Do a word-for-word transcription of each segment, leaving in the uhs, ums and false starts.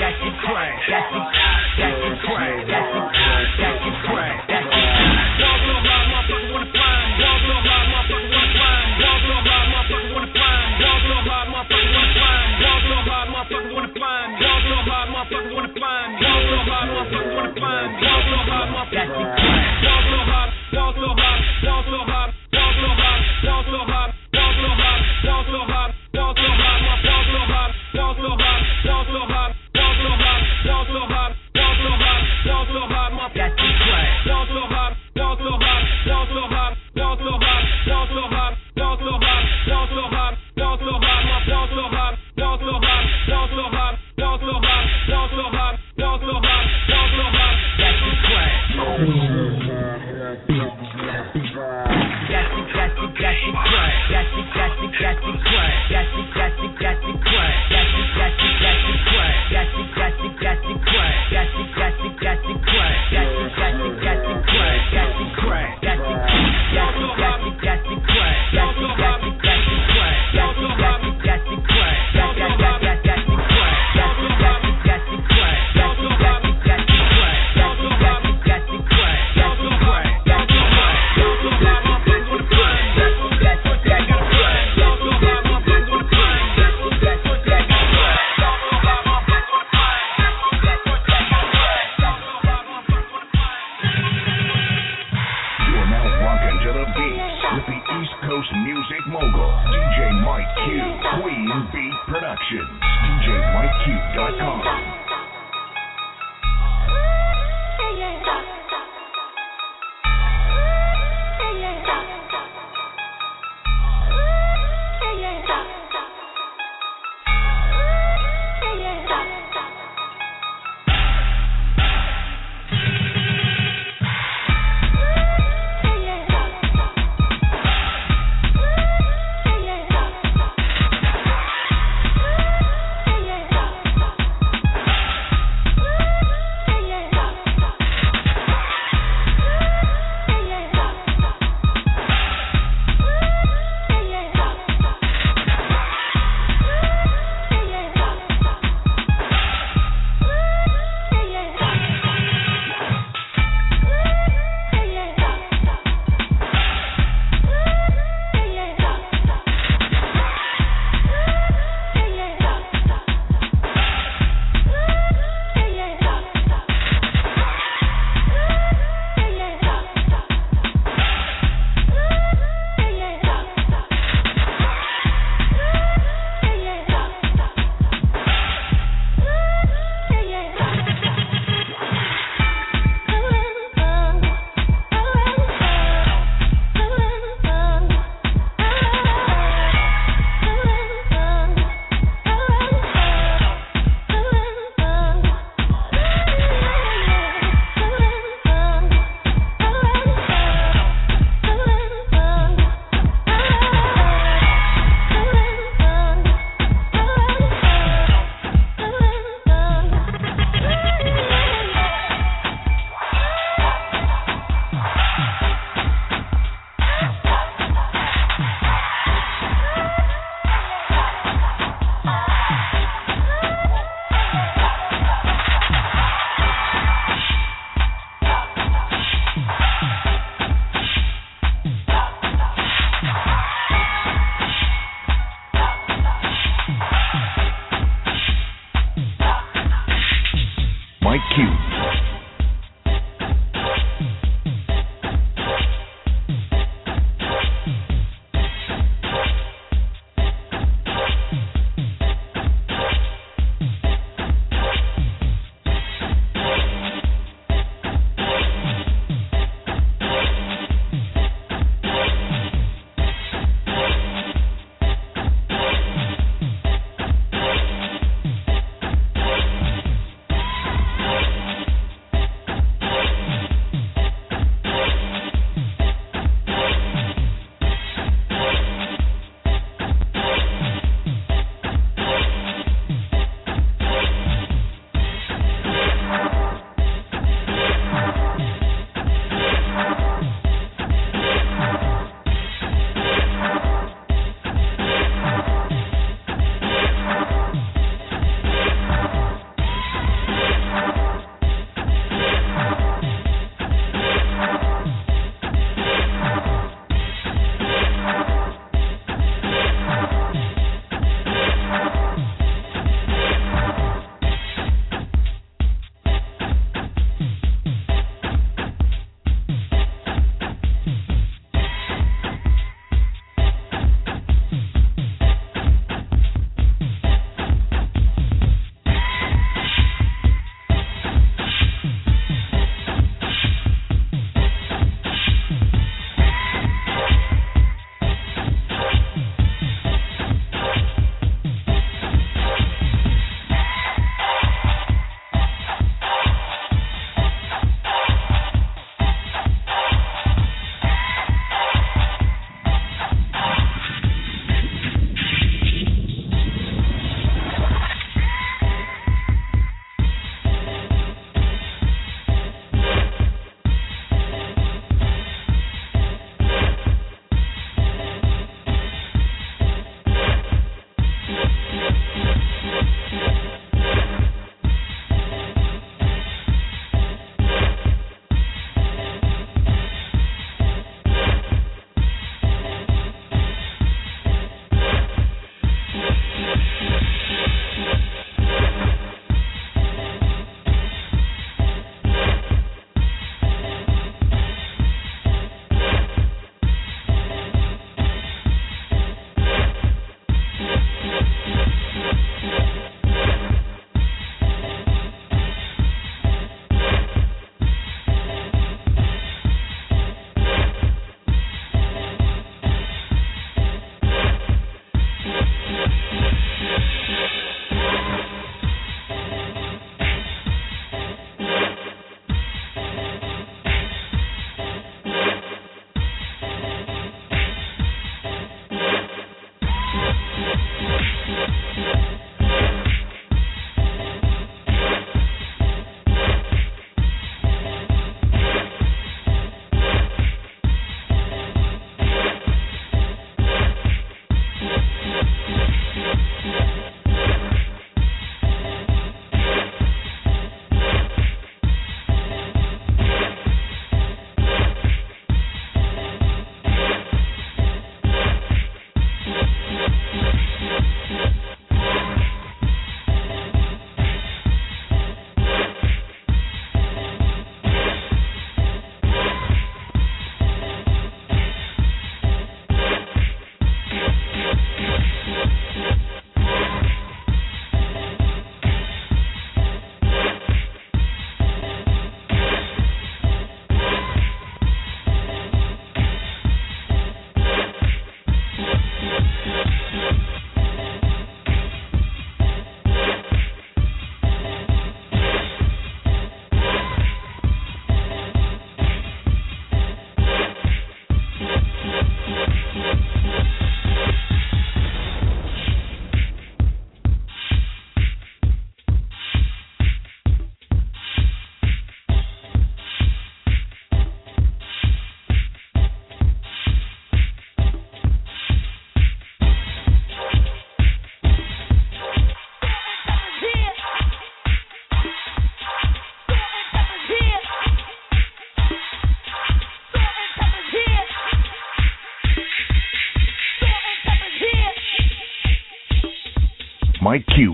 that's the crack, that's the that's the crack, that's the that's the crack, that's the Ball so hard, motherfuckers wanna find. Ball so hard, motherfuckers wanna find. Ball so hard, motherfuckers wanna find. Ball so hard, motherfuckers wanna find. Ball so hard, motherfuckers wanna find. Ball so hard, motherfuckers wanna find. Ball so hard, motherfuckers wanna find. Ball so hard, motherfuckers wanna find. Ball so hard, ball so hard, ball so hard, ball so hard, ball so hard, ball so hard, ball so hard, ball so hard, my ball so hard, ball so hard, ball so hard, ball so hard, ball so hard, ball so hard, ball so hard, my that's the crack. Ball so hard, ball so hard, ball so hard, ball so hard, ball so hard, ball so hard, ball so hard, ball so hard, my ball so hard, ball so hard, ball so hard, ball so hard, ball so hard, ball so hard, ball so hard, that's the crack. That's the that's the that's the crack. That's the that's the that's the crack. That's the that's the that's the crack. That's the that's the that's the crack. That's the that's the that's the crack. That's the that's the that's the crack. That's the that's the that's the crack. That's the crack. That's the that's the that's the that's the crack. That's the that's the that's the crack. That's the that's the that's the crack. That's that that that that's the crack. That's the that's the that's the crack. That's the that's the that's the crack. That's the that's the that's the crack. That's the crack. That's the crack. That's the crack. Music mogul, D J Mike Q, Queen Beat Productions, D J Mike Q dot com. Mike Q. Mike Q.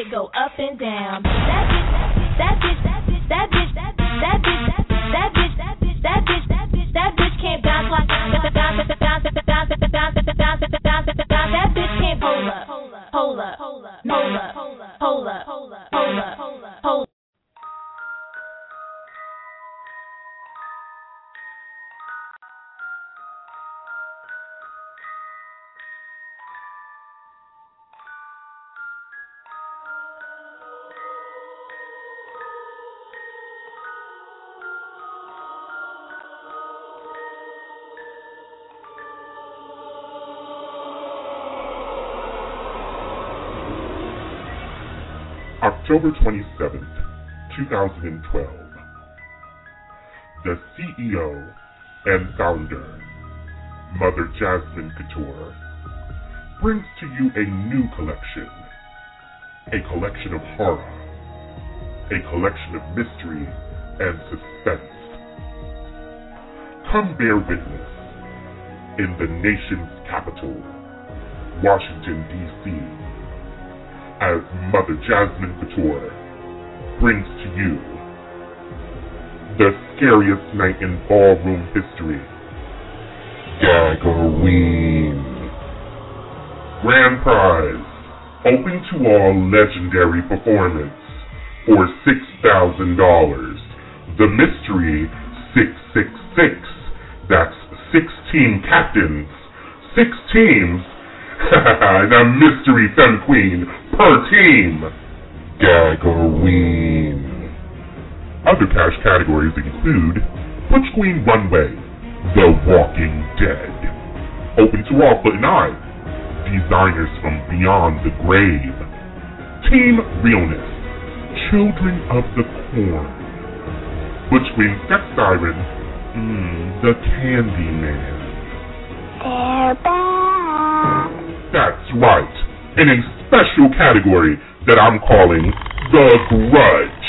it go up and down. That bitch, that bitch, that bitch, that bitch, that bitch, that bitch, that bitch, that bitch, that bitch, that bitch, that bitch, that bitch can't bounce like bounce, bounce, bounce, bounce, bounce, bounce, bounce, bounce, bounce. That bitch can't hold up, hold up, hold up, hold up, hold up, hold up, hold up, hold up, hold up, hold up. October twenty-seventh, twenty twelve. The C E O and founder, Mother Jasmine Couture, brings to you a new collection, a collection of horror, a collection of mystery and suspense. Come bear witness in the nation's capital, Washington, D C, as Mother Jasmine Couture brings to you the scariest night in ballroom history, Gagoween. Grand prize, open to all legendary performance for six thousand dollars. The Mystery six six six. That's sixteen captains, six teams, and a mystery femme queen per team. Gagoween. Other cash categories include Butch Queen Runway, The Walking Dead, Open to All Foot and Eye, Designers from Beyond the Grave, Team Realness, Children of the Corn, Butch Queen Sex Siren, mm, The Candyman. They're back. That's right, in a special category that I'm calling The Grudge.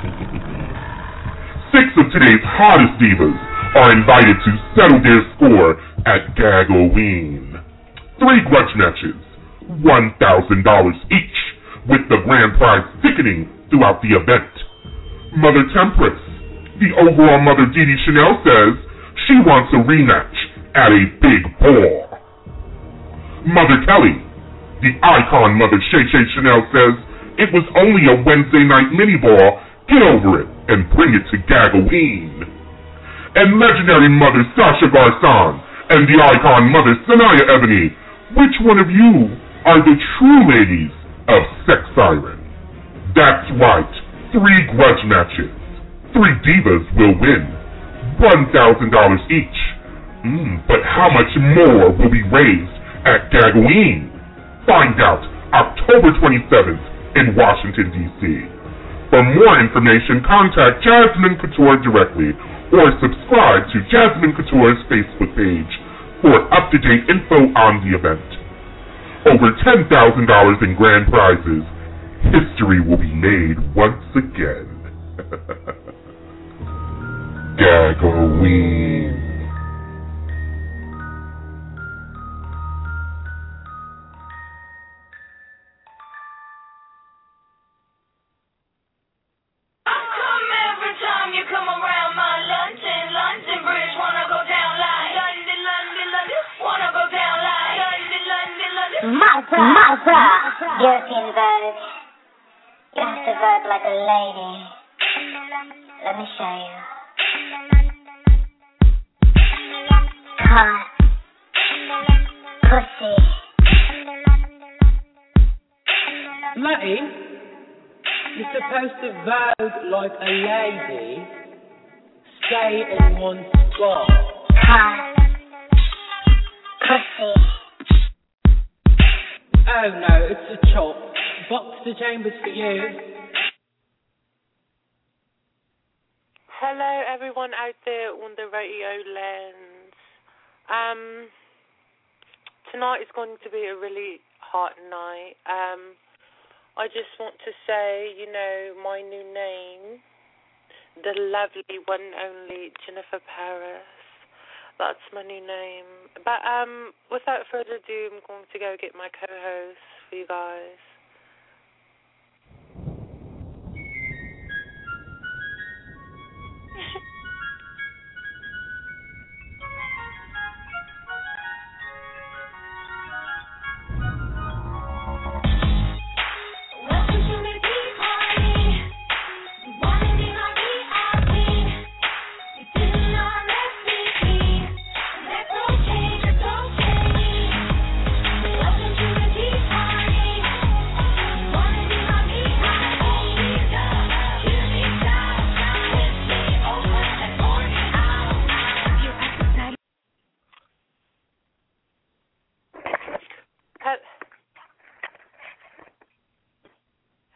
Six of today's hottest divas are invited to settle their score at Gagoween. Three grudge matches, one thousand dollars each, with the grand prize thickening throughout the event. Mother Tempress, the overall Mother Dee Dee Chanel, says she wants a rematch at a big ball. Mother Kelly, the icon Mother Shay Shay Chanel, says it was only a Wednesday night mini ball. Get over it and bring it to Gagoween. And legendary Mother Sasha Garson and the icon Mother Sanaya Ebony, which one of you are the true ladies of Sex Siren? That's right, three grudge matches. Three divas will win, one thousand dollars each. Mm, but how much more will be raised at Gagoween? Find out October twenty-seventh in Washington, D C For more information, contact Jasmine Couture directly or subscribe to Jasmine Couture's Facebook page for up-to-date info on the event. Over ten thousand dollars in grand prizes. History will be made once again. Gagoween. Malta. European verb. You have to verb like a lady. Let me show you. Cunt. Pussy. Matty, you're supposed to verb like a lady. Stay in one spot. Cunt. Pussy. Oh no, it's a chop. Box the chambers for you. Hello everyone out there on the radio lens. Um, tonight is going to be a really hot night. Um, I just want to say, you know, my new name, the lovely one and only Jennifer Paris. That's my new name. But um, without further ado, I'm going to go get my co-host for you guys.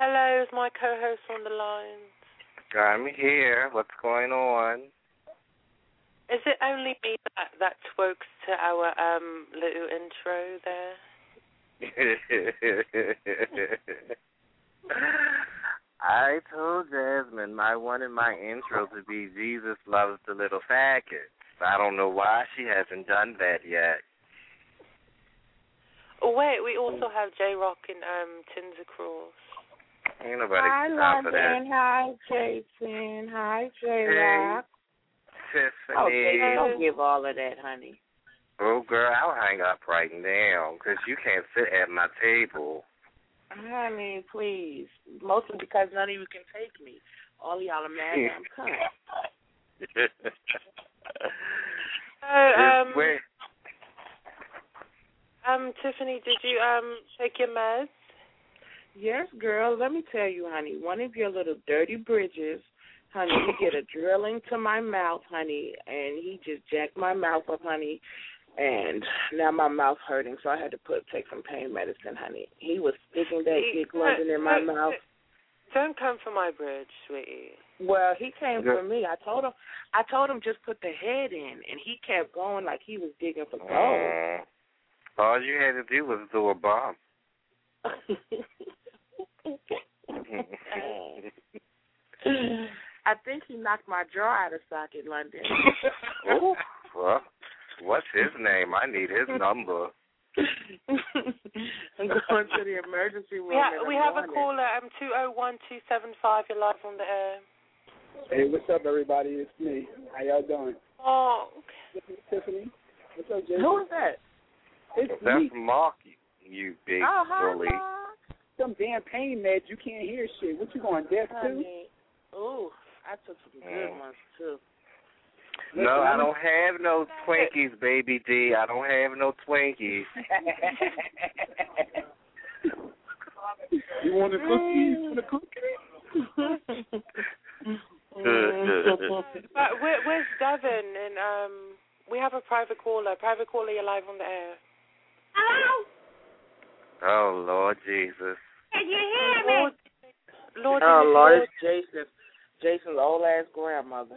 Hello, is my co-host on the line? I'm here. What's going on? Is it only me that, that twerks to our um little intro there? I told Jasmine my one in my intro to be Jesus loves the little faggots. I don't know why she hasn't done that yet. Oh wait, we also have J Rock and um Tinder Cross. Ain't nobody Hi, got time for that. London. Hi, Jason. Hi, J Rock. Tiffany. Okay, don't give all of that, honey. Oh, girl, I'll hang up right now because you can't sit at my table. Honey, please. Mostly because none of you can take me. All of y'all are mad that I'm coming. So, um, Wait. um, Tiffany, did you um take your meds? Yes, girl. Let me tell you, honey. One of your little dirty bridges, honey, you get a drilling to my mouth, honey, and he just jacked my mouth up, honey, and now my mouth's hurting, so I had to put take some pain medicine, honey. He was sticking that dick London in my mouth. Don't come for my bridge, sweetie. Well, he came for me. I told him, I told him just put the head in, and he kept going like he was digging for gold. Uh, all you had to do was do a bomb. I think he knocked my jaw out of socket, London. Ooh, well, what's his name? I need his number. I'm going to the emergency room. We, ha- we have morning. a caller, um, two oh one, two seven five. You're live on the air. Hey, what's up, everybody? It's me. How y'all doing? Oh, okay. Tiffany. What's up, Jason? Who is that? It's That's me. Mark, you, you big oh, hi, bully. Mark. Some damn pain meds. You can't hear shit. What you going, deaf too? Ooh, I took some good Mm. ones, too. No, I don't have no Twinkies, baby D. I don't have no Twinkies. You want a cookie? You want a cookie? but where, where's Devin? And um, we have a private caller. Private caller, you're live on the air. Hello? Oh, Lord Jesus. Can you hear me? Lord, Lord, oh, Jesus, Lord, Lord. it's Jason. Jason's old-ass grandmother.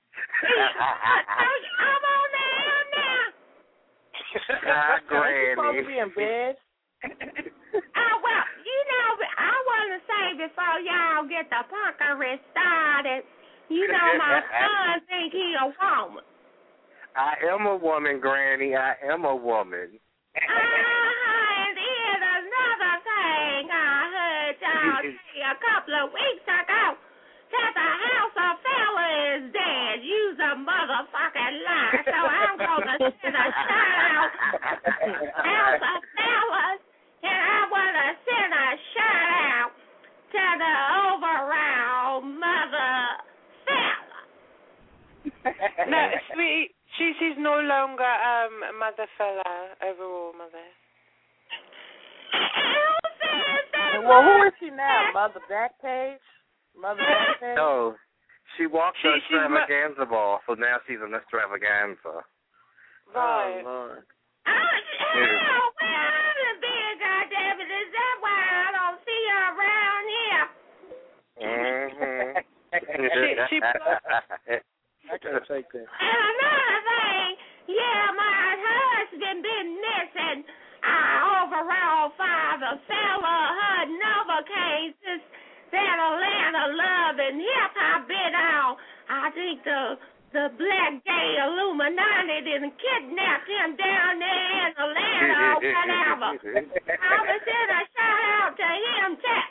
I'm on the air now. Ah, Aren't you supposed to Granny. be in bed? Oh, well, you know, I want to say before y'all get the punkery started, you know my son think he a woman. I am a woman, Granny. I am a woman. Uh-huh, and then another thing I heard y'all say a couple of weeks ago, that the house of fella is dead. You's a motherfucking lie. So I'm going to send a shout out house of fellas, and I want to send a shout out to the overall mother fella. No, sweetie, she, she's no longer um, a mother fella, overall mother. Who says that? Well, who is she now? Mother Backpage? Mother Backpage? No, she walked She- the she's ma- extravaganza ball, so now she's an extravaganza. Right. Oh, Lord. Oh, oh, well, I'm the big goddamn it. Is that why I don't see her around here? Mm-hmm. She- she- I can't take that. And another thing, yeah, my husband been missing. Our overall father fella had never came since that Atlanta love and hip hop been on. I think the the black gay Illuminati didn't kidnap him down there in Atlanta or whatever. I was send a shout out to him too.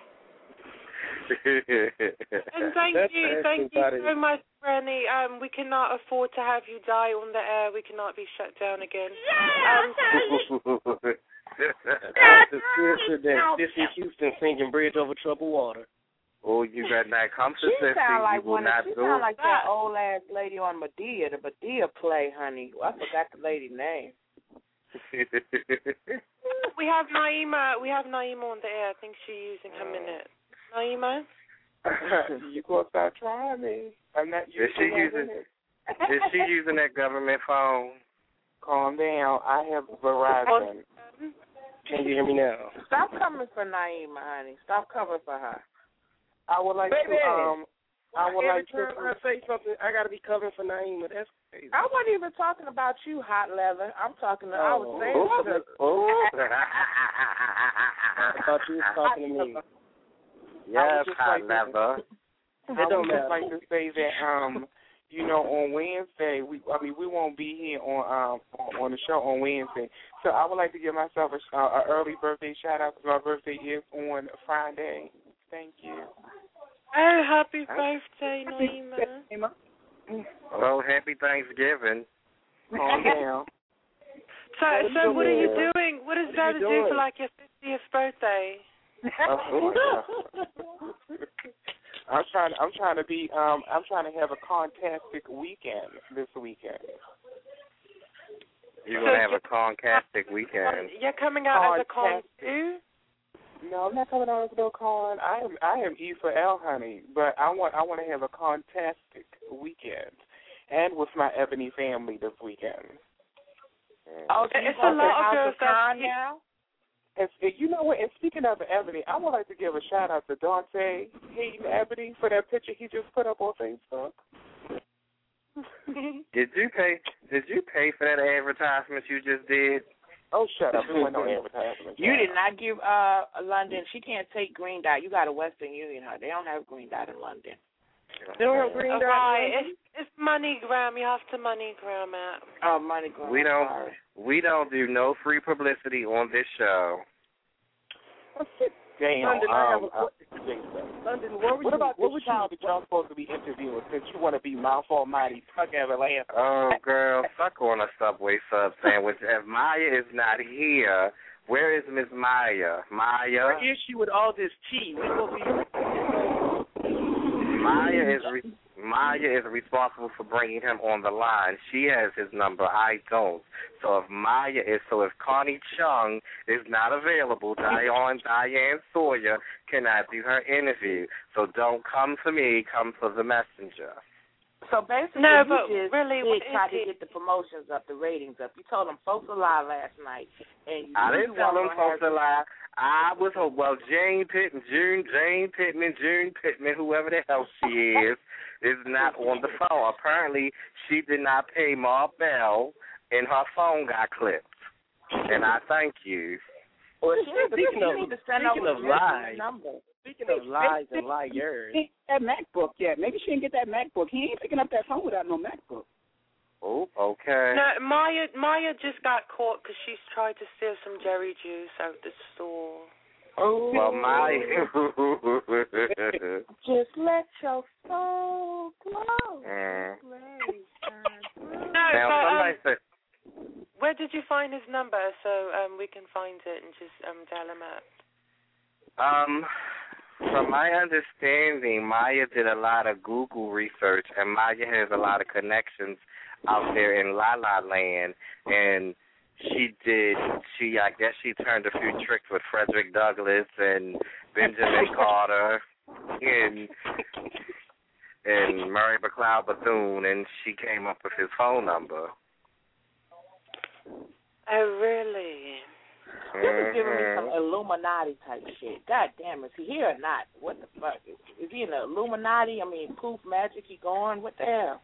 And thank That's you, thank you everybody. so much, Granny. Um, we cannot afford to have you die on the air. We cannot be shut down again. Yeah, Um, so you, That's the sister that Sissy Houston singing Bridge Over Troubled Water. Oh, you better not come to She Sissy. sound like You will one. not She do sound it. like that old ass lady on Medea, the Medea play, honey. Well, I forgot the lady's name. we have Naima. We have Naima on the air. I think she's using her minute. Naima. You gonna start trying me? I'm not Is she using? Is she using that government phone? Calm down. I have Verizon. Can you hear me now? Stop coming for Naima, honey. Stop coming for her. I would like Baby. to. Um, I would Every like to. time I say something, I got to be covering for Naima. That's crazy. I wasn't even talking about you, Hot Leather. I'm talking to, I was Oh. saying to Oh. I thought you was talking to me. Yes, just hot like leather. I It would don't just matter. like to say that, um, you know, on Wednesday, we I mean, we won't be here on um on, on the show on Wednesday. So I would like to give myself a, uh, a early birthday shout out because my birthday is on Friday. Thank you. Oh, happy birthday, Naima. Well, happy Thanksgiving. Calm down. So, What so are you what are you doing? doing? What is What there are to you do for doing? like your fiftieth birthday? Oh, I'm trying. I'm trying to be. Um, I'm trying to have a contastic weekend this weekend. You're going to have a concastic weekend. You're coming out as a con Contastic. too? No, I'm not coming out as no con. I am. I am E for L, honey. But I want. I want to have a contastic weekend, and with my Ebony family this weekend. Oh, so It's you a go to lot of House girls of that Con keep- now? And, and you know what? And speaking of Ebony, I would like to give a shout out to Dante Hayden Ebony for that picture he just put up on Facebook. Did you pay? Did you pay for that advertisement you just did? Oh, shut up! It wasn't no advertisement. You did not give uh London. She can't take Green Dot. You got a Western Union, huh? They don't have Green Dot in London. They don't have Green Oh, Dot. right. It's, it's MoneyGram. You have to MoneyGram it. Oh, money going. We don't. We don't do no free publicity on this show. Damn. London, I have um, a uh, question. London, what were what you? about what this was child you? that y'all supposed to be interviewing since you want to be Mouth Almighty, Tuck Everlast? Oh, girl, suck on a Subway sub sandwich. If Maya is not here, where is Miss Maya? Maya. What issue with all this tea? We will be. Maya is re- Maya is responsible for bringing him on the line. She has his number. I don't. So if Maya is, so if Connie Chung is not available, Diane Diane Sawyer cannot do her interview. So don't come for me. Come for the messenger. So basically, No, you but just really, did what try is to it? get the promotions up, the ratings up. You told them folks a lie last night, and you I knew didn't you tell them weren't folks gonna a lie. I was, well, Jane Pittman, June, Jane Pittman, June Pittman, whoever the hell she is, is not on the phone. Apparently, she did not pay Ma Bell, and her phone got clipped. And I thank you. Well, she need to, Speaking she of- need to send speaking over of the lies. number. Speaking of lies and liars. He ain't that MacBook yet. Maybe she didn't get that MacBook. He ain't picking up that phone without no MacBook. Oh, okay. No, Maya Maya just got caught because she's tried to steal some Jerry juice out the store. Oh, Well, Maya. just let your soul glow. Mm. No, Now, so, somebody um, said, where did you find his number so um, we can find it and just um, dial him up? Um, from my understanding, Maya did a lot of Google research, and Maya has a lot of connections out there in La La Land, and she did, she, I guess she turned a few tricks with Frederick Douglass and Benjamin Carter and, and Murray McLeod Bethune, and she came up with his phone number. Oh, really? This is giving me some Mhm. Illuminati type shit. God damn, is he here or not? What the fuck? Is, is he in the Illuminati? I mean, poof, magic, he going? What the hell?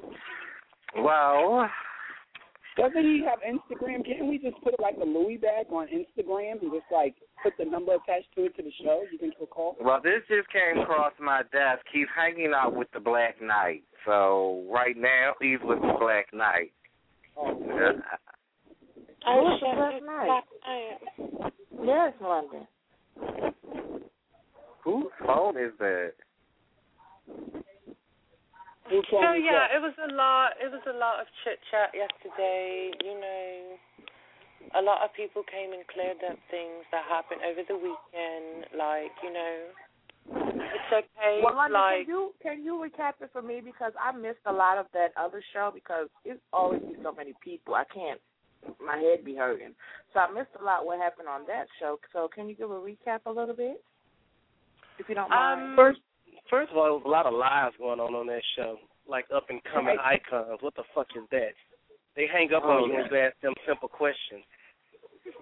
Well, Doesn't he have Instagram? Can't we just put it like a Louis bag on Instagram and just like put the number attached to it to the show? You can call. well, this just came across my desk. He's hanging out with the Black Knight. So right now, he's with the Black Knight. Oh, Uh, Oh, Who's the shit, Black it's Knight? Black Knight. Yes, London. whose phone is that? Whose So phone is yeah, that? it was a lot. It was a lot of chit chat yesterday. You know, a lot of people came and cleared up things that happened over the weekend. Like, you know, it's okay. Well, London, like, can you can you recap it for me because I missed a lot of that other show because it's always be so many people. I can't. My head be hurting. So I missed a lot what happened on that show. So can you give a recap a little bit, if you don't mind? um, First, first of all, there was a lot of lies going on on that show, like up and coming icons. What the fuck is that? They hang up Oh, on you yeah. and you ask them simple questions.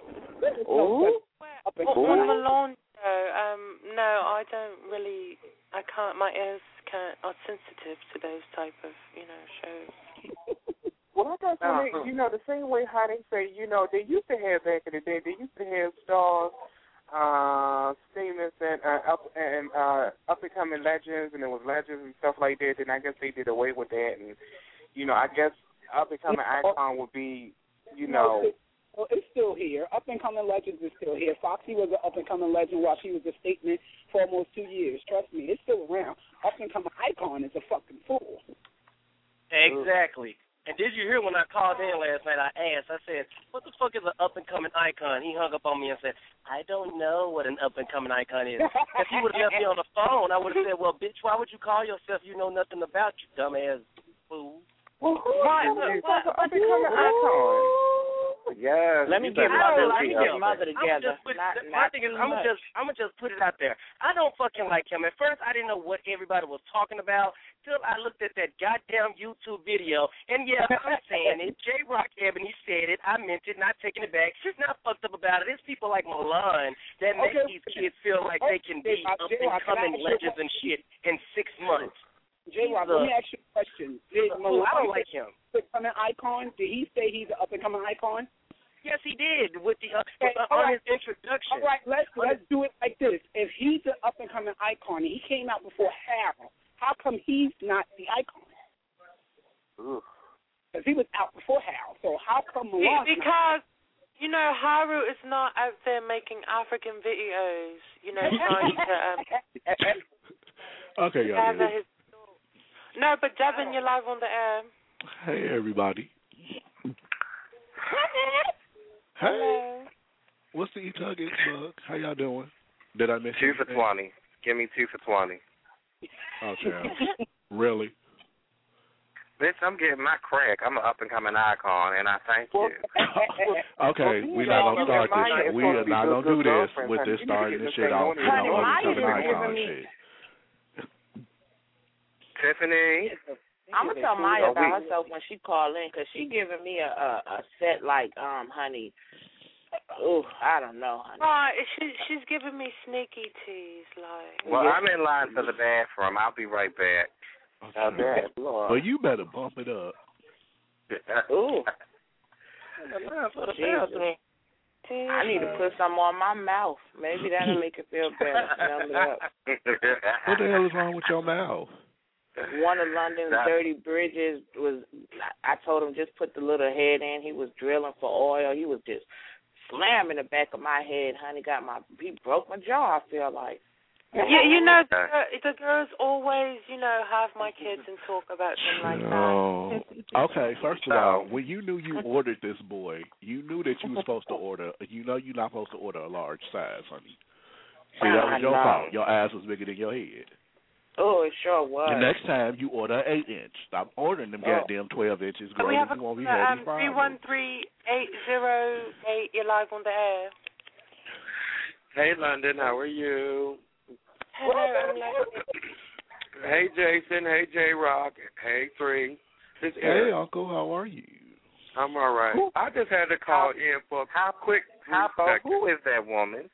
Oh, on the lawn show, um, no, I don't really, I I can't. My ears can't are sensitive to those type of you know shows. Well, I guess when they, you know, the same way how they say, you know, they used to have back in the day. They used to have stars, uh, famous and uh, up and uh, up and coming legends, and it was legends and stuff like that. Then I guess they did away with that, and you know, I guess up and coming icon would be, you know. Well, it's still here. Up and coming legends is still here. Foxy was an up and coming legend while she was a statement for almost two years. Trust me, it's still around. Up and coming icon is a fucking fool. Exactly. And did you hear when I called in last night, I asked, I said, what the fuck is an up-and-coming icon? He hung up on me and said, I don't know what an up-and-coming icon is. If he would have left me on the phone, I would have said, well, bitch, why would you call yourself you know nothing about, you dumbass fool? Well, who is an up-and-coming icon? Yes. Let me get mother, let me get mother together. Put, not, my not thing is, too I'm much. gonna just, I'm gonna just put it out there. I don't fucking like him. At first, I didn't know what everybody was talking about till I looked at that goddamn YouTube video. And yeah, I'm saying it. J Rock Ebony said it. I meant it. Not taking it back. She's not fucked up about it. It's people like Milan that make Okay. these kids feel like they can be up and coming legends and shit in six months. J Rock, let me ask you a question. Did Ooh, I don't like him. Up-and-coming icon? Did he say he's an up-and-coming icon? Yes, he did with the uh, Okay, uh, all on right. his introduction. All right, let's let's do it like this. If he's an up-and-coming icon, and he came out before Harold, how come he's not the icon? Because he was out before Harold. So how come Milan? Because you know Haru is not out there making African videos. You know, trying to um. Okay, y'all. gather his No, but Devin, you're live on the air. Hey, everybody. Hey. Hello. What's the E-Tug Bug? How y'all doing? Did I miss Two for anything? twenty. Give me two for twenty. Oh, child. Really? Bitch, I'm getting my crack. I'm an up-and-coming icon, and I thank you. Okay, we're not going to start this. We are not going to do this with this starting this shit off. You know, up-and-coming icon shit. Tiffany? I'm gonna tell Maya Oh, about wait. herself when she call in, cause she giving me a, a a set like um honey. Oh, I don't know, honey. Right, she she's giving me sneaky teas, like. Well, I'm in line for the bathroom. I'll be right back. Okay. Well, you better bump it up. Ooh. Jesus. I need to put some on my mouth. Maybe that'll make it feel better. Numb it up. What the hell is wrong with your mouth? One of London's dirty bridges was, I told him just put the little head in. He was drilling for oil. He was just slamming the back of my head, honey. Got my, he broke my jaw, I feel like. Yeah, you know, the, the girls always, you know, have my kids and talk about them like Oh. that. Okay, first of all, when you knew you ordered this boy, you knew that you were supposed to order, you know you're not supposed to order a large size, honey. See, that was your fault. Your ass was bigger than your head. Oh, it sure was. The next time you order an eight inch. Stop ordering them Oh. goddamn twelve inches, So girl. we have You a won't be uh, having um, problems. three one three eight zero eight. You're live on the air. Hey, London, how are you? Hello, I'm live. Hey, Jason. Hey, J Rock. Hey, Three. This is Hey, Eric. Uncle, how are you? I'm all right. I just had to call in for a How quick How about seconds. who is that woman?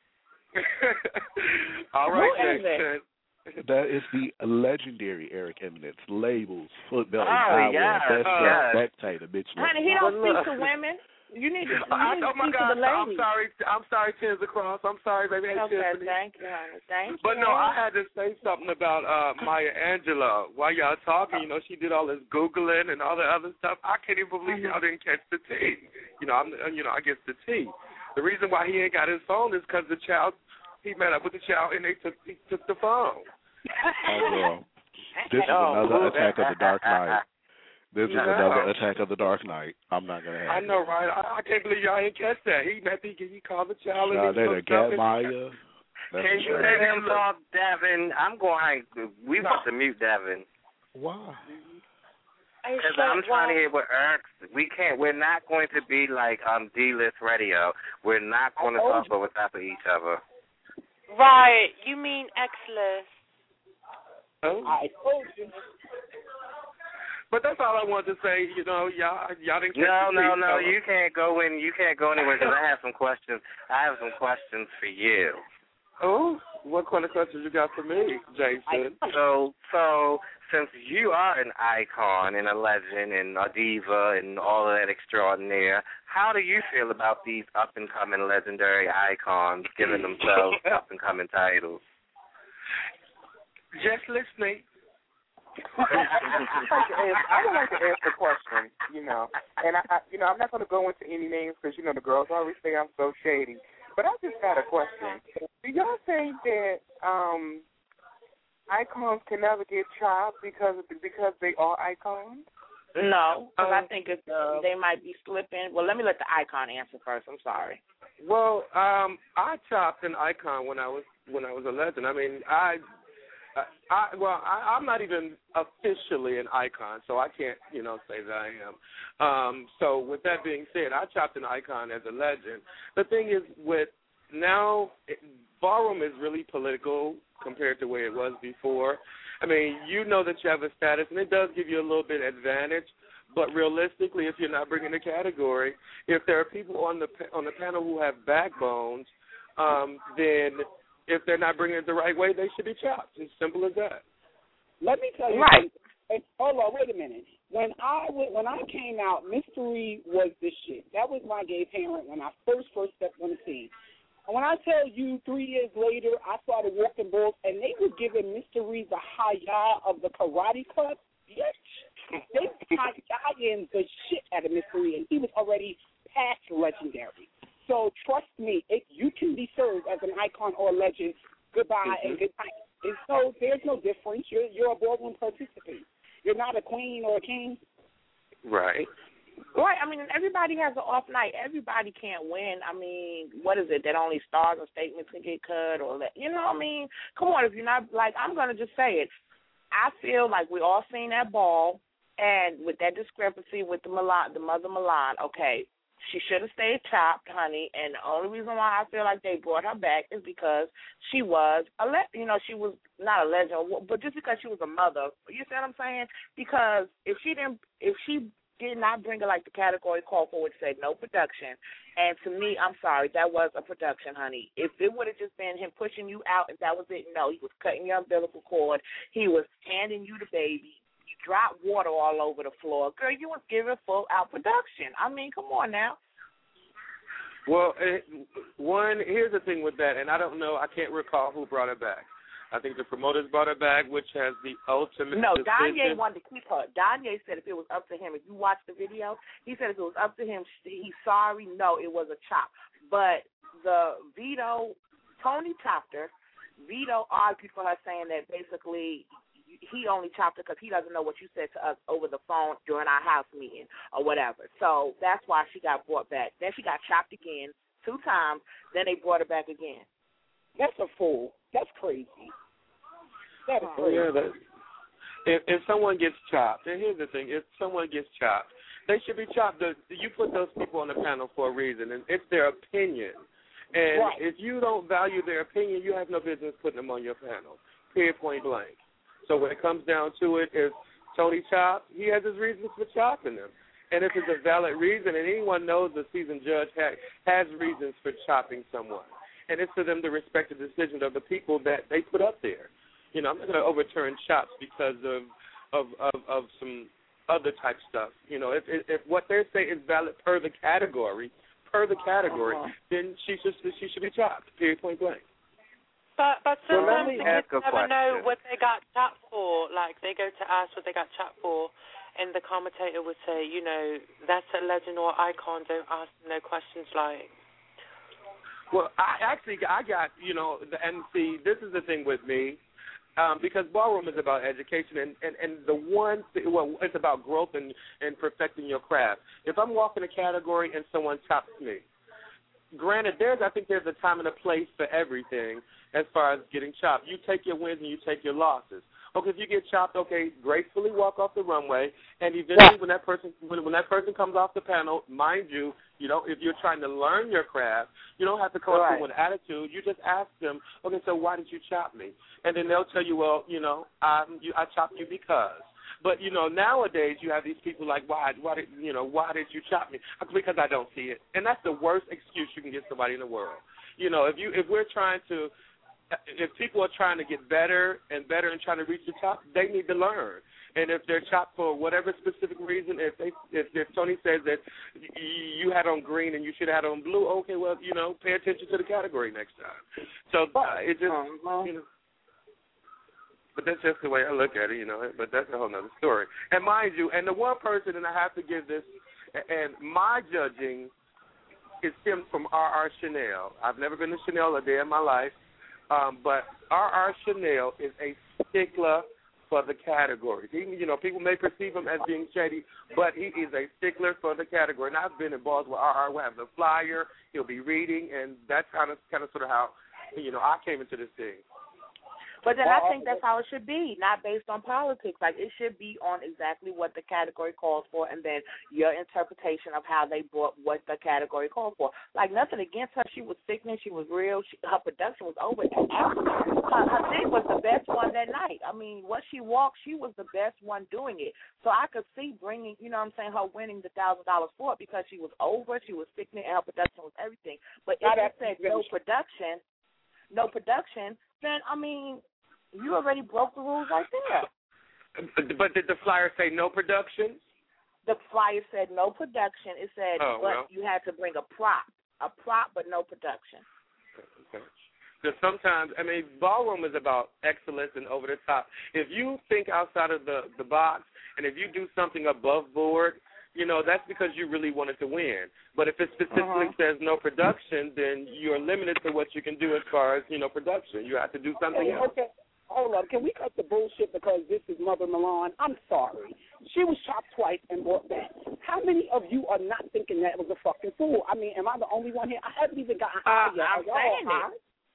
All right, Who is Jason. That is the legendary Eric Eminence. Labels, footbelt, Oh, eyewear, yes, best yes. spectator, bitch. Honey, he don't speak to women. You need to, you I, need to oh my speak God! to the I'm ladies. sorry. I'm sorry, Tins across. I'm sorry, baby. Hey, Okay, Tiffany. thank you, honey. Thank But you. no, I had to say something about uh Maya Angelou. While y'all talking, you know, she did all this Googling and all the other stuff. I can't even believe y'all didn't catch the tea. You know, I'm, you know, I get the tea. The reason why he ain't got his phone is because the child, he met up with the child and they took he took the phone. Oh, girl. This is Oh, another attack of the Dark Knight. This is Yeah. another attack of the Dark Knight. I'm not going to have I it. know, right? I, I can't believe y'all ain't catch that. He met the, he called the child and Y'all, he they took done got something. Maya. That's Can you a let shame. him talk, Devin? I'm going. We about to mute Devin. Why? Because I'm trying to hear what Eric's. We can't. We're not going to be like um D-list radio. We're not going to talk over top of each other. Right, you mean X-list. Oh. I told you. But that's all I wanted to say. You know, y'all, y'all didn't catch No, the no, tea, no. so- You can't go in. You can't go anywhere because I have some questions. I have some questions for you. Oh, what kind of questions you got for me, Jason? So, so since you are an icon and a legend and a diva and all of that extraordinaire, how do you feel about these up-and-coming legendary icons giving themselves up-and-coming titles? Just listening. I would like to ask a question, you know, and I, I you know, I'm not going to go into any names because you know the girls always say I'm so shady. But I just got a question. Do y'all think that um, icons can never get chopped because because they are icons? No, because Um, I think it's, uh, they might be slipping. Well, let me let the icon answer first. I'm sorry. Well, um, I chopped an icon when I was when I was a legend. I mean, I, I, I well, I, I'm not even officially an icon, so I can't, you know, say that I am. Um, so with that being said, I chopped an icon as a legend. The thing is, with now, it, ballroom is really political compared to where it was before. I mean, you know that you have a status, and it does give you a little bit advantage. But realistically, if you're not bringing the category, if there are people on the on the panel who have backbones, um, then if they're not bringing it the right way, they should be chopped. As simple as that. Let me tell you Right. something. Hey, hold on, wait a minute. When I w- when I came out, Mystery was the shit. That was my gay parent when I first first stepped on the scene. And when I tell you, three years later, I started walking balls, and they were giving Mystery the high of the karate club. Bitch, they high-in the shit out of Mystery, and he was already past legendary. So trust me, if you can be served as an icon or a legend, goodbye Mm-hmm. and good night. And so there's no difference. You're you're a ballroom participant. You're not a queen or a king. Right. Right. I mean, everybody has an off night. Everybody can't win. I mean, what is it that only stars or statements can get cut or that? You know what I mean? Come on, if you're not, like, I'm going to just say it. I feel like we all seen that ball, and with that discrepancy with the Milan, the mother Milan, okay, she should have stayed chopped, honey, and the only reason why I feel like they brought her back is because she was a le- you know, she was not a legend, but just because she was a mother. You see what I'm saying? Because if she didn't, if she did not bring her like the category called for, which said no production, and to me, I'm sorry, that was a production, honey. If it would have just been him pushing you out, if that was it, no, he was cutting your umbilical cord, he was handing you the baby. Drop water all over the floor. Girl, you was giving full out production. I mean, come on now. Well, it, one, here's the thing with that, and I don't know, I can't recall who brought it back. I think the promoters brought it back, which has the ultimate No, decision. Danye wanted to keep her. Danye said if it was up to him, if you watch the video, he said if it was up to him, he's sorry, no, it was a chop. But the Vito, Tony chopped her. Vito argued for her, saying that basically he only chopped her because he doesn't know what you said to us over the phone during our house meeting or whatever. So that's why she got brought back. Then she got chopped again two times. Then they brought her back again. That's a fool. That's crazy. That is Oh, crazy. yeah, that, if, if someone gets chopped, and here's the thing, if someone gets chopped, they should be chopped. The, you put those people on the panel for a reason, and it's their opinion. And Right. if you don't value their opinion, you have no business putting them on your panel, period, point blank. So when it comes down to it, if Tony chopped, he has his reasons for chopping them. And if it's a valid reason, and anyone knows the seasoned judge ha- has reasons for chopping someone, and it's for them to respect the decision of the people that they put up there. You know, I'm not going to overturn chops because of of, of of some other type stuff. You know, if, if if what they say is valid per the category, per the category, Uh-huh. then she should she should be chopped. Period. Point blank. But but Well, let sometimes me the ask kids a never know question. what they got chopped for. Like they go to ask what they got chopped for, and the commentator would say, you know, that's a legend or icon. Don't ask them no questions like. Well, I actually I got you know, the, and see, this is the thing with me. Um, because ballroom is about education, and, and, and the one thing, well, it's about growth and, and perfecting your craft. If I'm walking a category and someone chops me, granted, there's I think there's a time and a place for everything as far as getting chopped. You take your wins and you take your losses. Okay, if you get chopped, okay, gracefully walk off the runway, and eventually when that person when, when that person comes off the panel, mind you, you know, if you're trying to learn your craft, you don't have to come up Right. with an attitude. You just ask them, okay, so why did you chop me? And then they'll tell you, well, you know, um, you, I chopped you because. But you know, nowadays you have these people like, why, why did you know, why did you chop me? Because I don't see it, and that's the worst excuse you can give somebody in the world. You know, if you if we're trying to if people are trying to get better and better and trying to reach the top, they need to learn. And if they're chopped for whatever specific reason, if they, if, if Tony says that you had on green and you should have had on blue, okay, well, you know, pay attention to the category next time. So uh, it just, you know. But that's just the way I look at it, you know. But that's a whole other story. And mind you, and the one person, and I have to give this, and my judging is stemmed from R R. Chanel. I've never been to Chanel a day in my life, um, but R R. Chanel is a stickler for the category. He, you know, people may perceive him as being shady, but he is a stickler for the category. And I've been involved with R R. We'll have the flyer, he'll be reading, and that's kind of, kind of sort of how, you know, I came into this thing. But then I think that's how it should be, not based on politics. Like, it should be on exactly what the category calls for, and then your interpretation of how they brought what the category called for. Like, nothing against her. She was sickening. She was real. She, her production was over. Her, her thing was the best one that night. I mean, what she walked, she was the best one doing it. So I could see bringing, you know what I'm saying, her winning the one thousand dollars for it because she was over, she was sickening, and her production was everything. But if it said no production, no production, then, I mean, you already broke the rules right there. But did the flyer say no production? The flyer said no production. It said, oh, but well. you had to bring a prop. A prop, but no production. Okay. Because sometimes, I mean, ballroom is about excellence and over the top. If you think outside of the, the box and if you do something above board, you know, that's because you really wanted to win. But if it specifically uh-huh. says no production, then you're limited to what you can do as far as, you know, production. You have to do something okay, else. Okay. Hold up. Can we cut the bullshit because this is Mother Milan? I'm sorry. She was chopped twice and brought back. How many of you are not thinking that was a fucking fool? I mean, am I the only one here? I haven't even gotten uh, yet. I'm saying it.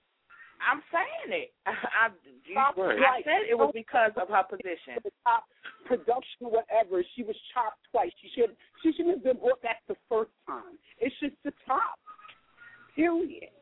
I'm saying it. I, you, I said it was because of her position. The top production, whatever. She was chopped twice. She should. She shouldn't have been brought back the first time. It's just the top. Period.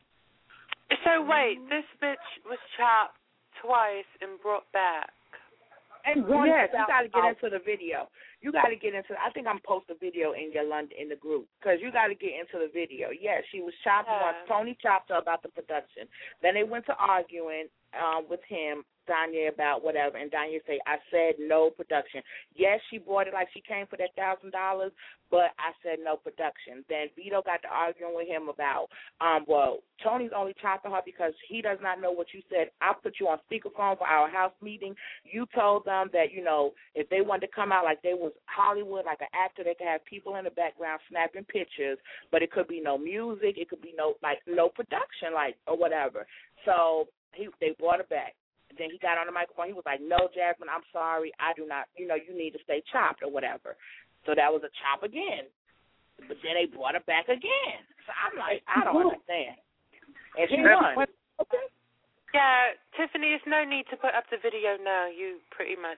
So wait, this bitch was chopped twice and brought back. And one yes, you got to get into the video. You got to get into. I think I'm post a video in your London in the group because you got to get into the video. Yeah, she was chopped yeah. once. Tony chopped her about the production. Then they went to arguing um, with him, Danya, about whatever. And Danya said, "I said no production." Yes, she bought it like she came for that thousand dollars, but I said no production. Then Vito got to arguing with him about, um, well, Tony's only chopping her because he does not know what you said. I put you on speakerphone for our house meeting. You told them that, you know, if they wanted to come out like they was Hollywood, like an actor, they could have people in the background snapping pictures, but it could be no music. It could be no, like, no production, like, or whatever. So he, they brought it back. Then he got on the microphone. He was like, no, Jasmine, I'm sorry. I do not, you know, you need to stay chopped or whatever. So that was a chop again. But then they brought it back again. So I'm like, I don't understand. And she won. Okay. Yeah, Tiffany, there's no need to put up the video now. You pretty much.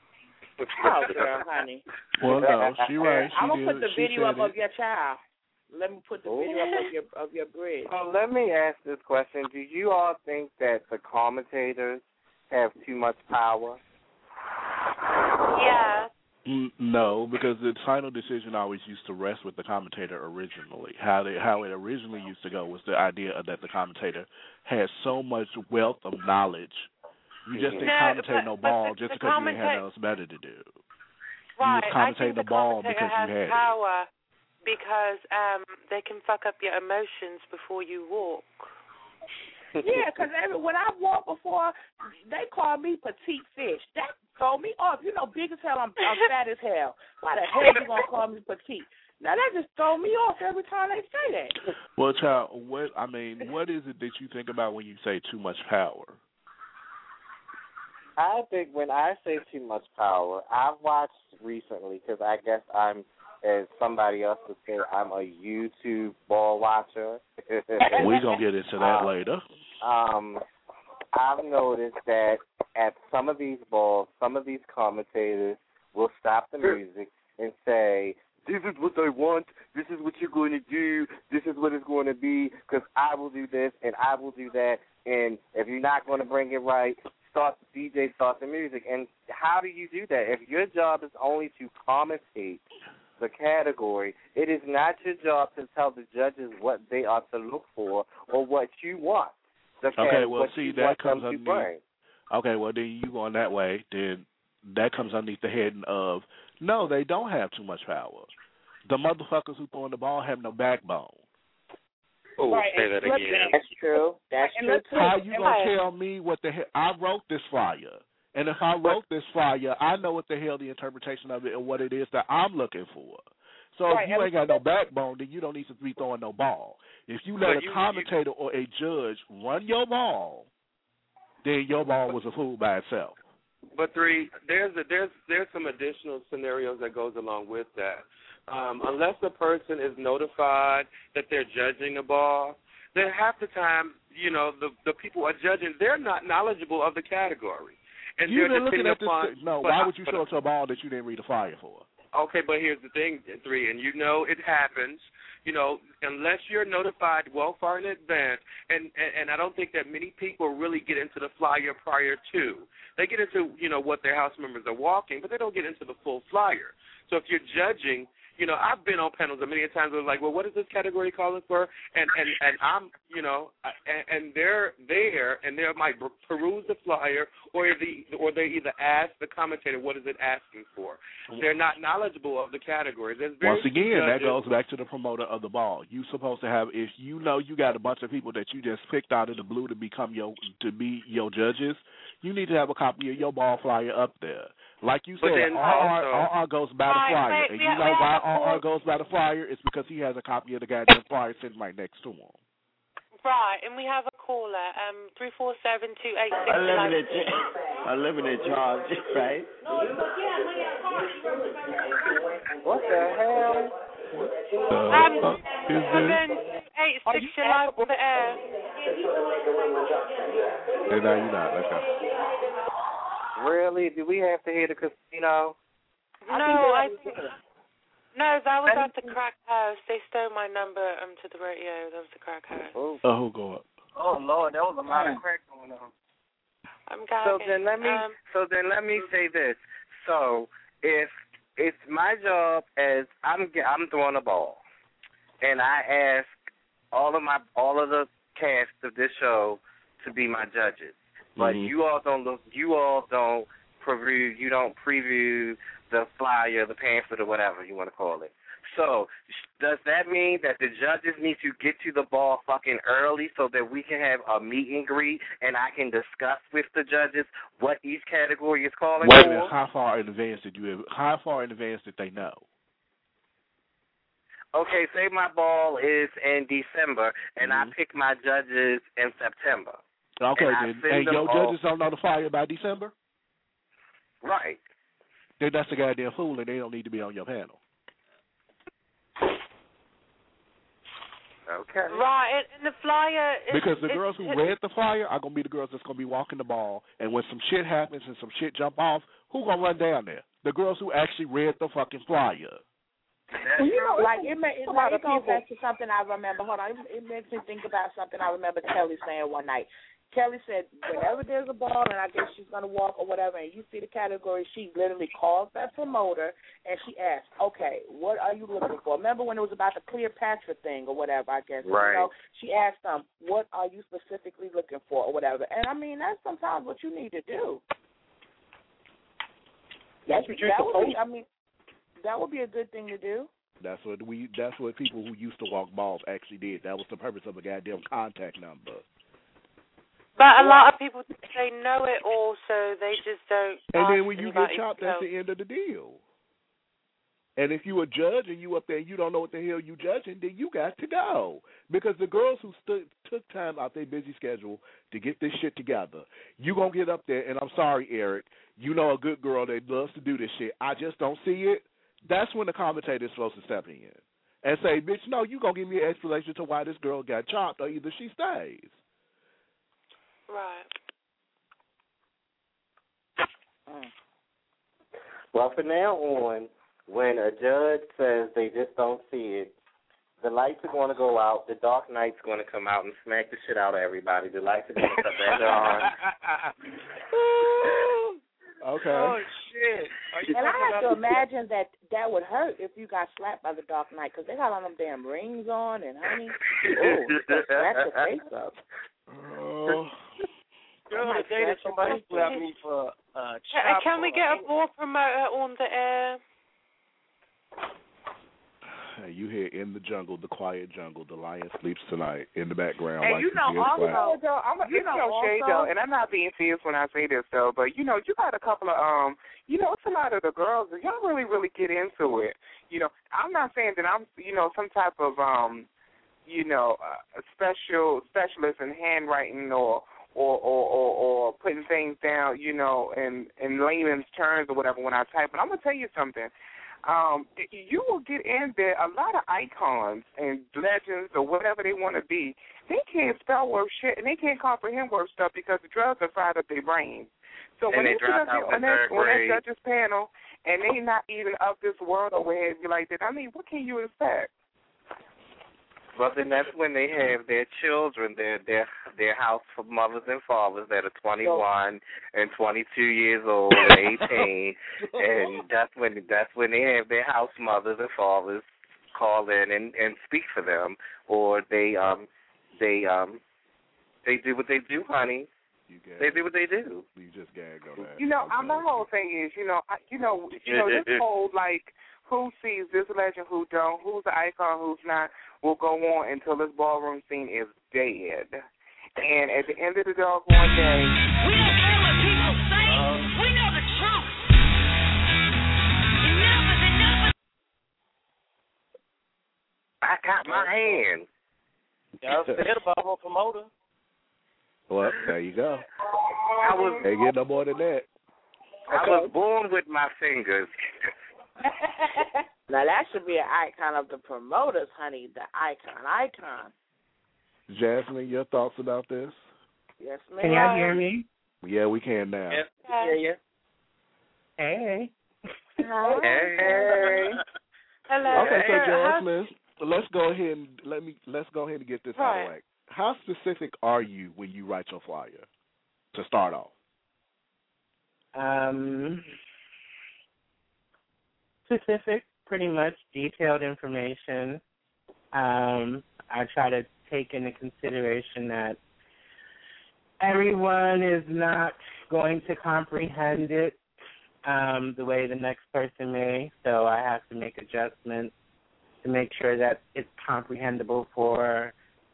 Oh, girl, honey. Well, no, she right. She I'm going to put the she video up it. of your child. Let me put the Ooh. video up of your, of your bridge. So let me ask this question. Do you all think that the commentators have too much power? Yeah. Mm, no, because the final decision always used to rest with the commentator originally. How they, how it originally used to go was the idea that the commentator had so much wealth of knowledge. You just didn't no, commentate but, no but ball the, just the because you didn't have commenta- nothing else better to do. Right. You was commentating I think the, the ball commentator because has you had power because um, they can fuck up your emotions before you walk. Yeah, because when I walked before, they called me petite fish. That throw me off. You know, big as hell, I'm, I'm fat as hell. Why the hell you going to call me petite? Now, that just throw me off every time they say that. Well, child, what I mean, what is it that you think about when you say too much power? I think when I say too much power, I've watched recently, because I guess I'm, as somebody else would say, I'm a YouTube ball watcher. We're going to get into that um, later. Um, I've noticed that at some of these balls, some of these commentators will stop the music and say, this is what I want, this is what you're going to do, this is what it's going to be, because I will do this and I will do that, and if you're not going to bring it right, start D J start the music. And how do you do that? If your job is only to commentate the category, it is not your job to tell the judges what they are to look for or what you want. the Okay, well, what see, you that want comes them to underneath. bring. Okay, well, then you going that way, then that comes underneath the heading of, no, they don't have too much power. The motherfuckers who throwing the ball have no backbone. Oh, Right, say and that let's- again. That's true. That's And true. let's too. How you and gonna let's- tell me what the hell? I wrote this flyer, and if I wrote this flyer, I know what the hell the interpretation of it and what it is that I'm looking for. So Right, if you and- ain't got no backbone, then you don't need to be throwing no ball. If you let But a you- commentator or a judge run your ball, then your ball was a fool by itself. But three, there's a, there's there's some additional scenarios that goes along with that. Um, unless the person is notified that they're judging the ball, then half the time, you know, the the people are judging. They're not knowledgeable of the category, and You've they're been looking depending at this. upon. No, but why I- would you but show up to a ball that you didn't read a flyer for? Okay, but here's the thing, three, and you know it happens. You know, unless you're notified well far in advance, and, and and I don't think that many people really get into the flyer prior to. They get into, you know, what their house members are walking, but they don't get into the full flyer. So if you're judging, you know, I've been on panels and many times I was like, well, what is this category calling for? And and and I'm, you know, and, and they're there and they might peruse the flyer, or the or they either ask the commentator, what is it asking for? They're not knowledgeable of the category. There's very Once again, few that judges- goes back to the promoter of the ball. You supposed to have, if you know you got a bunch of people that you just picked out of the blue to become your to be your judges, you need to have a copy of your ball flyer up there. Like you But said, then R R, also- R R goes by the Right, flyer, wait, and we you have- know we why have a R R call- goes by the flyer? It's because he has a copy of the goddamn flyer sitting right next to him. Right, and we have a caller, um, three four seven two eight six. Unlimited, unlimited charge, right? What the hell? Um, Is seven eight six, you're live on the air. Hey, no, you're not. Let's go. Really? Do we have to hear the casino? No, I think, no, that was at the Crack House. They stole my number um to the radio. That was the Crack House. Oh, oh who go up? Oh Lord, that was a lot of crack going on. I'm So gagging. then let me um, so then let me say this. So if it's my job as I'm I'm throwing a ball, and I ask all of my all of the cast of this show to be my judges, but Mhm. you all don't look, you all don't preview, you don't preview the flyer, the pamphlet, or whatever you want to call it. So does that mean that the judges need to get to the ball fucking early so that we can have a meet and greet and I can discuss with the judges what each category is calling Wait a for? minute. How far in advance did you? Ever, how far in advance did they know? Okay, say my ball is in December and Mm-hmm. I pick my judges in September. Okay, and I then, send and them your all- judges don't know the flyer by December? Right. Then that's a goddamn fool, and they don't need to be on your panel. Okay. right, and, and the flyer. Is, Because the is, girls who is, read the flyer are gonna be the girls that's gonna be walking the ball, and when some shit happens and some shit jump off, who gonna run down there? The girls who actually read the fucking flyer. Well, you know, Like it, may, it, a lot it of goes people. back to something I remember. Hold on, it, it makes me think about something I remember Kelly saying one night. Kelly said, whenever there's a ball and I guess she's gonna walk or whatever, and you see the category, she literally calls that promoter and she asks, "Okay, what are you looking for?" Remember when it was about the Cleopatra thing or whatever? I guess Right. you know, she asked them, "What are you specifically looking for?" or whatever. And I mean, that's sometimes what you need to do. That's what you're that would supposed be, I mean, that would be a good thing to do. That's what we. That's what people who used to walk balls actually did. That was the purpose of a goddamn contact number. but a lot of people they know it all, so they just don't. And ask then when you get anybody chopped, that's else. the end of the deal. And if you a judge and you up there and you don't know what the hell you judging, then you got to go. Because the girls who stood, took time out their busy schedule to get this shit together, you going to get up there, and I'm sorry, Eric, you know a good girl that loves to do this shit. I just don't see it. That's when the commentator is supposed to step in and say, bitch, no, you going to give me an explanation to why this girl got chopped, or either she stays. Right. Mm. Well, from now on, when a judge says they just don't see it, the lights are going to go out, the dark night's going to come out and smack the shit out of everybody. The lights are going to come back on. Okay. Oh shit! And I have to imagine that that would hurt if you got slapped by the Dark Knight, because they got all them damn rings on, and honey, oh, scratch your face up. Oh. Girl, I dated somebody who slapped me for uh, Can, can we get a ball promoter on the air? Hey, you hear In the Jungle, The Quiet Jungle, The Lion Sleeps Tonight in the background. And like you know, the also, though, I'm a, you know, no shade, though, and I'm not being serious when I say this, though, but, you know, you got a couple of, um, you know, it's a lot of the girls, y'all really, really get into it. You know, I'm not saying that I'm, you know, some type of, um, you know, uh, special specialist in handwriting or, or, or, or, or putting things down, you know, in, in layman's terms or whatever when I type, but I'm going to tell you something. Um, you will get in there, a lot of icons and legends or whatever they want to be, they can't spell worth shit and they can't comprehend worth stuff because the drugs have fried up their brains. So and when they they sit up there on that, on that judge's panel and they not even of this world or what have you like that, I mean, what can you expect? Well, then that's when they have their children, their their their house mothers and fathers that are twenty-one and twenty-two years old, and eighteen, and that's when that's when they have their house mothers and fathers call in and, and speak for them, or they um they um they do what they do, honey. You get they do what they do. You just gagged on that. You know, okay. My whole thing is, you know, I, you know, you know, this whole like. Who sees this legend, who don't, who's the icon, who's not, will go on until this ballroom scene is dead. And at the end of the doggone day... We don't care what people say. Um, we know the truth. Enough is enough. I got my hand. Y'all forget about a promoter. Well, there you go. I was... Can't get no more than that. I was born with my fingers. Now that should be an icon of the promoters, honey. The icon, icon. Jasmine, your thoughts about this? Yes, ma'am. Can y'all hear me? Yeah, we can now. Yes, yeah, yeah. Hey. Hi. Hey. Hello. Okay, so Jasmine, let's go ahead and let me let's go ahead and get this right. out of the way. How specific are you when you write your flyer? To start off. Um. Specific, pretty much detailed information. Um, I try to take into consideration that everyone is not going to comprehend it um, the way the next person may, so I have to make adjustments to make sure that it's comprehensible for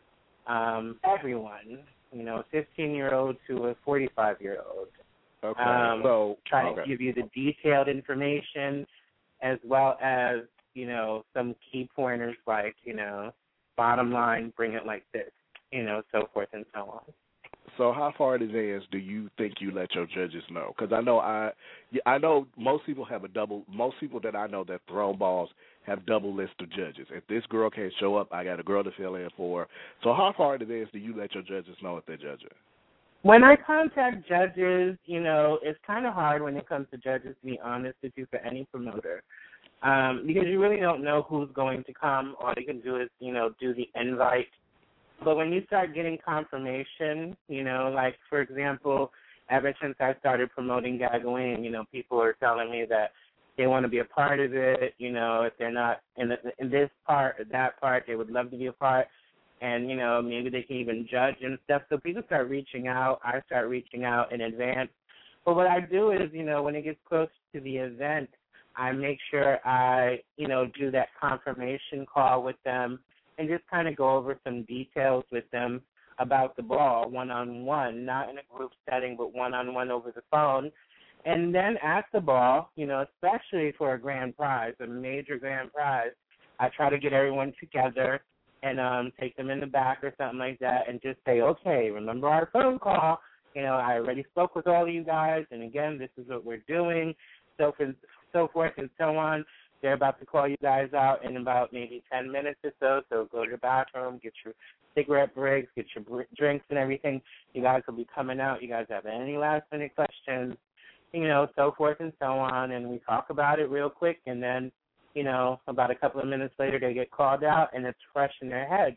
um, everyone, you know, a fifteen-year-old to a forty-five-year-old. Okay, um, so... Try okay. to give you the detailed information as well as, you know, some key pointers like, you know, bottom line, bring it like this, you know, so forth and so on. So how far in advance do you think you let your judges know? Because I know I, I know most people have a double. Most people that I know that throw balls have double list of judges. If this girl can't show up, I got a girl to fill in for her. So how far in advance do you let your judges know if they're judging? When I contact judges, you know, it's kind of hard when it comes to judges, to be honest with you, for any promoter, um, because you really don't know who's going to come. All you can do is, you know, do the invite. But when you start getting confirmation, you know, like, for example, ever since I started promoting Gagaween, you know, people are telling me that they want to be a part of it. You know, if they're not in, the, in this part or that part, they would love to be a part. And, you know, maybe they can even judge and stuff. So people start reaching out. I start reaching out in advance. But what I do is, you know, when it gets close to the event, I make sure I, you know, do that confirmation call with them and just kind of go over some details with them about the ball one-on-one, not in a group setting, but one-on-one over the phone. And then at the ball, you know, especially for a grand prize, a major grand prize, I try to get everyone together and um, take them in the back or something like that and just say, okay, remember our phone call? You know, I already spoke with all of you guys, and, again, this is what we're doing, so, for, so forth and so on. They're about to call you guys out in about maybe ten minutes or so, so go to the bathroom, get your cigarette breaks, get your drinks and everything. You guys will be coming out. You guys have any last-minute questions, you know, so forth and so on, and we talk about it real quick, and then, you know, about a couple of minutes later, they get called out, and it's fresh in their head.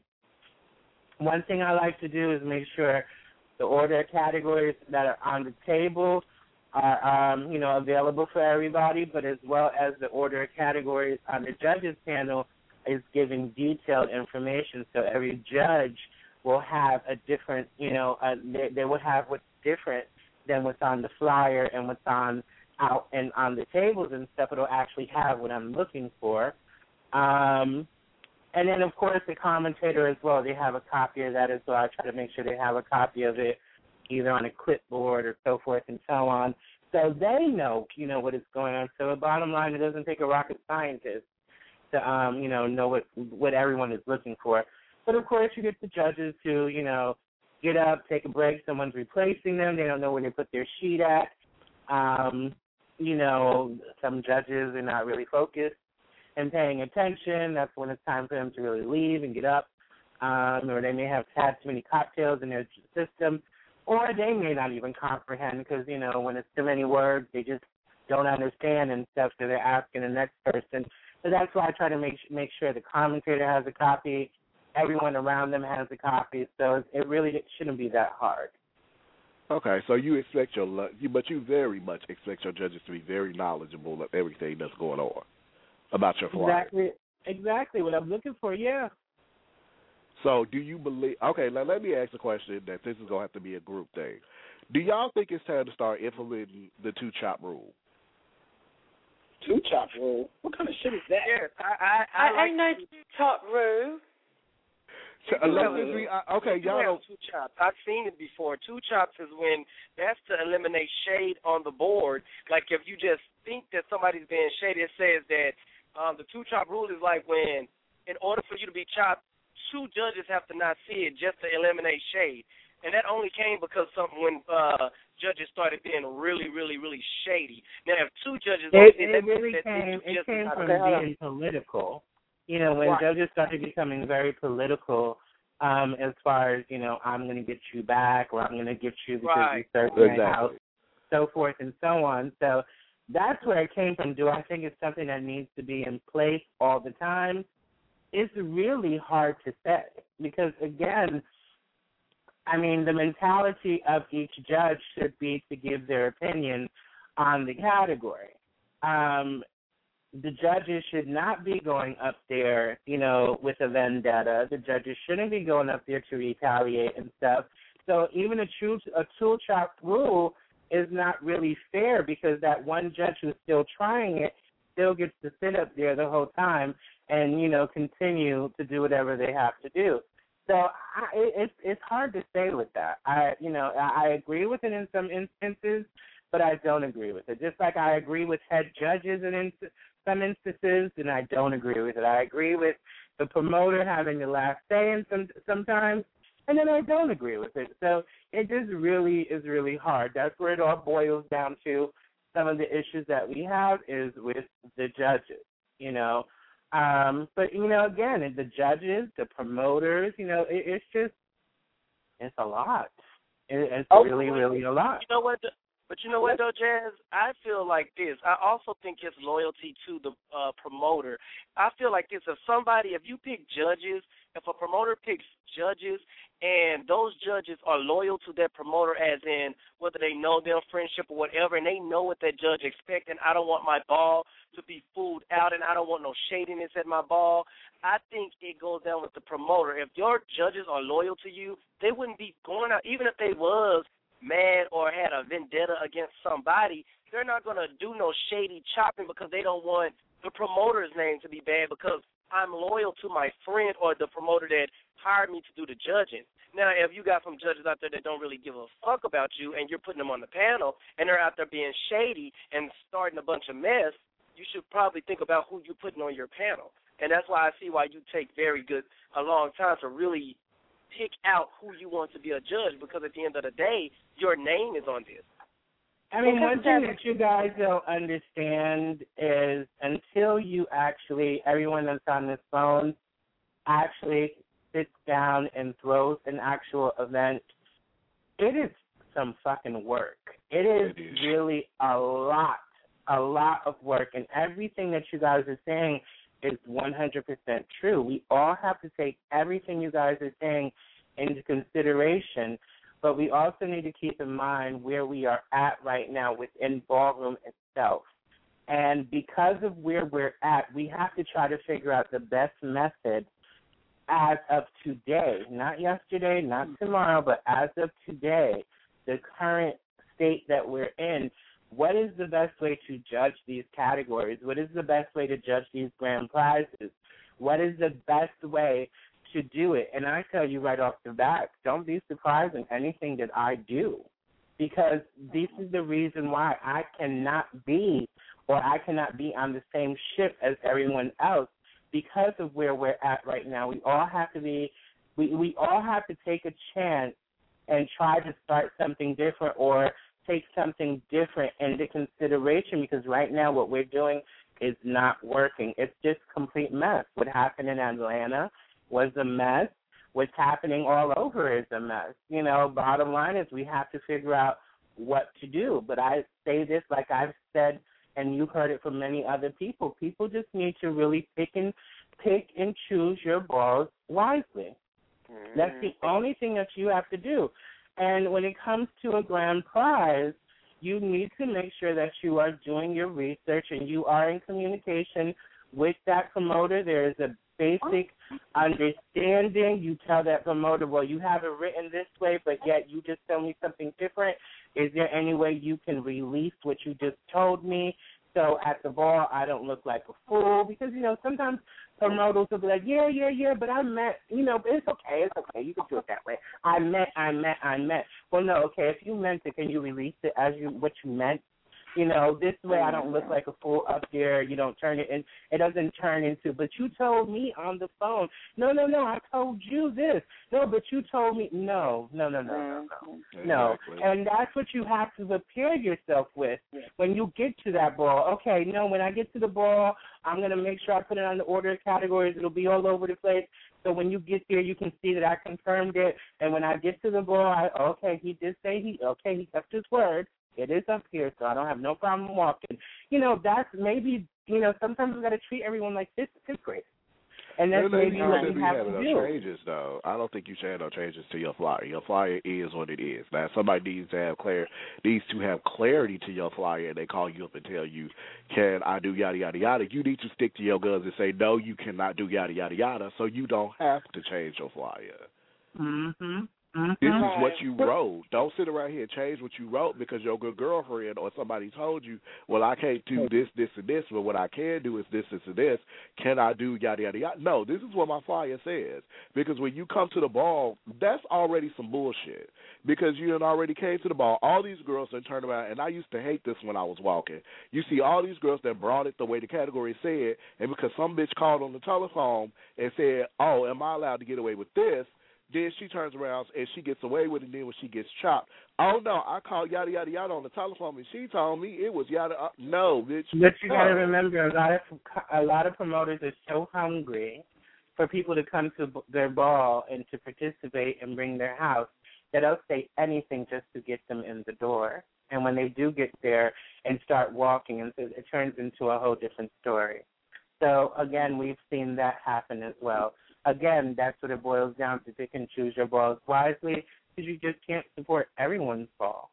One thing I like to do is make sure the order categories that are on the table are, um, you know, available for everybody, but as well as the order categories on the judges panel is giving detailed information so every judge will have a different, you know, uh, they, they will have what's different than what's on the flyer and what's on out and on the tables and stuff. It'll actually have what I'm looking for. Um, and then, of course, the commentator as well. They have a copy of that as well. I try to make sure they have a copy of it either on a clipboard or so forth and so on, so they know, you know, what is going on. So the bottom line, it doesn't take a rocket scientist to, um, you know, know what what everyone is looking for. But, of course, you get the judges who, you know, get up, take a break, someone's replacing them, they don't know where they put their sheet at. Um, you know, some judges are not really focused and paying attention. That's when it's time for them to really leave and get up. Um, or they may have had too many cocktails in their system. Or they may not even comprehend because, you know, when it's too many words, they just don't understand and stuff, so they're asking the next person. So that's why I try to make make sure the commentator has a copy, everyone around them has a copy, so it really shouldn't be that hard. Okay, so you expect your, you, but you very much expect your judges to be very knowledgeable of everything that's going on about your flyer. Exactly, exactly what I'm looking for, yeah. So do you believe, okay, now let me ask a question that this is going to have to be a group thing. Do y'all think it's time to start implementing the two-chop rule? Two-chop rule? What kind of shit is that? Yes, I I, I, I, like I know top rule. So, unless we, uh, okay, you y'all have don't. two chops. I've seen it before. Two chops is when that's to eliminate shade on the board. Like if you just think that somebody's being shady, it says that um, the two chop rule is like when, in order for you to be chopped, two judges have to not see it just to eliminate shade. And that only came because some when uh, judges started being really, really, really shady. Now, if two judges It, don't see it that, really that, came. that It just came not from okay, being political. You know, when right. judges started becoming very political, um, as far as, you know, I'm going to get you back, or I'm going to get you because right. you served my Exactly. house, so forth and so on. So that's where it came from. Do I think it's something that needs to be in place all the time? It's really hard to say because, again, I mean, the mentality of each judge should be to give their opinion on the category. Um, the judges should not be going up there, you know, with a vendetta. The judges shouldn't be going up there to retaliate and stuff. So even a true a tool chop rule is not really fair because that one judge who's still trying it still gets to sit up there the whole time and, you know, continue to do whatever they have to do. So I, it, it's it's hard to say with that. I you know I, I agree with it in some instances, but I don't agree with it. Just like I agree with head judges in, in some instances, and I don't agree with it. I agree with the promoter having the last say in some sometimes, and then I don't agree with it. So it just really is really hard. That's where it all boils down to. Some of the issues that we have is with the judges, you know. Um, but, you know, again, the judges, the promoters, you know, it, it's just, it's a lot. It, it's Oh, really, really a lot. You know what? The, but you know what, though, Jazz? I feel like this. I also think it's loyalty to the uh, promoter. I feel like this. If somebody, if you pick judges, if a promoter picks judges, and those judges are loyal to their promoter, as in whether they know their friendship or whatever, and they know what that judge expects, and I don't want my ball to be fooled out, and I don't want no shadiness at my ball, I think it goes down with the promoter. If your judges are loyal to you, they wouldn't be going out, even if they was mad or had a vendetta against somebody, they're not going to do no shady chopping because they don't want the promoter's name to be bad because I'm loyal to my friend or the promoter that hired me to do the judging. Now, if you got some judges out there that don't really give a fuck about you and you're putting them on the panel and they're out there being shady and starting a bunch of mess, you should probably think about who you're putting on your panel. And that's why I see why you take very good, a long time to really pick out who you want to be a judge because at the end of the day, your name is on this. I mean, one thing that you guys don't understand is until you actually, everyone that's on this phone, actually sits down and throws an actual event, it is some fucking work. It is, it is really a lot, a lot of work. And everything that you guys are saying is one hundred percent true. We all have to take everything you guys are saying into consideration, but we also need to keep in mind where we are at right now within ballroom itself. And because of where we're at, we have to try to figure out the best method as of today, not yesterday, not tomorrow, but as of today, the current state that we're in, what is the best way to judge these categories? What is the best way to judge these grand prizes? What is the best way to do it? And I tell you right off the bat, don't be surprised in anything that I do, because this is the reason why I cannot be or I cannot be on the same ship as everyone else because of where we're at right now. We all have to be, we, we all have to take a chance and try to start something different or take something different into consideration, because right now what we're doing is not working. It's just complete mess. What happened in Atlanta was a mess. What's happening all over is a mess. You know, bottom line is we have to figure out what to do. But I say this like I've said, and you've heard it from many other people. People just need to really pick and pick and choose your balls wisely. Mm-hmm. That's the only thing that you have to do. And when it comes to a grand prize, you need to make sure that you are doing your research and you are in communication with that promoter. There is a basic understanding. You tell that promoter, well, you have it written this way, but yet you just tell me something different. Is there any way you can release what you just told me so at the ball I don't look like a fool? Because, you know, sometimes promoters will be like, yeah, yeah, yeah, but I meant, you know, but it's okay, it's okay. You can do it that way. I meant, I meant, I meant. Well, no, okay, if you meant it, can you release it as you what you meant? You know, this way I don't look like a fool up there. You don't turn it in. It doesn't turn into, but you told me on the phone. No, no, no, I told you this. No, but you told me. No, no, no, no, no, no. No. And that's what you have to prepare yourself with when you get to that ball. Okay, no, when I get to the ball, I'm going to make sure I put it on the order of categories. It'll be all over the place. So when you get there, you can see that I confirmed it. And when I get to the ball, I, okay, he did say he, okay, he kept his word. It is up here, so I don't have no problem walking. You know, that's maybe, you know, sometimes we got to treat everyone like this fifth grade. And that's maybe what you have to do. No changes, though. I don't think you should have no changes to your flyer. Your flyer is what it is. Now, somebody needs to have clear, needs to have clarity to your flyer, and they call you up and tell you, can I do yada, yada, yada. You need to stick to your guns and say, no, you cannot do yada, yada, yada, so you don't have to change your flyer. Mm-hmm. Mm-hmm. This is what you wrote. Don't sit around here and change what you wrote because your good girlfriend or somebody told you, well, I can't do this, this, and this, but what I can do is this, this, and this. Can I do yada, yada, yada? No, this is what my flyer says. Because when you come to the ball, that's already some bullshit. Because you had already came to the ball. All these girls that turn around, and I used to hate this when I was walking. You see all these girls that brought it the way the category said, and because some bitch called on the telephone and said, oh, am I allowed to get away with this? Then she turns around and she gets away with it. And then when she gets chopped, oh no, I called yada yada yada on the telephone, and she told me it was yada. Uh, no, bitch. But you got to remember, a lot of a lot of promoters are so hungry for people to come to their ball and to participate and bring their house that they'll say anything just to get them in the door. And when they do get there and start walking, and so it turns into a whole different story. So again, we've seen that happen as well. Again, that's what it boils down to. Pick and choose your balls wisely because you just can't support everyone's ball.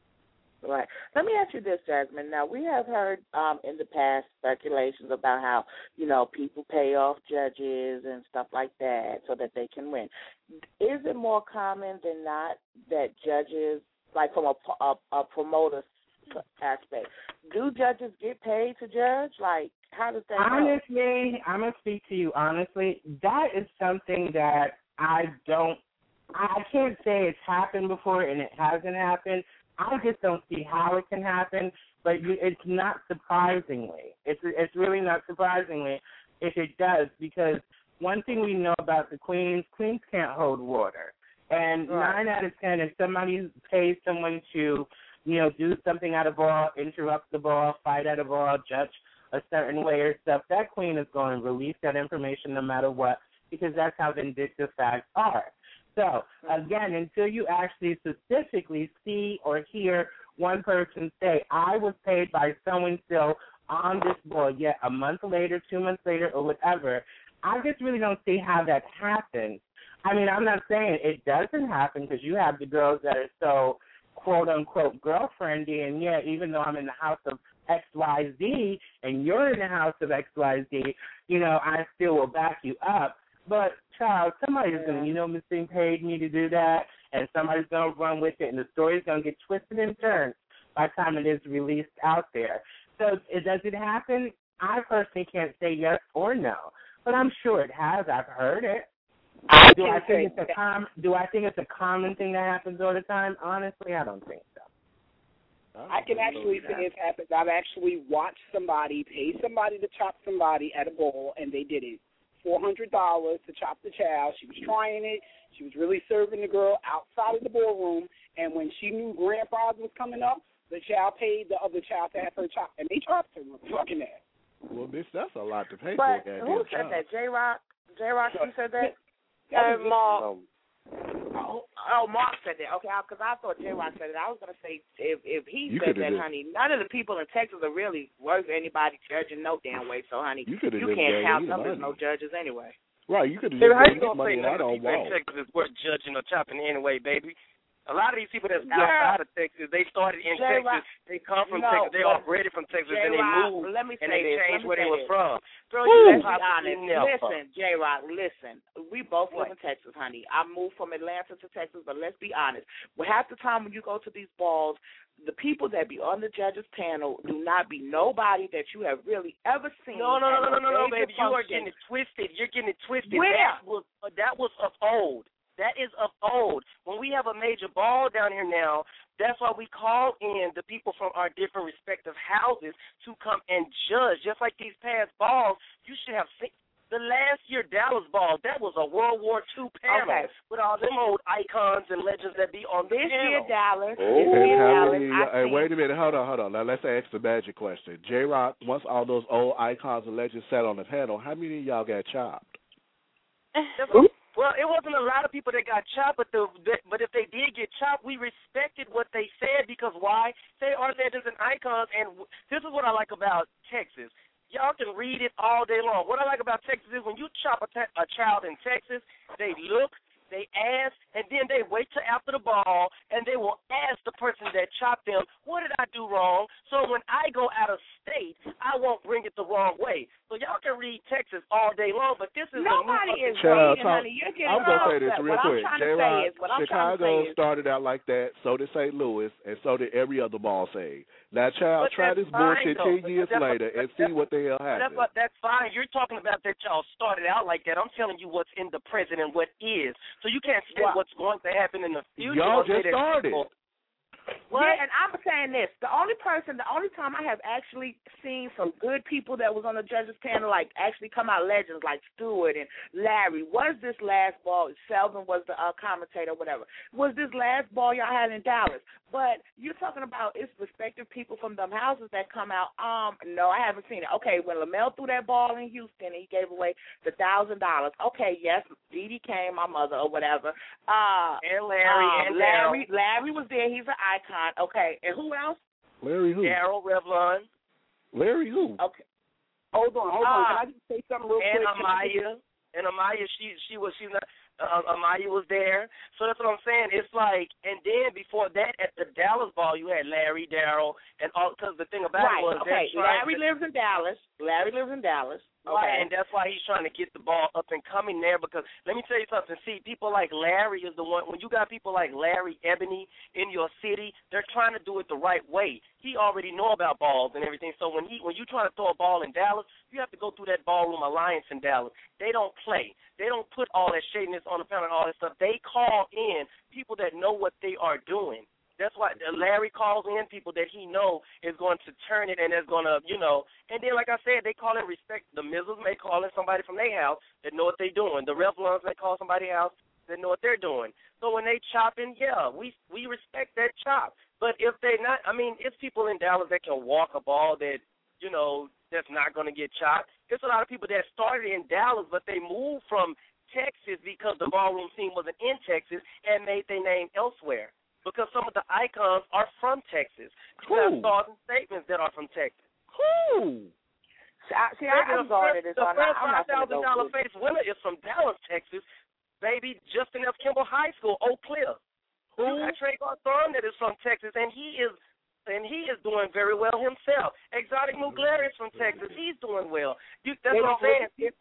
Right. Let me ask you this, Jasmine. Now, we have heard um, in the past speculations about how, you know, people pay off judges and stuff like that so that they can win. Is it more common than not that judges, like from a, a, a promoter aspect, do judges get paid to judge? Like, how does that Honestly, go? I'm going to speak to you honestly. That is something that I don't, I can't say it's happened before and it hasn't happened. I just don't see how it can happen, but you, it's not surprisingly. It's it's really not surprisingly if it does, because one thing we know about the queens, queens can't hold water. And right. nine out of ten, if somebody pays someone to, you know, do something at a ball, interrupt the ball, fight at a ball, judge a certain way or stuff, that queen is going to release that information no matter what, because that's how vindictive facts are. So, again, until you actually specifically see or hear one person say, I was paid by so-and-so on this ball, yet a month later, two months later, or whatever, I just really don't see how that happens. I mean, I'm not saying it doesn't happen, because you have the girls that are so quote-unquote girlfriendy, and yeah, even though I'm in the house of X Y Z and you're in the house of X Y Z, you know, I still will back you up. But, child, somebody's going to, you know, Miss Thing paid me to do that, and somebody's going to run with it, and the story's going to get twisted and turned by the time it is released out there. So it, does it happen? I personally can't say yes or no, but I'm sure it has. I've heard it. I do I can think say it's a com- Do I think it's a common thing that happens all the time? Honestly, I don't think so. I can actually say it happens. I've actually watched somebody pay somebody to chop somebody at a ball, and they did it. four hundred dollars to chop the child. She was trying it. She was really serving the girl outside of the ballroom, and when she knew grand prize was coming up, the child paid the other child to have her chopped, and they chopped her with fucking ass. Well, bitch, that's a lot to pay But for. who said that? J-Rock? J-Rock, who said that? That was Mark. um, Oh, oh, Mark said that. Okay, because I, I thought J-Rock said it. I was going to say, if if he You said coulda that, did. honey, none of the people in Texas are really worth anybody judging no damn way. So, honey, You you, coulda just can't gave count me the them as money. no judges anyway. Right, you could have Baby, just how you paid me gonna say money and none I of the don't people in want. Texas is worth judging or chopping anyway, baby? A lot of these people that's Yeah. outside of Texas, they started in J-Rock, Texas, they come from no, Texas, they but are bred from Texas, and they J-Rock, moved, let me and say they this, changed let me where they say was this. from. Girl, Let's you be possibly honest. never. Listen, J-Rock, listen. We both live in Texas, honey. I moved from Atlanta to Texas, but let's be honest. Well, half the time when you go to these balls, the people that be on the judges panel do not be nobody that you have really ever seen. No, no, no, no, no, no, no, major baby. You are function. getting it twisted. You're getting it twisted. Where? That was uh, that was of old. That is of old. When we have a major ball down here now, that's why we call in the people from our different respective houses to come and judge. Just like these past balls, you should have seen. The last year Dallas ball, that was a World War Two panel Okay. with all them old icons and legends that be on the This panel. year, Dallas. Oh, This year, how Dallas. many? I Hey, seen- wait a minute. Hold on, hold on. Now let's ask the magic question. J Rock, once all those old icons and legends sat on the panel, how many of y'all got chopped? Well, it wasn't a lot of people that got chopped, but the but if they did get chopped, we respected what they said because why? They are legends and icons, and this is what I like about Texas. Y'all can read it all day long. What I like about Texas is when you chop a, te- a child in Texas, they look, they ask, and then they wait till after the ball, and they will ask the person that chopped them, what did I do wrong? So when I go out of state, I won't bring it the wrong way. So y'all can read Texas all day long, but this is Nobody a is Child, reading, talk- honey. You're getting I'm gonna say this upset. real What quick. I'm trying J to say Rock, is, what I'm trying to Chicago say is, started out like that, so did Saint Louis, and so did every other ball save. Now, child, But try that's this fine, bullshit though. ten years That's what- later and that's- see what the hell That's happens. what, that's fine. You're talking about that y'all started out like that. I'm telling you what's in the present and what is. So you can't say What? what's going to happen in the future. Y'all or say just that started. people- What? Yeah, and I'm saying this. The only person, the only time I have actually seen some good people that was on the judges panel, like actually come out legends like Stewart and Larry, was this last ball. Selvin was the uh, commentator, whatever. Was this last ball y'all had in Dallas. But you're talking about it's respective people from them houses that come out. Um, no, I haven't seen it. Okay, when LaMelo threw that ball in Houston and he gave away the thousand dollars. Okay, yes, Dee Dee came, my mother or whatever. Uh, and Larry um, and Larry, Daryl. Larry was there. He's an icon. Okay, and who else? Larry who? Daryl Revlon. Larry who? Okay. Hold on, hold on. Uh, Can I just say something real And quick? Amaya. And Amaya, she she was she's not. Uh, Amaya was there, so that's what I'm saying. It's like, and then before that, at the Dallas ball, you had Larry, Daryl, and all. Because the thing about right. it was, Okay. they're trying Larry to- lives in Dallas. Larry lives in Dallas. Okay. Right, and that's why he's trying to get the ball up and coming there because let me tell you something. See, people like Larry is the one, when you got people like Larry Ebony in your city, they're trying to do it the right way. He already know about balls and everything, so when he when you try to throw a ball in Dallas, you have to go through that ballroom alliance in Dallas. They don't play. They don't put all that shadiness on the panel and all that stuff. They call in people that know what they are doing. That's why Larry calls in people that he know is going to turn it and is going to, you know. And then, like I said, they call in respect. The Mizzles may call in somebody from their house that know what they're doing. The Revlons may call somebody else that know what they're doing. So when they chopping, yeah, we we respect that chop. But if they're not, I mean, it's people in Dallas that can walk a ball that, you know, that's not going to get chopped. There's a lot of people that started in Dallas, but they moved from Texas because the ballroom scene wasn't in Texas and made their name elsewhere. Because some of the icons are from Texas. You have stars and statements that are from Texas. Who? See, I, see, I, I'm sorry to this. The I'm first not, I'm not five gonna thousand go dollar through. face winner is from Dallas, Texas. Baby, Justin F. Kimball High School, Oak Cliff. Who? You got Trey Garthon that is from Texas, and he is and he is doing very well himself. Exotic Mugler is from Texas. He's doing well. You, that's They what I'm don't saying.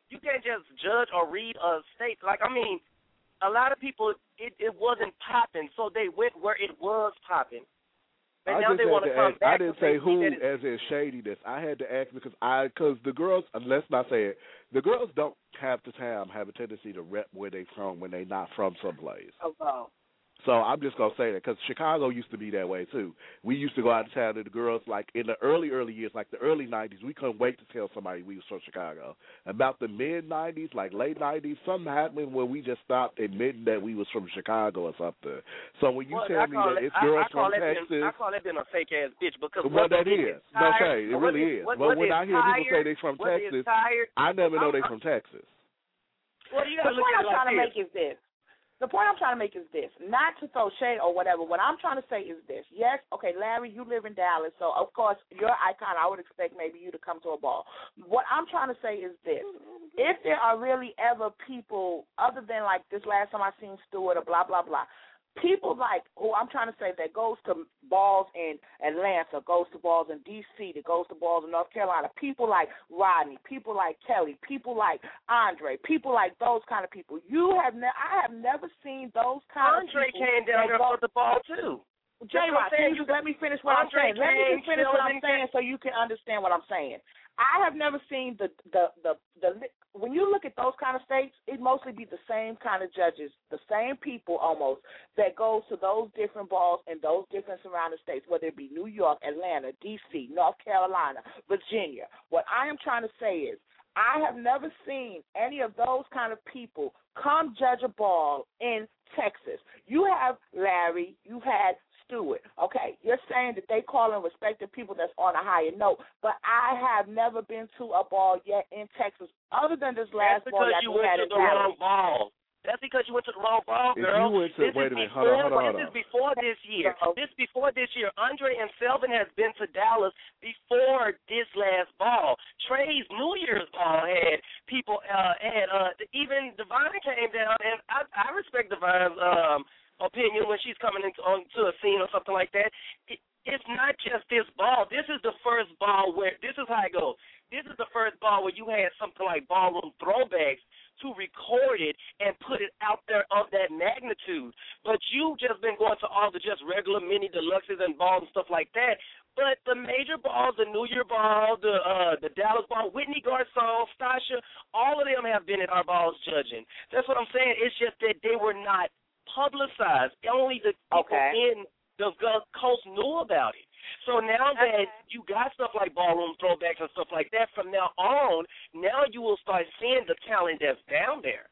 you can't just judge or read a state. Like, I mean, a lot of people, it, it wasn't popping, so they went where it was popping. And I now just they had want to to come ask, back. I didn't say who as in shadiness. I had to ask because I because the girls, let's not say it, the girls don't have the time have a tendency to rep where they from when they not from someplace. Oh, wow. So I'm just going to say that because Chicago used to be that way, too. We used to go out of town, and the girls, like, in the early, early years, like the early nineties, we couldn't wait to tell somebody we was from Chicago. About the mid-nineties, like late nineties, something happened where we just stopped admitting that we was from Chicago or something. So when you well, tell I me call that it, it's girls I, I call from it Texas. Being, I call it being a fake-ass bitch because Well, that is. No, Shay, it really is. What, but what when I hear tired, people say they from Texas, tired, I never know I'm, they from Texas. Well, you the gotta point look I'm trying like to this. make is this. The point I'm trying to make is this, not to throw shade or whatever. What I'm trying to say is this. Yes, okay, Larry, you live in Dallas, so, of course, you're an icon. I would expect maybe you to come to a ball. What I'm trying to say is this. If there are really ever people, other than, like, this last time I seen Stewart or blah, blah, blah, people like who I'm trying to say that goes to balls in Atlanta, goes to balls in D C, that goes to balls in North Carolina, people like Rodney, people like Kelly, people like Andre, people like those kind of people. You have ne- I have never seen those kind Andre of people. Andre came down here for the ball, too. J. Rock, can you just let me finish what Andre I'm saying? Let me just finish what I'm came, saying so you can understand what I'm saying. I have never seen the, the, the, the, when you look at those kind of states, it mostly be the same kind of judges, the same people almost, that goes to those different balls in those different surrounding states, whether it be New York, Atlanta, D C, North Carolina, Virginia. What I am trying to say is, I have never seen any of those kind of people come judge a ball in Texas. You have Larry, you've had Stewart, okay? You're saying that they call and respect the people that's on a higher note, but I have never been to a ball yet in Texas other than this last That's ball because that you we went had to in the Dallas. wrong ball. That's because you went to the wrong ball, If girl. you went to, this wait is a minute, before, hold on, hold on, hold This on. is before this year. This before this year. Andre and Selvin has been to Dallas before this last ball. Trey's New Year's ball had people, uh, had, uh, even Divine came down, and I, I respect Divine's, um, opinion when she's coming into onto a scene or something like that. It, it's not just this ball. This is the first ball where, this is how it goes. This is the first ball where you had something like ballroom throwbacks to record it and put it out there of that magnitude. But you've just been going to all the just regular mini deluxes and balls and stuff like that. But the major balls, the New Year ball, the uh, the Dallas ball, Whitney Garcon, Stasha, all of them have been at our balls judging. That's what I'm saying. It's just that they were not publicized. Only the people okay. in the Gulf Coast knew about it. So now that you got stuff like ballroom throwbacks and stuff like that, from now on, now you will start seeing the talent that's down there.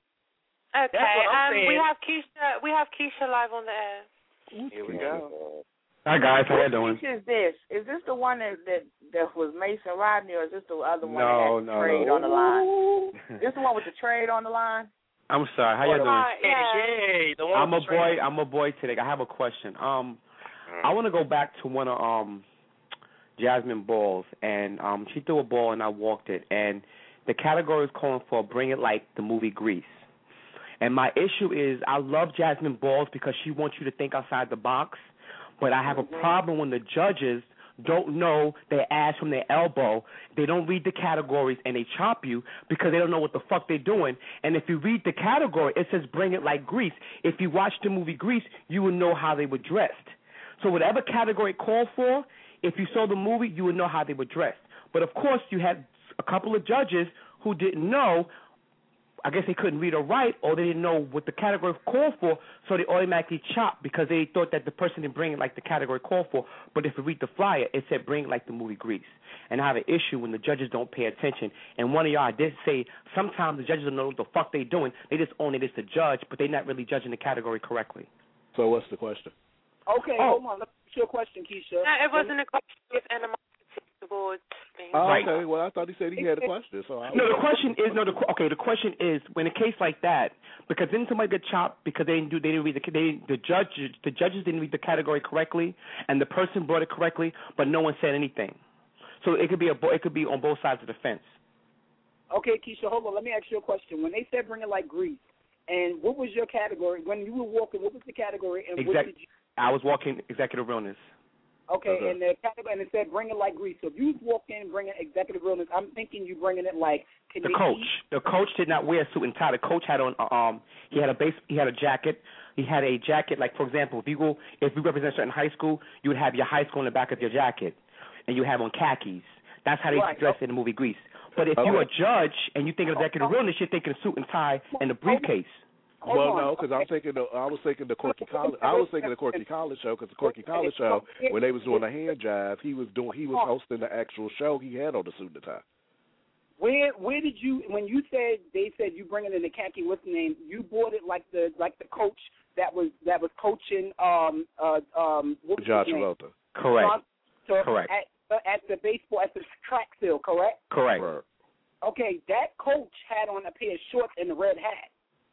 Okay, That's what I'm um, saying. we have Keisha. We have Keisha live on the air. Here we go. Hi guys, how you What doing? speech is this? Is this the one that, that that was Mason Rodney, or is this the other one No, that had the no, trade no. on the line? This the one with the trade on the line? I'm sorry. How you doing? Uh, yeah. Hey, the one I'm a with the boy. trade. I'm a boy today. I have a question. Um, I want to go back to one of um Jasmine balls, and um she threw a ball and I walked it, and the category is calling for Bring It Like the movie Grease. And my issue is I love Jasmine balls because she wants you to think outside the box, but I have a problem when the judges don't know their ass from their elbow. They don't read the categories and they chop you because they don't know what the fuck they're doing. And if you read the category, it says Bring It Like Grease. If you watch the movie Grease, you would know how they were dressed. So whatever category it called for, if you saw the movie, you would know how they were dressed. But of course, you had a couple of judges who didn't know. I guess they couldn't read or write, or they didn't know what the category called for, so they automatically chopped because they thought that the person didn't bring it like the category called for. But if you read the flyer, it said Bring It Like the movie Grease. And I have an issue when the judges don't pay attention. And one of y'all did say sometimes the judges don't know what the fuck they're doing. They just own it as the judge, but they're not really judging the category correctly. So what's the question? Okay, Oh. hold on. Let me ask you a question, Keisha. No, it wasn't a question of animosity towards me. Oh, Right. okay. Well, I thought he said he had a question. So I No, the question is no. The okay, the question is when a case like that, because didn't somebody get chopped because they didn't do they didn't read the they the judge the judges didn't read the category correctly and the person brought it correctly, but no one said anything. So it could be a bo- it could be on both sides of the fence. Okay, Keisha, hold on. Let me ask you a question. When they said Bring It Like Grease, and what was your category? When you were walking, what was the category, and what Exact. did you... I was walking executive realness. Okay, Okay. and the category, and it said bring it like grease. So if you walk in bringing executive realness, I'm thinking you bringing it like The Kaniki. coach. The coach did not wear a suit and tie. The coach had on um he had a base he had a jacket. He had a jacket, like for example, if you go if you represent a certain high school, you would have your high school in the back of your jacket. And you have on khakis. That's how they Right. dress in the movie Grease. But if Okay. you're a judge and you think of executive realness, you're thinking a suit and tie and a briefcase. Well, no, because I'm thinking. The, I was thinking the Corky Collins. I was thinking the Corky Collins show because the Corky Collins show, when they was doing the hand jive, he was doing. He was hosting the actual show. He had on the suit and tie. Where where did you when you said they said you bringing in the khaki? What's the name? You bought it like the like the coach that was that was coaching um uh um what was John his name? Travolta. Correct. So Correct. At, uh, at the baseball at the track field, correct? Correct. Okay, that coach had on a pair of shorts and a red hat.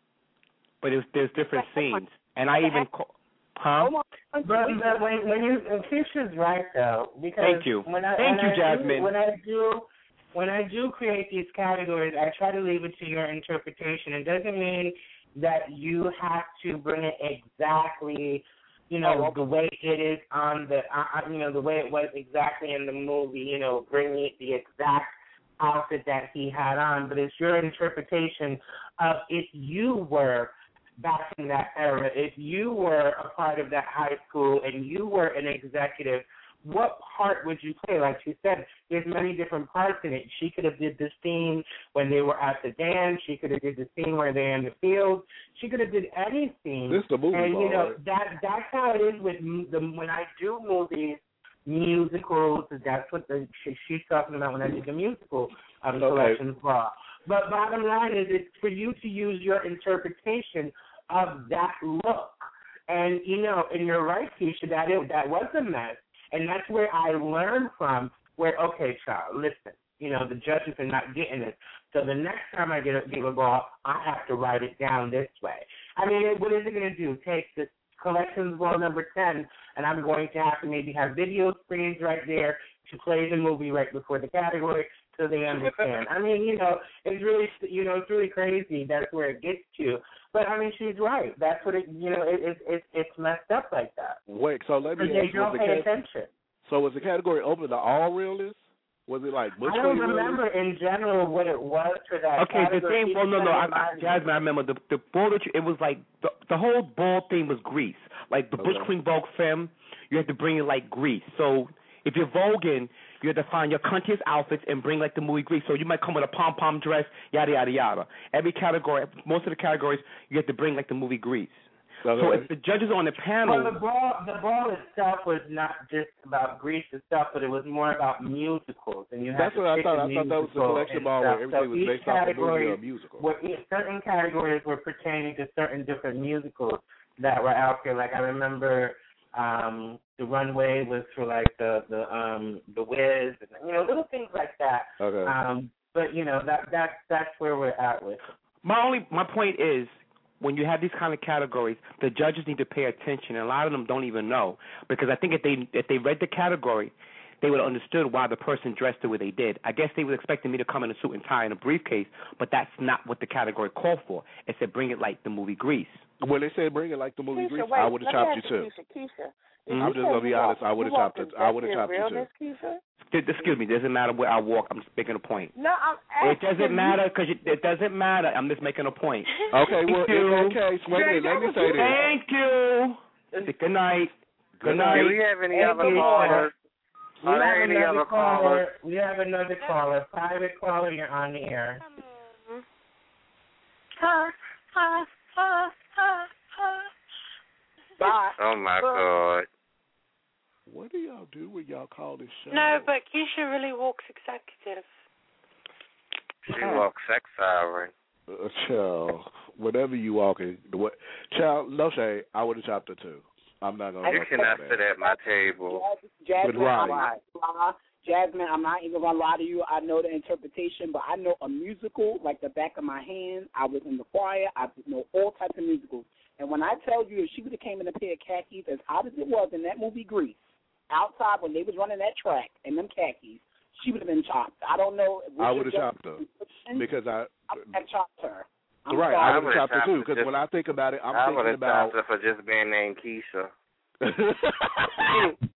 But it was, there's different scenes. And I even call, huh? But, but when, when you, and Keisha's right though, because Thank you. When I, Thank when you, I Jasmine. Do, when I do, when I do create these categories, I try to leave it to your interpretation. It doesn't mean that you have to bring it exactly, you know, the way it is on the, uh, you know, the way it was exactly in the movie. You know, bring it the exact outfit that he had on. But it's your interpretation of if you were back in that era, if you were a part of that high school and you were an executive, what part would you play? Like she said, there's many different parts in it. She could have did the scene when they were at the dance. She could have did the scene where they're in the field. She could have did any scene. This the movie, and you know right? that that's how it is with m- the when I do movies, musicals. That's what the she, she's talking about when I did the musical um, Okay. Collections Bra. But bottom line is, it's for you to use your interpretation of that look. And, you know, and you're right, Keisha, that it, that was a mess. And that's where I learned from, where, okay, child, listen, you know, the judges are not getting it. So the next time I get a, give a ball, I have to write it down this way. I mean, what is it going to do? Take the Collections Ball number ten, and I'm going to have to maybe have video screens right there to play the movie right before the category so they understand. I mean, you know, it's really, you know, it's really crazy. That's where it gets to. But I mean, she's right. That's what it, you know, it, it, it it's messed up like that. Wait, so let me Because they ask, don't was the pay cat- attention. So was the category open to all realists? Was it like Bush I don't Queen remember realists? in general what it was for that. Okay, the category. thing. Well, no, no, I, I, Jasmine, I remember the the ball that you, it was like the the whole ball thing was Grease. Like the Bush Okay. Queen Vogue Femme, you had to bring it like Grease. So if you're voguing, you have to find your cuntiest outfits and bring like the movie Grease. So you might come with a pom pom dress, yada yada yada. Every category, most of the categories, you have to bring like the movie Grease. Okay. So if the judges are on the panel, Well, the ball, the ball itself was not just about Grease itself, but it was more about musicals, and you had That's to what I pick thought. a I thought that was the musical collection and ball where stuff. everything so was each based off a movie category or a musical. Were, certain categories were pertaining to certain different musicals that were out there. Like I remember, um, the runway was for like the the um the Wiz, and, you know, little things like that. Okay. Um, but you know that that that's where we're at with it. my only my point is, when you have these kind of categories, the judges need to pay attention, and a lot of them don't even know, because I think if they if they read the category, they would have understood why the person dressed the way they did. I guess they were expecting me to come in a suit and tie and a briefcase, but that's not what the category called for. It said bring it like the movie Grease. When they said bring it like the movie Keisha, Grease, wait, I would have let me chopped you ask too. Keisha, Keisha, Mhm. I'm just gonna be honest. I would have chopped it. I would have chopped you too. realness, Keisha? Excuse me, it doesn't matter where I walk. I'm just making a point. No, I'm It asking doesn't you. matter because it doesn't matter. I'm just making a point. Okay, well, Thank you. in that case, wait a minute, let me say this. Thank you. Good night. Good night. Do we have any Hey, other Keisha. callers? We Are have there any another other callers? We have another caller. Private caller, you're on the air. Ha, ha, ha, ha, ha. Bye. Oh my God. What do y'all do when y'all call this show? No, but Keisha really walks executive. She walks sex siren. Uh, child, whatever you walking, the way, child, no shade, I would have chopped her too. I'm not gonna. You lie cannot to sit that. at my table. Jasmine, With I'm Ronnie. not, lie. Jasmine, I'm not even gonna lie to you. I know the interpretation, but I know a musical like the back of my hand. I was in the choir. I know all types of musicals. And when I tell you, if she would have came in a pair of khakis, as hot as it was in that movie Grease, outside when they was running that track in them khakis, she would have been chopped. I don't know. I would have chopped her because I. I would have chopped her. I'm right, sorry. I would have chopped her too because just- when I think about it, I'm I thinking would have about. chopped her for just being named Keisha.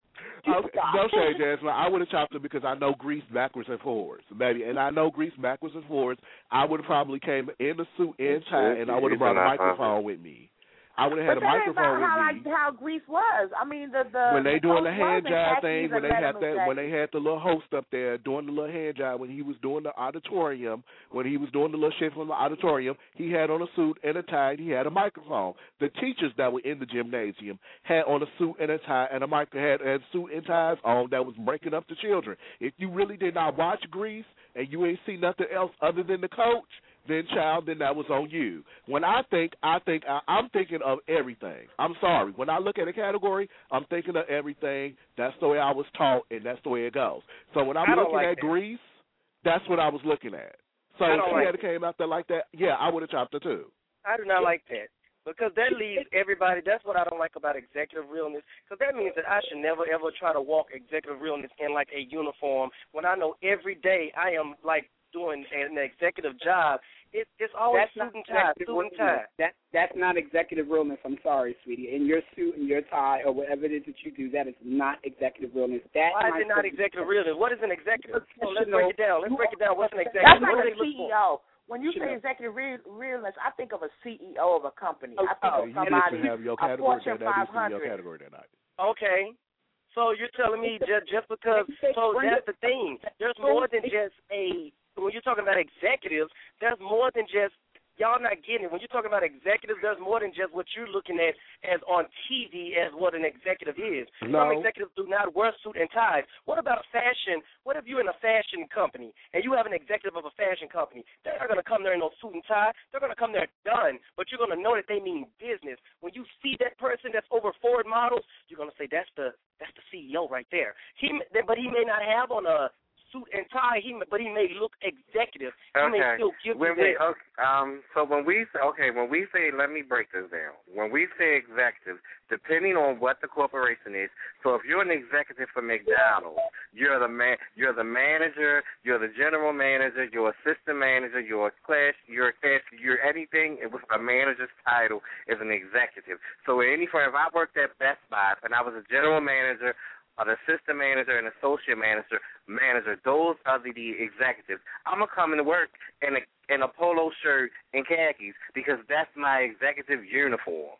Okay, no shade, Jasmine. I would have chopped it because I know Grease backwards and forwards, baby. And I know Grease backwards and forwards. I would have probably came in a suit and tie, and I would have brought a microphone with me. I would have had but a microphone with how, me. Like how Grease was. I mean, the the when they doing the host hand was in job khakis thing, when and they had Letterman that, when they jacket. had the little host up there doing the little hand job, when he was doing the auditorium, when he was doing the little shit from the auditorium, he had on a suit and a tie. And he had a microphone. The teachers that were in the gymnasium had on a suit and a tie and a mic had, had suit and ties on that was breaking up the children. If you really did not watch Grease and you ain't see nothing else other than the coach, then child, then that was on you. When I think, I think I, I'm thinking of everything. I'm sorry. When I look at a category, I'm thinking of everything. That's the way I was taught, and that's the way it goes. So when I'm looking like at that. Grease, that's what I was looking at. So I if don't she like had came out there like that, yeah, I would have chopped her too. I do not like that. Because that leaves everybody, that's what I don't like about executive realness, because that means that I should never, ever try to walk executive realness in like a uniform when I know every day I am like doing an executive job. It, it's always That's suit and not tie, executive suit and realness. tie. That that's not executive realness. I'm sorry, sweetie. In your suit and your tie or whatever it is that you do, that is not executive realness. That Why is it not executive realness? What is an executive? So let's break it down. Let's break it down. What's an executive? That's What like do a they look C E for? O. When you say executive real, realness, I think of a C E O of a company. I think Oh, of you somebody, didn't have your a category Fortune there. That five needs to be your hundred. category that night. Okay. So you're telling me just, just because, so that's the thing. There's more than just a, when you're talking about executives, there's more than just, y'all not getting it. When you're talking about executives, there's more than just what you're looking at as on T V as what an executive is. No. Some executives do not wear suit and ties. What about fashion? What if you're in a fashion company and you have an executive of a fashion company? They're not going to come there in no suit and tie. They're going to come there done, but you're going to know that they mean business. When you see that person that's over Ford models, you're going to say, that's the that's the C E O right there. He, But he may not have on a suit and tie, he, but he may look executive. He may Okay. still give When you we that. okay, um, so when we say, okay, when we say, let me break this down. When we say executive, depending on what the corporation is. So if you're an executive for McDonald's, you're the man, you're the manager, you're the general manager, you're assistant manager, you're a class, you're a class, you're anything with a manager's title is an executive. So any firm, if I worked at Best Buy and I was a general manager, an assistant manager, an associate manager, manager. Those are the, the executives. I'm gonna come into work in a in a polo shirt and khakis because that's my executive uniform.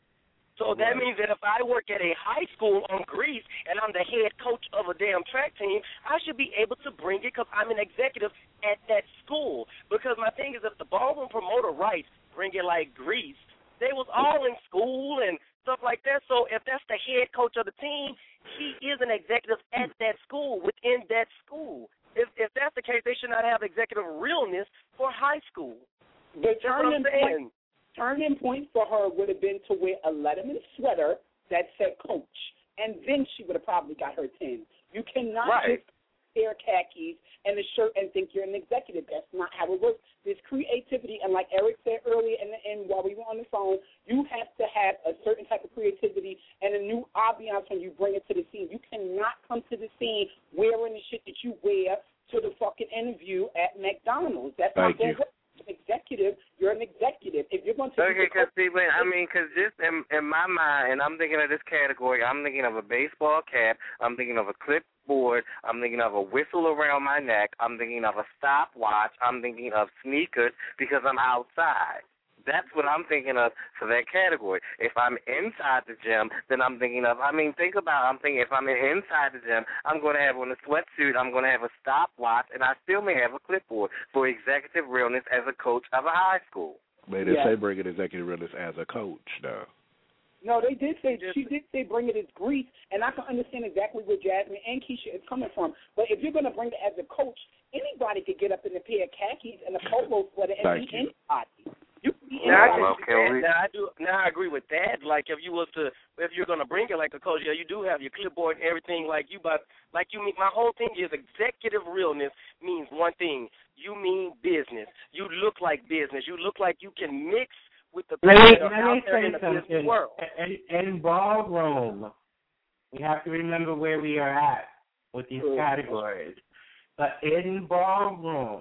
So that means that if I work at a high school on Greece and I'm the head coach of a damn track team, I should be able to bring it because I'm an executive at that school. Because my thing is, if the ballroom promoter writes, bring it like Greece, they was all in school and stuff like that. So if that's the head coach of the team, he is an executive at that school, within that school. If if that's the case, they should not have executive realness for high school. The That's what I'm turning saying. point, turning point for her would have been to wear a Letterman sweater that said coach, and then she would have probably got her ten. You cannot Right. just wear khakis and a shirt and think you're an executive. That's not how it works. There's creativity, and like Eric said earlier, and, and while we were on the phone, you have to have a certain type of creativity and a new ambiance when you bring it to the scene. You cannot come to the scene wearing the shit that you wear to the fucking interview at McDonald's. That's Thank not going you. to work. An executive, you're an executive. If you're going to Okay, because see, when, I mean, because just in, in my mind, and I'm thinking of this category, I'm thinking of a baseball cap, I'm thinking of a clipboard, I'm thinking of a whistle around my neck, I'm thinking of a stopwatch, I'm thinking of sneakers because I'm outside. That's what I'm thinking of for that category. If I'm inside the gym, then I'm thinking of, I mean, think about, I'm thinking if I'm inside the gym, I'm going to have on a sweatsuit, I'm going to have a stopwatch, and I still may have a clipboard for executive realness as a coach of a high school. They didn't Yeah. say bring it executive realness as a coach, though. No, they did say, she did say bring it as Greece, and I can understand exactly where Jasmine and Keisha is coming from. But if you're going to bring it as a coach, anybody could get up in a pair of khakis and a polo sweater and Thank be you. anybody. You can be Now, I anybody. can see that. Now I do. Now I agree with that. Like if you was to, if you're gonna bring it like a coach, yeah, you do have your clipboard and everything. Like you, but like you mean, my whole thing is executive realness means one thing. You mean business. You look like business. You look like you can mix with the Let people me, that are let out me there say in the business something. world. In, in ballroom, we have to remember where we are at with these categories. But in ballroom,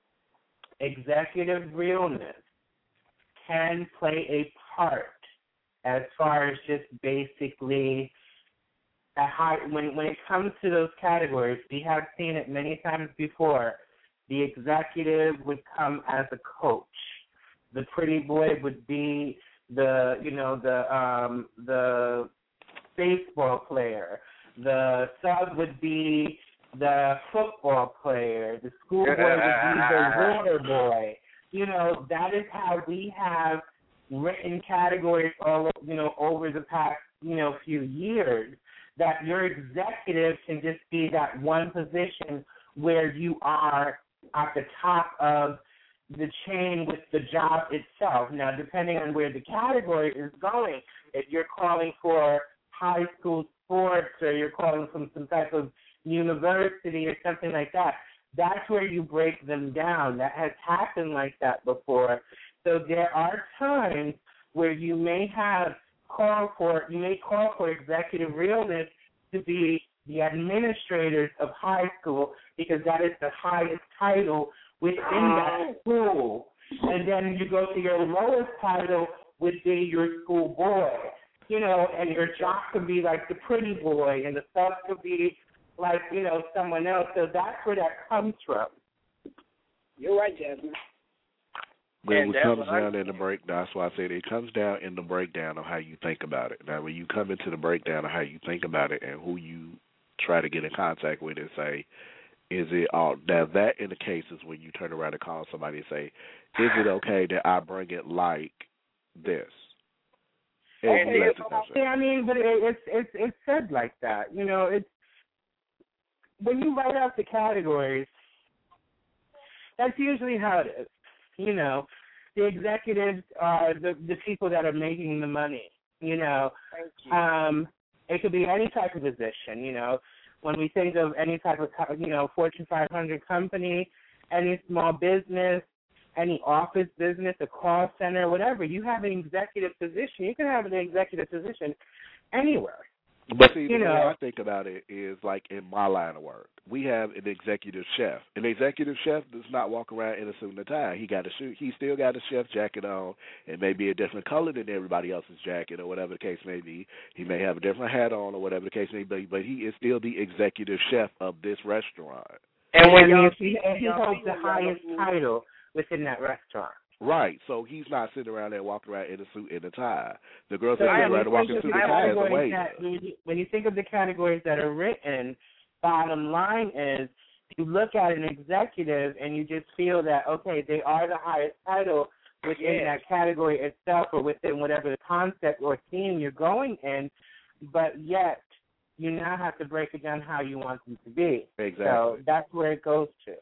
executive realness can play a part as far as just basically at high, when when it comes to those categories, we have seen it many times before. The executive would come as a coach. The pretty boy would be the you know the um, the baseball player. The sub would be the football player. The schoolboy would be the water boy. You know, that is how we have written categories all you know over the past you know few years. That your executive can just be that one position where you are at the top of the chain with the job itself. Now, depending on where the category is going, if you're calling for high school sports or you're calling from some type of university or something like that, that's where you break them down. That has happened like that before. So there are times where you may have call for, you may call for executive realness to be the administrators of high school because that is the highest title within that school. And then you go to your lowest title would be your school boy. You know, and your job could be like the pretty boy and the sub could be like, you know, someone else. So that's where that comes from. You're right, Jasmine. But And it comes that's what down I- in the break. That's why I said it comes down in the breakdown of how you think about it. Now, when you come into the breakdown of how you think about it and who you try to get in contact with and say, is it all now that in the cases when you turn around and call somebody and say, is it okay that I bring it like this? And Okay, you let them know. yeah, I mean, but it, it's it's it's said like that. You know, it's when you write out the categories, that's usually how it is. You know, the executives are the the people that are making the money. You know, Thank you. um, it could be any type of position. You know, when we think of any type of co- you know Fortune five hundred company, any small business, any office business, a call center, whatever, you have an executive position. You can have an executive position anywhere. But see, You the way know. I think about it is like in my line of work, we have an executive chef. An executive chef does not walk around in a suit and a tie. He got a suit. He still got a chef jacket on. It may be a different color than everybody else's jacket, or whatever the case may be. He may have a different hat on, or whatever the case may be. But he is still the executive chef of this restaurant. And when y'all he, see- he y'all holds see the when y'all highest look- title within that restaurant. Right. So he's not sitting around there walking around in a suit and a tie. The girls So that sit when around you walking think in of suit the and tie is a categories waiter. that- when you- when you think of the categories that are written, bottom line is you look at an executive and you just feel that, okay, they are the highest title within Yes. that category itself or within whatever the concept or theme you're going in, but yet you now have to break it down how you want them to be. Exactly. So that's where it goes to.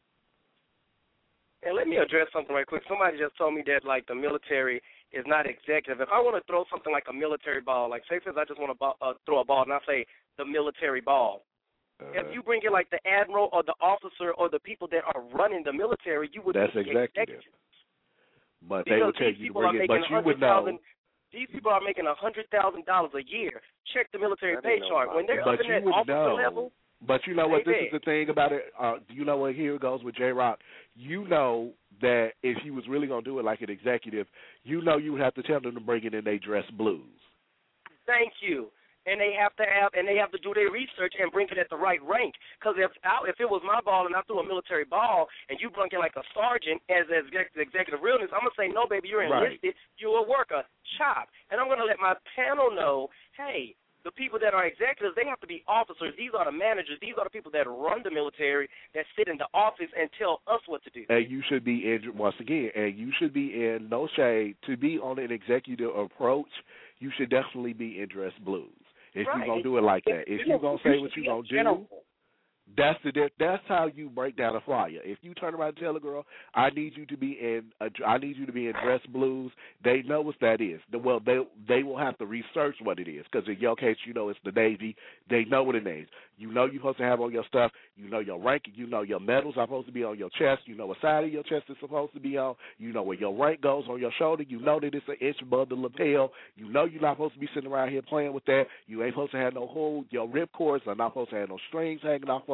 And let me address something right quick. Somebody just told me that, like, the military is not executive. If I want to throw something like a military ball, like, say, for instance, I just want to ball, uh, throw a ball, and I say the military ball. Uh, If you bring in, like, the admiral or the officer or the people that are running the military, you would That's be executive. But they Because would tell these you to people bring are it, making but you would know. These people are making a hundred thousand dollars a year. Check the military That pay ain't no chart. When they're but up in you that would officer know. level, But you know what? This Baby. is the thing about it. Uh, you know what? Here it goes with J Rock. You know that if he was really gonna do it like an executive, you know you would have to tell them to bring it in they dress blues. thank you. And they have to have, and they have to do their research and bring it at the right rank. Because if I, if it was my ball and I threw a military ball and you bring it like a sergeant as an exec- executive realness, I'm gonna say no, baby, you're Right. enlisted, you're a worker, chop. And I'm gonna let my panel know, hey, the people that are executives, they have to be officers. These are the managers. These are the people that run the military, that sit in the office and tell us what to do. And you should be in once again, and you should be in no shade to be on an executive approach. You should definitely be in dress blues. If Right. you're gonna do it like that, if you're gonna say what you're gonna do, that's the that's how you break down a flyer. If you turn around and tell a girl, I need you to be in a, I need you to be in dress blues, they know what that is. The, well, they they will have to research what it is because in your case, you know it's the Navy. They know what it means. You know you're supposed to have on your stuff. You know your rank. You know your medals are supposed to be on your chest. You know what side of your chest is supposed to be on. You know where your rank goes on your shoulder. You know that it's an inch above the lapel. You know you're not supposed to be sitting around here playing with that. You ain't supposed to have no hold. Your rip cords are not supposed to have no strings hanging off them.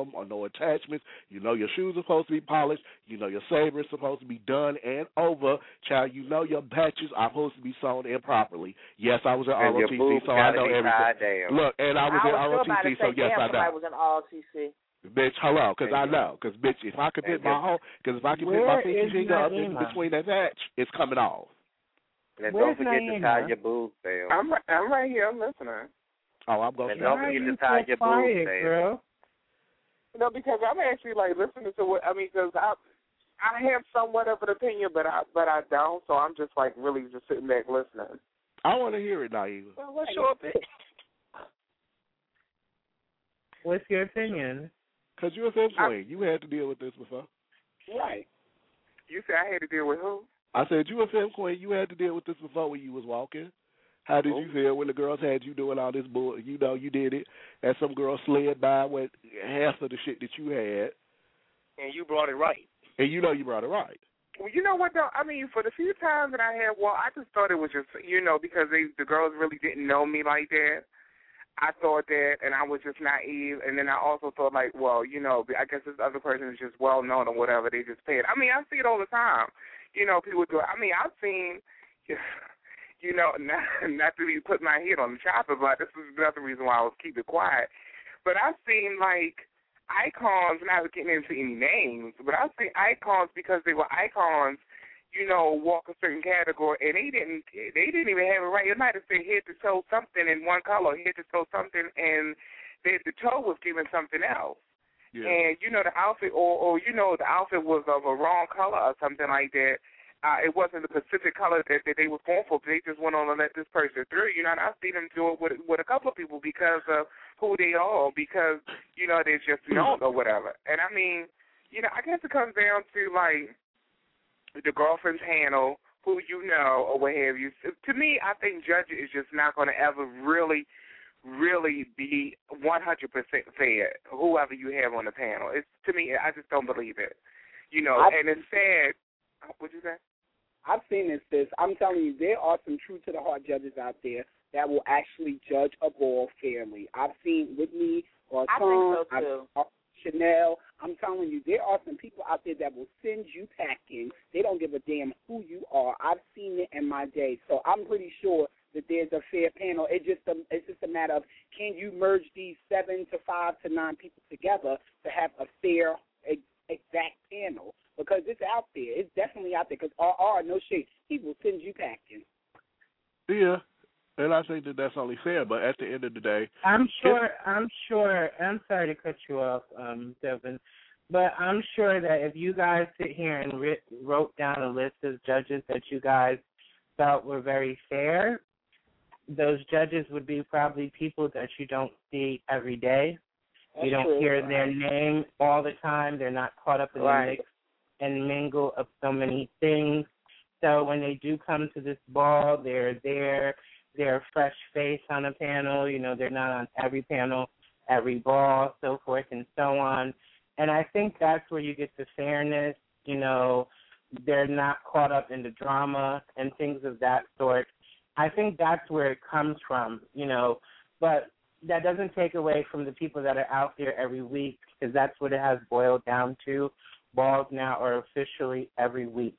bottom or no attachments. You know your shoes are supposed to be polished. You know your saber is supposed to be done and over. Child, you know your patches are supposed to be sewn in properly. Yes, I was at And R O your T C, boobs so I know gotta be everything. tied down. Look, and I was I at was R O still T about C, to so say, yes, damn, I somebody know. was in R T C. Bitch, hello, because I And know. Because, bitch, if I could put and my your- whole, because if I could put Where my pinky is finger up in Naima? between that patch, it's coming off. And Where's don't forget to tie Naima? your boobs down. I'm right, I'm right here. I'm listening. Oh, I'm going And to don't Why are forget you to tie so your quiet, boobs down. girl? No, because I'm actually like listening to what I mean. Because I I have somewhat of an opinion, but I but I don't. So I'm just like really just sitting back listening. I want to hear it, Naima. Well, what's your opinion? What's your opinion? Because you're a film queen. You had to deal with this before. Right. You said I had to deal with who? I said, you a film queen. You had to deal with this before when you was walking. How did you feel when the girls had you doing all this bull? You know, you did it, and some girl slid by with half of the shit that you had. And you brought it right. And you know you brought it right. Well, you know what though? I mean, for the few times that I had, well, I just thought it was just, you know, because they the girls really didn't know me like that. I thought that, and I was just naive. And then I also thought, like, well, you know, I guess this other person is just well known or whatever. They just pay it. I mean, I see it all the time. You know, people do it. I mean, I've seen, you know, not, not to be put my head on the chopper, but this is another reason why I was keeping quiet. But I've seen, like, icons, not getting into any names, but I've seen icons because they were icons, you know, walk a certain category, and they didn't they didn't even have it right. It might have said head to toe something in one color, head to toe something, and the, the toe was given something else. Yeah. And, you know, the outfit, or, or, you know, the outfit was of a wrong color or something like that. Uh, it wasn't the specific color that, that they were going for, but they just went on and let this person through. You know, and I've seen them do it with, with a couple of people because of who they are, because, you know, they're just known or whatever. And, I mean, you know, I guess it comes down to, like, the girlfriend's handle, who you know, or what have you. To me, I think judging is just not going to ever really, really be one hundred percent fair, whoever you have on the panel. It's, to me, I just don't believe it. You know, I've, and it's sad. What'd you say? I've seen this, sis. I'm telling you, there are some true-to-the-heart judges out there that will actually judge a ball fairly. I've seen Whitney, Garcon, I think so, too. I've, Chanel. I'm telling you, there are some people out there that will send you packing. They don't give a damn who you are. I've seen it in my day. So I'm pretty sure that there's a fair panel. It's just a, it's just a matter of, can you merge these seven to five to nine people together to have a fair, ex- exact panel? Because it's out there. It's definitely out there. Because R R, no shade, he will send you packing. Yeah. And I think that that's only fair, but at the end of the day, I'm sure. I'm sure. I'm sorry to cut you off, um, Devin, but I'm sure that if you guys sit here and writ, wrote down a list of judges that you guys felt were very fair, those judges would be probably people that you don't see every day. That's you don't true. hear their name all the time. They're not caught up in Right. the mix and mingle of so many things. So when they do come to this ball, they're there. They're a fresh face on a panel. You know, they're not on every panel, every ball, so forth and so on. And I think that's where you get the fairness. You know, they're not caught up in the drama and things of that sort. I think that's where it comes from, you know. But that doesn't take away from the people that are out there every week, because that's what it has boiled down to. Balls now are officially every week.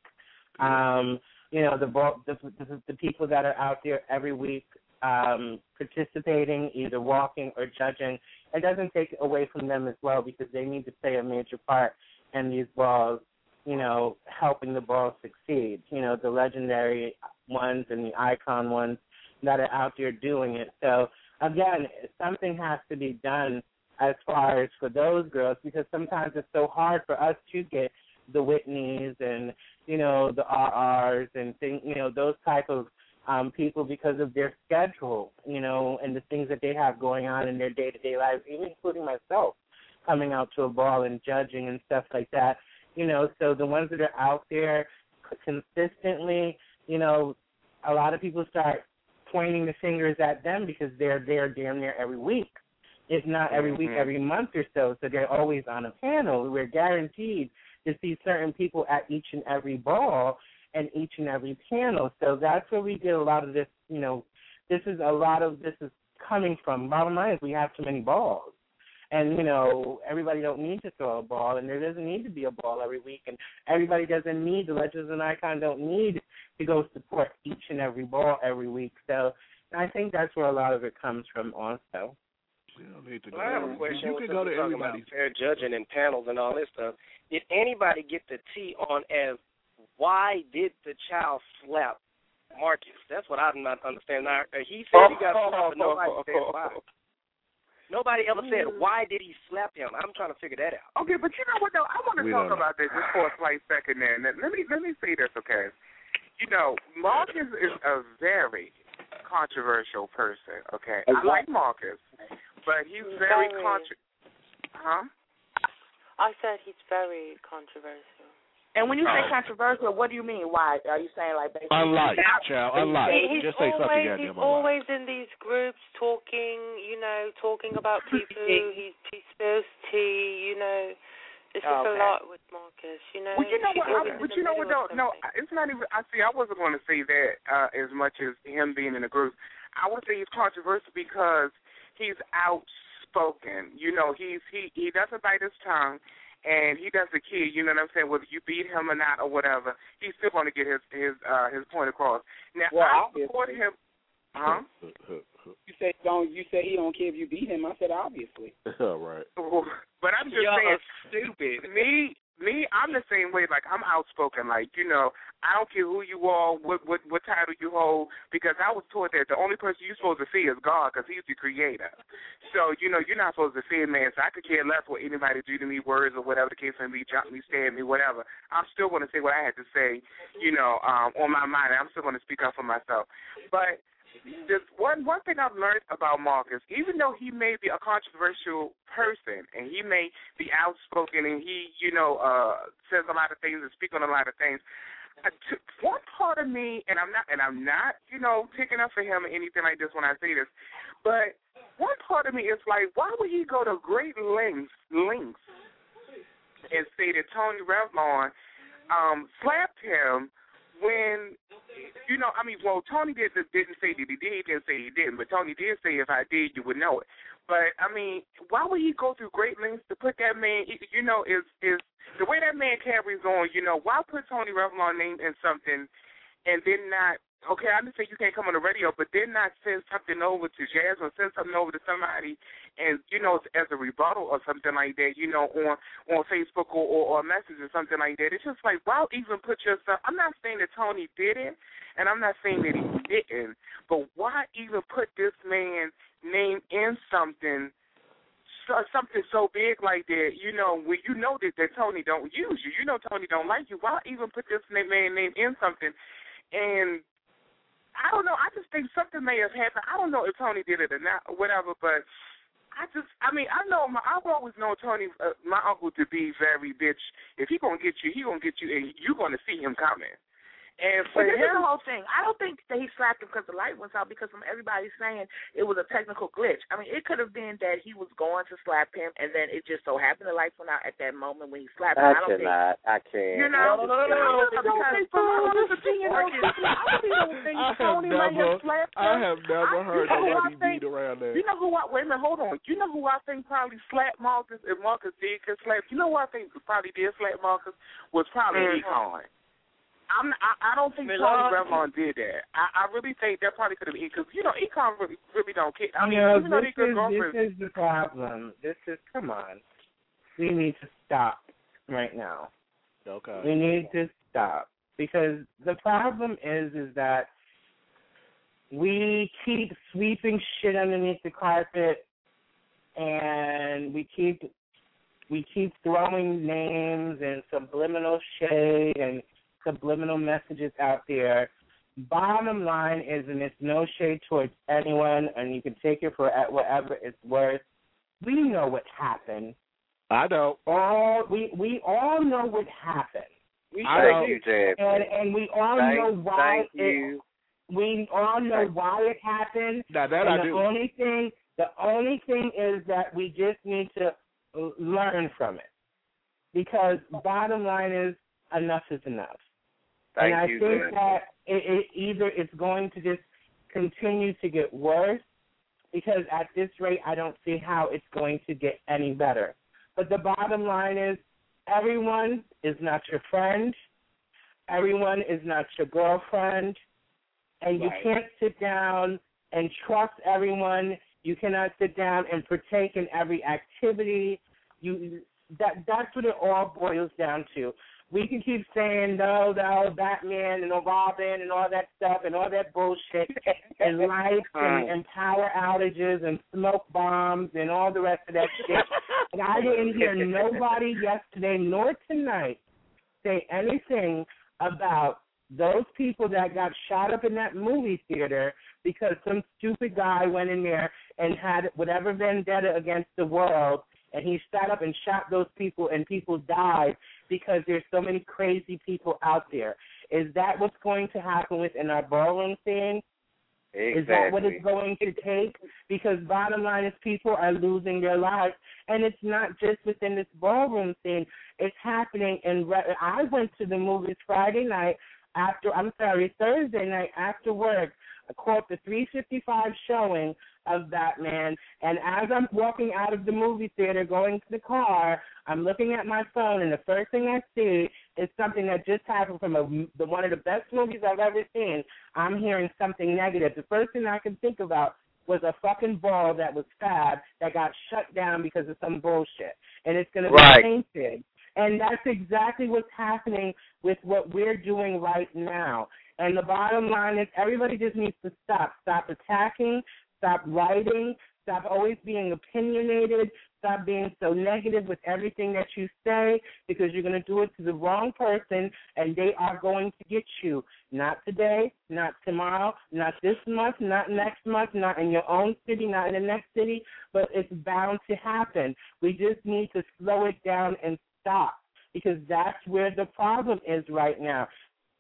Um, you know, the, ball, the, the the people that are out there every week um, participating, either walking or judging, it doesn't take away from them as well, because they need to play a major part in these balls, you know, helping the ball succeed. You know, the legendary ones and the icon ones that are out there doing it. So, again, something has to be done as far as for those girls, because sometimes it's so hard for us to get the Whitneys and, you know, the R Rs and things, you know, those type of um, people because of their schedule, you know, and the things that they have going on in their day-to-day lives, even including myself, coming out to a ball and judging and stuff like that, you know. So the ones that are out there consistently, you know, a lot of people start pointing the fingers at them because they're there damn near every week. If not every week, Mm-hmm. every month or so, so they're always on a panel. We're guaranteed to see certain people at each and every ball and each and every panel. So that's where we get a lot of this, you know, this is a lot of this is coming from. Bottom line is we have too many balls. And, you know, everybody don't need to throw a ball, and there doesn't need to be a ball every week, and everybody doesn't need, the Legends and Icon don't need to go support each and every ball every week. So I think that's where a lot of it comes from also. You don't need to well, I have a question. You can go to everybody. Fair judging and panels and all this stuff. Did anybody get the tea on as why did the child slap Marcus? That's what I'm not understanding. Now, he said he got slapped, but nobody said why. Nobody ever said, why did he slap him? I'm trying to figure that out. Okay, but you know what, though? I want to We talk don't know. about this just for a slight second there. Let me, let me say this, okay? You know, Marcus is a very controversial person, okay? I like Marcus, but he's very Very. controversial. Huh? I said he's very controversial. And when you say Oh. controversial, what do you mean? Why? Are you saying like basically? Unlike, child, unlike. He, he's Just say something always, goddamn he's unlike. always in these groups talking, you know, talking about people. he, he spills tea, you know. It's just Okay. a lot with Marcus, you know. Well, you know He's what? always I, in but the you know what? middle Though, of no, it's not even. I see. I wasn't going to say that uh, as much as him being in the group. I would say he's controversial because he's outspoken. You know, he's he he doesn't bite his tongue, and he doesn't care. You know what I'm saying? Whether you beat him or not or whatever, he's still going to get his his uh, his point across. Now, Well, I obviously. support him. Huh? You say don't. You say he don't care if you beat him. I said obviously. Right. But I'm just Y'all saying, are stupid. me, me, I'm the same way. Like, I'm outspoken. Like, you know, I don't care who you are, what what what title you hold, because I was taught that the only person you're supposed to fear is God, because He's the Creator. So, you know, you're not supposed to fear man. So I could care less what anybody do to me, words or whatever the case may be, jump me, stab me, whatever. I'm still going to say what I had to say, you know, um, on my mind. I'm still going to speak up for myself. But there's one one thing I've learned about Marcus, even though he may be a controversial person and he may be outspoken and he, you know, uh, says a lot of things and speak on a lot of things, uh, to, one part of me, and I'm not, and I'm not, you know, picking up for him or anything like this when I say this, but one part of me is like, why would he go to great lengths, lengths, and say that Tony Revlon um, slapped him? When, you know, I mean, well, Tony did, didn't say that he did, he didn't say he didn't, but Tony did say if I did, you would know it. But, I mean, why would he go through great lengths to put that man, you know, is is the way that man carries on, you know, why put Tony Revlon name in something and then not, okay, I understand you can't come on the radio, but then not send something over to Jazz or send something over to somebody and, you know, as a rebuttal or something like that, you know, on on Facebook or, or, or a message or something like that. It's just like, why even put yourself, I'm not saying that Tony did it, and I'm not saying that he didn't, but why even put this man's name in something, so, something so big like that, you know, when you know that, that Tony don't use you, you know Tony don't like you, why even put this man name in something? And I don't know. I just think something may have happened. I don't know if Tony did it or not, or whatever. But I just, I mean, I know. My, I've always known Tony, uh, my uncle, to be very bitch. If he gonna get you, he gonna get you, and you gonna see him coming. And for But this is him, the whole thing. I don't think that he slapped him because the light went out, because from everybody saying it was a technical glitch. I mean, it could have been that he was going to slap him, and then it just so happened the lights went out at that moment when he slapped him. I I don't think. cannot. I can't. You know, No, no, no, no, no. because from my honest opinion, I really don't think I have Tony might never, have slapped him. I have never I- heard you know who I nobody think- beat around that. you know who? I, wait a minute, hold on. You know who I think probably slapped Marcus? If Marcus did get slapped, you know who I think probably did slap Marcus was probably Mm-hmm. Econ. I'm, I, I don't think Milan? Tony Revlon did that. I, I really think that probably could have been because you know Econ really really don't care. I mean, you know, even though this they good is girlfriends. this is the problem. This is come on. We need to stop right now. Okay. We need to stop because the problem is is that we keep sweeping shit underneath the carpet, and we keep we keep throwing names and subliminal shade and subliminal messages out there. Bottom line is, and it's no shade towards anyone, and you can take it for whatever it's worth. We know what happened. I know. All we we all know what happened. We I sure know. do. You, Jay. And and we all Thank- know why thank it. you. We all know why it happened. Now that and I the do. only thing, the only thing is that we just need to uh, learn from it, because bottom line is enough is enough. Thank and I you, think Jay. that it, it either it's going to just continue to get worse, because at this rate, I don't see how it's going to get any better. But the bottom line is, everyone is not your friend. Everyone is not your girlfriend. And you Right. can't sit down and trust everyone. You cannot sit down and partake in every activity. You that that's what it all boils down to. We can keep saying, no, no, Batman and Robin and all that stuff and all that bullshit and lights and, and power outages and smoke bombs and all the rest of that shit. And I didn't hear nobody yesterday nor tonight say anything about those people that got shot up in that movie theater because some stupid guy went in there and had whatever vendetta against the world, and he shot up and shot those people, and people died because there's so many crazy people out there. Is that what's going to happen within our ballroom scene? Exactly. Is that what it's going to take? Because bottom line is people are losing their lives, and it's not just within this ballroom scene. It's happening in. Re- I went to the movies Friday night after. I'm sorry, Thursday night after work. I caught the three fifty-five showing of Batman, and as I'm walking out of the movie theater going to the car, I'm looking at my phone, and the first thing I see is something that just happened from a, the, one of the best movies I've ever seen. I'm hearing something negative. The first thing I can think about was a fucking ball that was fab that got shut down because of some bullshit, and it's going to Right. be painted. And that's exactly what's happening with what we're doing right now. And the bottom line is everybody just needs to stop. Stop attacking. Stop writing. Stop always being opinionated. Stop being so negative with everything that you say, because you're going to do it to the wrong person, and they are going to get you. Not today, not tomorrow, not this month, not next month, not in your own city, not in the next city, but it's bound to happen. We just need to slow it down and stop, because that's where the problem is right now.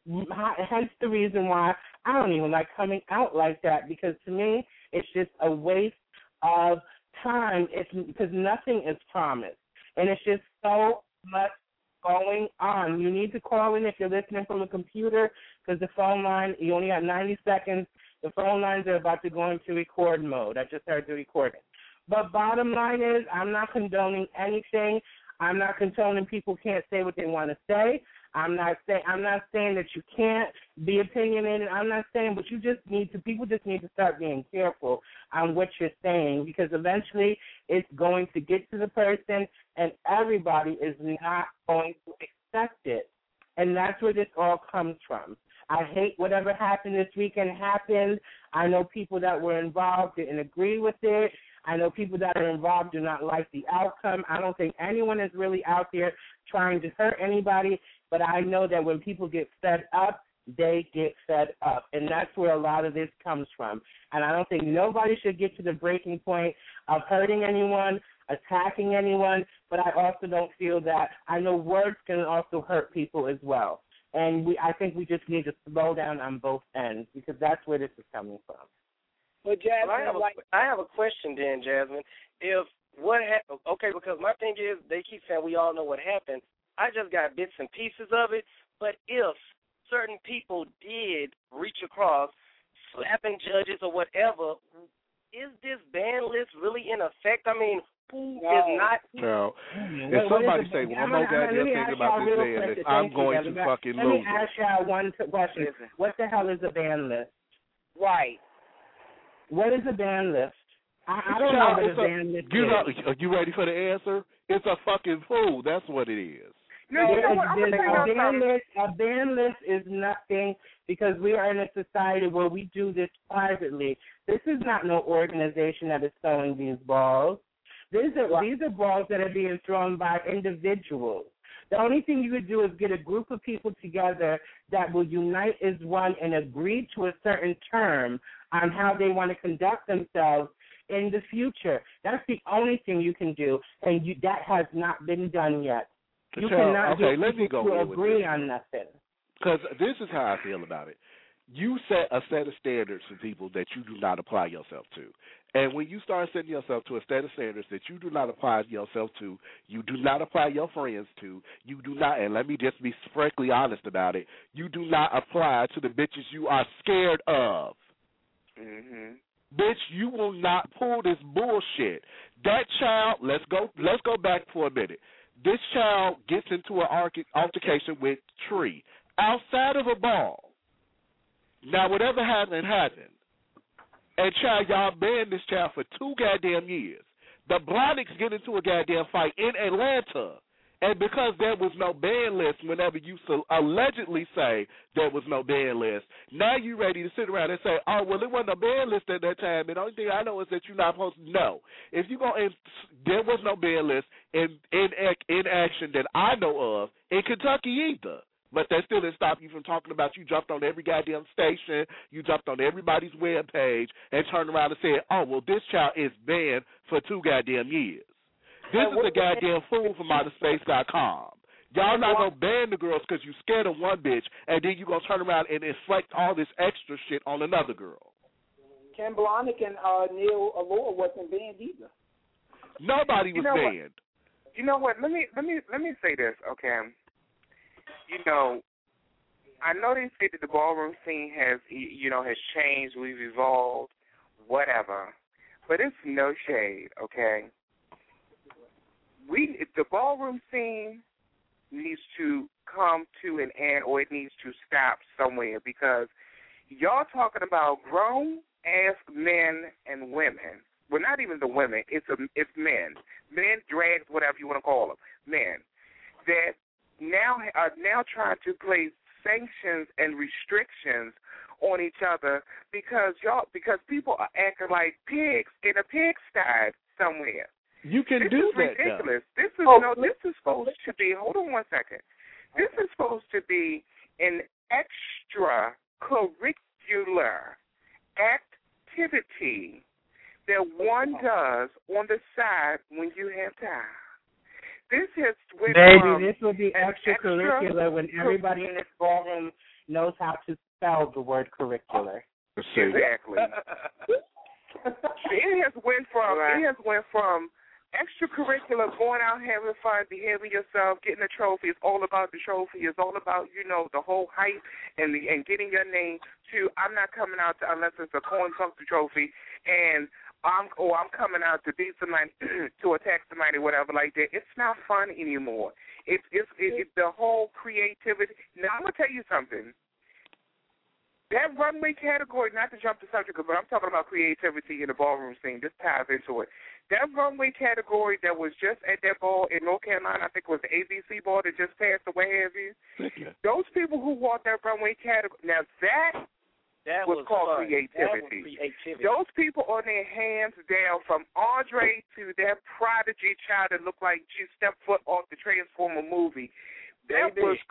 Hence the reason why I don't even like coming out like that, because to me it's just a waste of time. It's because nothing is promised, and it's just so much going on. You need to call in if you're listening from a computer, because the phone line, you only have ninety seconds. The phone lines are about to go into record mode. I just heard the recording. But bottom line is, I'm not condoning anything. I'm not condoning people can't say what they want to say. I'm not saying I'm not saying that you can't be opinionated. I'm not saying, but you just need to. People just need to start being careful on what you're saying, because eventually it's going to get to the person, and everybody is not going to accept it, and that's where this all comes from. I hate whatever happened this weekend happened. I know people that were involved didn't agree with it. I know people that are involved do not like the outcome. I don't think anyone is really out there trying to hurt anybody, but I know that when people get fed up, they get fed up, and that's where a lot of this comes from. And I don't think nobody should get to the breaking point of hurting anyone, attacking anyone, but I also don't feel that. I know words can also hurt people as well. And we, I think we just need to slow down on both ends, because that's where this is coming from. But Jasmine, well, I, have a, like, I have a question then, Jasmine. If what happened? Okay, because my thing is they keep saying we all know what happened. I just got bits and pieces of it. But if certain people did reach across, slapping judges or whatever, is this ban list really in effect? I mean, who no. is not? No. If what, somebody say one more goddamn thing about this ban list, I'm going to fucking let lose. Let me ask y'all one question. What the hell is a ban list? Right. What is a ban list? I, I don't know what a ban list you is. Know, are you ready for the answer? It's a fucking fool. That's what it is. No, you know what? I'm gonna a, ban list, a ban list is nothing, because we are in a society where we do this privately. This is not no organization that is throwing these balls. These are, these are balls that are being thrown by individuals. The only thing you could do is get a group of people together that will unite as one and agree to a certain term on how they want to conduct themselves in the future. That's the only thing you can do, and you, that has not been done yet. You Tell, cannot okay, get let me go to agree with on nothing. Because this is how I feel about it. You set a set of standards for people that you do not apply yourself to. And when you start setting yourself to a set of standards that you do not apply yourself to, you do not apply your friends to, you do not, and let me just be frankly honest about it, you do not apply to the bitches you are scared of. Mm-hmm. Bitch, you will not pull this bullshit. That child, let's go let's go back for a minute. This child gets into an altercation with Tree outside of a ball. Now, whatever happened, happened. And child, y'all banned this child for two goddamn years. The Blonics get into a goddamn fight in Atlanta. And because there was no ban list whenever you so allegedly say there was no ban list, now you ready to sit around and say, oh, well, there wasn't a ban list at that time, and the only thing I know is that you're not supposed to know. If you go and there was no ban list in, in, in action that I know of in Kentucky either. But that still didn't stop you from talking about you jumped on every goddamn station, you jumped on everybody's web page, and turned around and said, oh, well, this child is banned for two goddamn years. This is a goddamn fool from outer space dot com. Y'all not going to ban the girls because you scared of one bitch, and then you going to turn around and inflict all this extra shit on another girl. Ken Blonick and uh, Neil Allure wasn't banned either. Nobody was you know banned. What? You know what? Let me let me let me say this, okay? You know, I know they say that the ballroom scene has you know has changed, we've evolved, whatever, but it's no shade, okay? We the ballroom scene needs to come to an end, or it needs to stop somewhere, because y'all talking about grown ass men and women. Well, not even the women. It's a, it's men, men, drags, whatever you want to call them, men that now are now trying to place sanctions and restrictions on each other because y'all because people are acting like pigs in a pigsty somewhere. You can this do is that. ridiculous. Though. This is oh, no. This is supposed to be. Hold on one second. This is supposed to be an extracurricular activity that one does on the side when you have time. This has went Baby, from this will be extracurricular when everybody in this ballroom knows how to spell the word curricular. Exactly. It has went from right. it has went from extracurricular, going out having fun, behaving yourself, getting a trophy. It's all about the trophy. It's all about, you know, the whole hype and the and getting your name. To I'm not coming out to, unless it's a coin the trophy, and I'm or I'm coming out to beat somebody, to attack somebody, whatever like that. It's not fun anymore. It's it's it, it's the whole creativity. Now I'm gonna tell you something. That runway category, not to jump the subject, but I'm talking about creativity in the ballroom scene. This ties into it. That runway category that was just at that ball in North Carolina, I think it was the A B C ball that just passed away, have you? Okay. Those people who walked that runway category, now that, that was, was called fun. creativity. That was creativity. Those people on their hands down, from Andre to that prodigy child that looked like she stepped foot off the Transformer movie, that Baby. was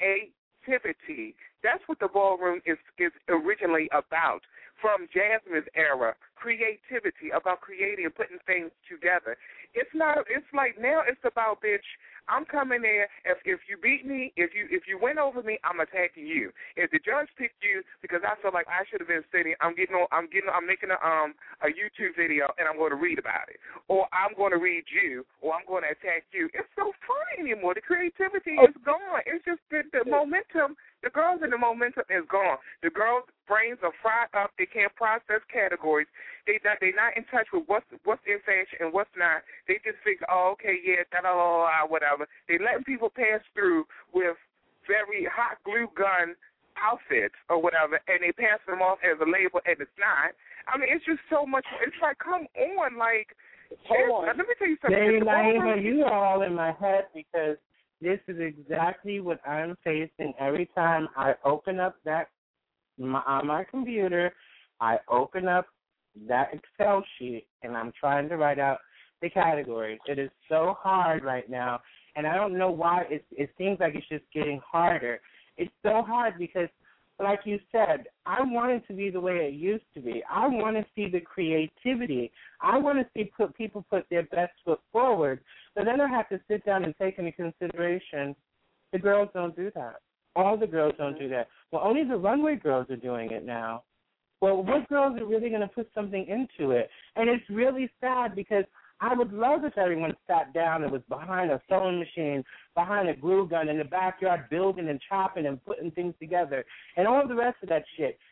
creativity. That's what the ballroom is, is originally about. From Jasmine's era, creativity, about creating and putting things together. It's not. It's like now it's about, bitch, I'm coming there. If if you beat me, if you if you win over me, I'm attacking you. If the judge picked you because I feel like I should have been sitting, I'm getting on. I'm getting. I'm making a um a YouTube video and I'm going to read about it, or I'm going to read you, or I'm going to attack you. It's so fun anymore. The creativity is gone. It's just the, the momentum. The girls in the momentum is gone. The girls' brains are fried up. They can't process categories. They not, they're not in touch with what's what's in fashion and what's not. They just figure, oh, okay, yeah, da da da whatever. They letting people pass through with very hot glue gun outfits or whatever, and they pass them off as a label, and it's not. I mean, it's just so much. It's like, come on, like. Hold on. Let me tell you something. Baby, Naima, you are all in my head because this is exactly what I'm facing every time I open up that my, on my computer. I open up that Excel sheet and I'm trying to write out the categories. It is so hard right now, and I don't know why. It it seems like it's just getting harder. It's so hard because, like you said, I want it to be the way it used to be. I want to see the creativity. I want to see put people put their best foot forward. But then I have to sit down and take into consideration the girls don't do that. All the girls don't do that. Well, only the runway girls are doing it now. Well, what girls are really going to put something into it? And it's really sad because I would love if everyone sat down and was behind a sewing machine, behind a glue gun in the backyard building and chopping and putting things together and all the rest of that shit.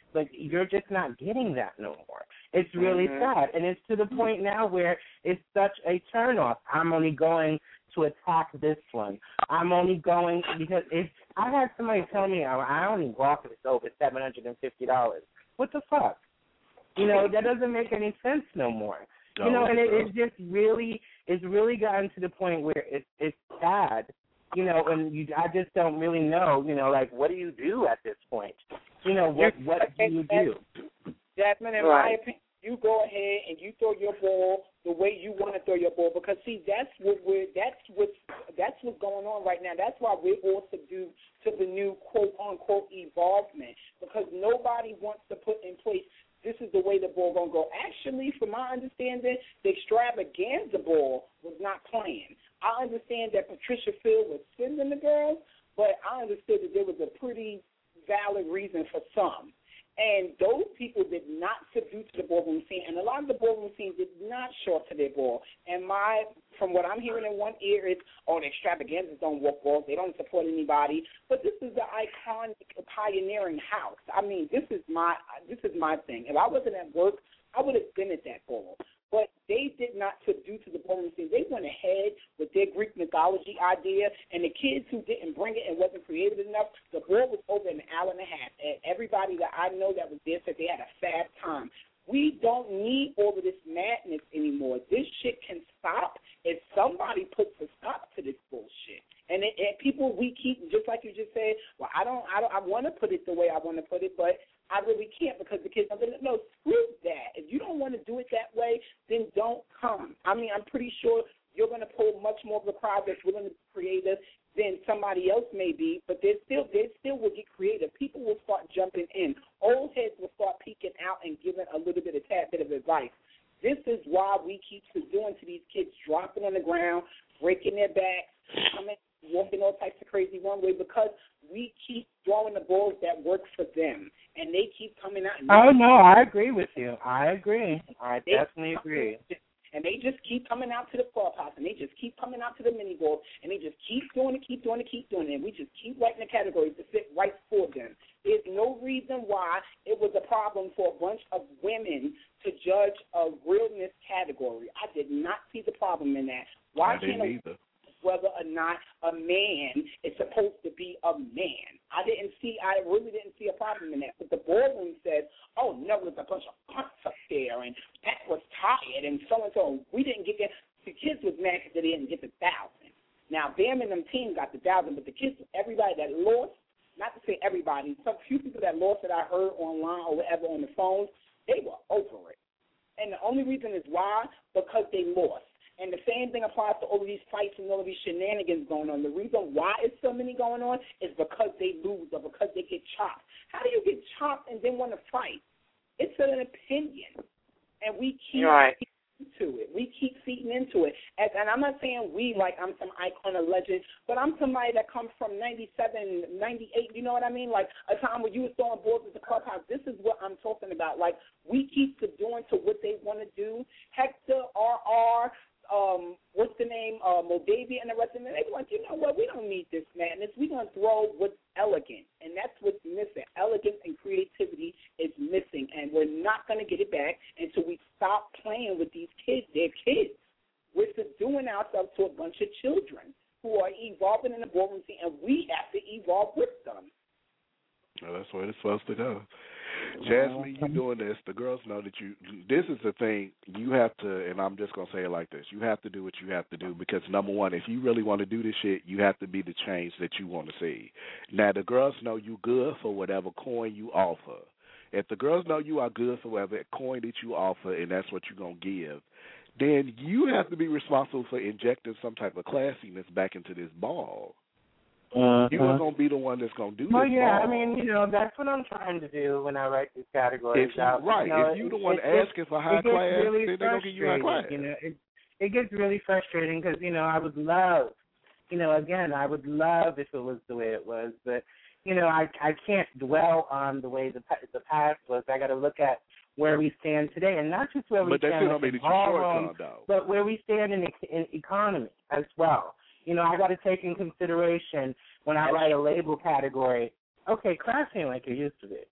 Like, you're just not getting that no more. It's really Mhm. sad. And it's to the point now where it's such a turnoff. I'm only going to attack this one. I'm only going because if I had somebody tell me I only walk if it's over seven hundred fifty dollars. What the fuck? You know, that doesn't make any sense no more. You know, and it, it's just really, it's really gotten to the point where it's it's sad, you know, and you, I just don't really know, you know, like, what do you do at this point? You know, what what do you do? Jasmine, in Right. my opinion, you go ahead and you throw your ball the way you want to throw your ball, because see, that's what we're that's what's that's what's going on right now. That's why we're all subdued to the new quote unquote evolvement, because nobody wants to put in place. This is the way the ball gonna go. Actually, from my understanding, the extravaganza ball was not playing. I understand that Patricia Field was sending the girls, but I understood that there was a pretty valid reason for some. And those people did not subdue to the ballroom scene, and a lot of the ballroom scene did not show up to their ball. And my, from what I'm hearing in one ear, it's, oh, the extravaganzas don't walk balls, they don't support anybody. But this is the iconic pioneering house. I mean, this is my, this is my thing. If I wasn't at work, I would have been at that ball. But they did not subdue to the ballroom scene. They went ahead with their Greek mythology idea, and the kids who didn't bring it and wasn't creative enough, the ball was over in an hour and a half. And everybody that I know that was there said they had a fab time. We don't need all of this madness anymore. This shit can stop if somebody puts a stop to this bullshit. And, it, and people, we keep, just like you just said, well, I don't, I don't, I want to put it the way I want to put it, but I really can't because the kids are going to, no, screw that. If you don't want to do it that way, then don't come. I mean, I'm pretty sure you're going to pull much more of a crowd that's willing to be creative than somebody else may be, but they still, they still will get creative. People will start jumping in. Old heads will start peeking out and giving a little bit of tad bit of advice. This is why we keep doing to these kids, dropping on the ground, breaking their backs, coming, walking all types of crazy one way, because we keep throwing the balls that work for them, and they keep coming out. And Oh, no, I agree with you. I agree. I They- definitely agree. And they just keep coming out to the clubhouse, and they just keep coming out to the mini balls, and they just keep doing it, keep doing it, keep doing it, and we just keep writing the categories to fit right for them. There's no reason why it was a problem for a bunch of women to judge a realness category. I did not see the problem in that. Why I didn't can't a either. whether or not a man is supposed to be a man? I didn't see, I really didn't see a problem in that. But the ballroom says, oh, no, there's a bunch of cunts up there, and that was tired, and so-and-so. We didn't get that. The kids was mad because they didn't get the thousand. Now, Bam and them team got the thousand, but the kids, everybody that lost, not to say everybody, some few people that lost that I heard online or whatever on the phones, they were over it. And the only reason is why? Because they lost. And the same thing applies to all of these fights and all of these shenanigans going on. The reason why it's so many going on is because they lose or because they get chopped. How do you get chopped and then want to fight? It's an opinion. And we keep right. feeding into it. We keep feeding into it. And, and I'm not saying we like I'm some icon or legend, but I'm somebody that comes from ninety-seven, ninety-eight, you know what I mean? Like a time when you were throwing balls at the clubhouse. This is what I'm talking about. Like we keep doing to what they want to do. Hector, R R, Um, what's the name, uh, Moldavia and the rest of them, they're like, you know what, we don't need this madness. We're going to throw what's elegant, and that's what's missing. Elegance and creativity is missing, and we're not going to get it back until we stop playing with these kids. They're kids. We're subduing ourselves to a bunch of children who are evolving in the ballroom scene, and we have to evolve with them. Well, that's where it's supposed to go. Jasmine, you doing this. The girls know that you, this is the thing, you have to, and I'm just going to say it like this, you have to do what you have to do because, number one, if you really want to do this shit, you have to be the change that you want to see. Now, the girls know you good for whatever coin you offer. If the girls know you are good for whatever coin that you offer and that's what you're going to give, then you have to be responsible for injecting some type of classiness back into this ball. Uh-huh. You are going to be the one that's going to do well, this. yeah, ball. I mean, you know, that's what I'm trying to do when I write these categories If you, out. right. You know, if you're the it, one it, asking for high it gets class, really then they're going to give you high class. You know, it, it gets really frustrating because, you know, I would love, you know, again, I would love if it was the way it was, but, you know, I I can't dwell on the way the the past was. I got to look at where we stand today, and not just where we But that stand still in don't mean the that you're ballroom, short-term, though. but where we stand in, in economy as well. You know, I got to take in consideration when I write a label category, okay, class ain't like it used to be.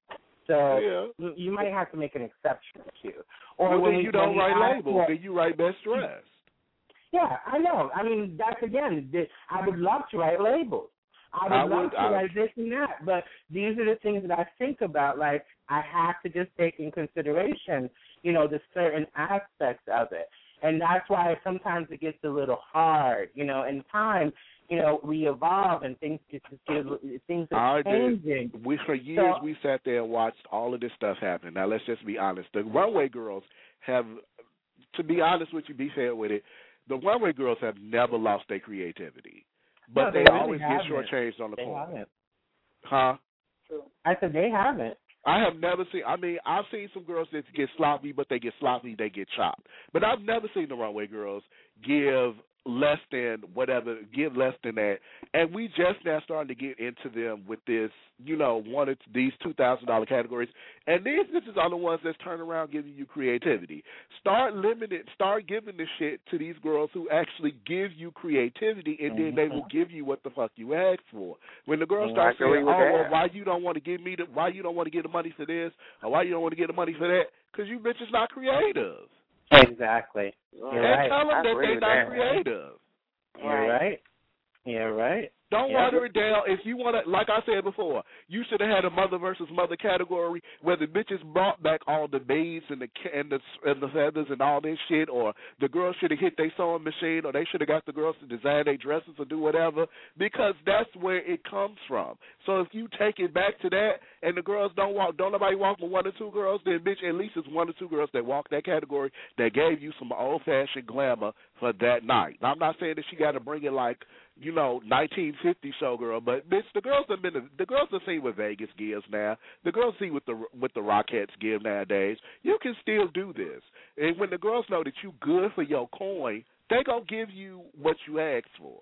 So yeah. you might have to make an exception too. Or well, when then we, you don't when write ask, labels. Then you write best dressed. Yeah, I know. I mean, that's again. I would love to write labels. I would I love would, to I, write this and that, but these are the things that I think about. Like, I have to just take in consideration, you know, the certain aspects of it. And that's why sometimes it gets a little hard, you know. In time, you know, we evolve and things just get, things are changing. We for years so, we sat there and watched all of this stuff happen. Now let's just be honest. The runway girls have, to be honest with you, be fair with it. The runway girls have never lost their creativity, but no, they, they really always haven't. get shortchanged on the they corner. Haven't. Huh? True. I said they haven't. I have never seen. I mean, I've seen some girls that get sloppy, but they get sloppy, they get chopped. But I've never seen the runway girls give less than whatever, give less than that. And we just now starting to get into them with this, you know, one of these two thousand dollar categories. And these bitches are the ones that's turning around giving you creativity. Start limiting, start giving this shit to these girls who actually give you creativity, and then they will give you what the fuck you asked for. When the girls start saying, "Oh, well, why you don't want to give me the, why you don't want to get the money for this, or why you don't want to get the money for that?" Because you bitches not creative. Exactly. You're and right. tell them I that agree they're with not that. creative. You're right. You're right. Don't yeah. water it down. If you want to, like I said before, you should have had a mother versus mother category where the bitches brought back all the beads and the and the and the feathers and all this shit, or the girls should have hit their sewing machine, or they should have got the girls to design their dresses or do whatever, because that's where it comes from. So if you take it back to that, and the girls don't walk, don't nobody walk with one or two girls, then bitch, at least it's one or two girls that walk that category that gave you some old fashioned glamour for that night. Now, I'm not saying that she got to bring it like, you know, nineteen fifty showgirl, but bitch, the girls have been the girls have seen what Vegas gives now. The girls see what the what the Rockettes give nowadays. You can still do this, and when the girls know that you good for your coin, they gonna give you what you asked for.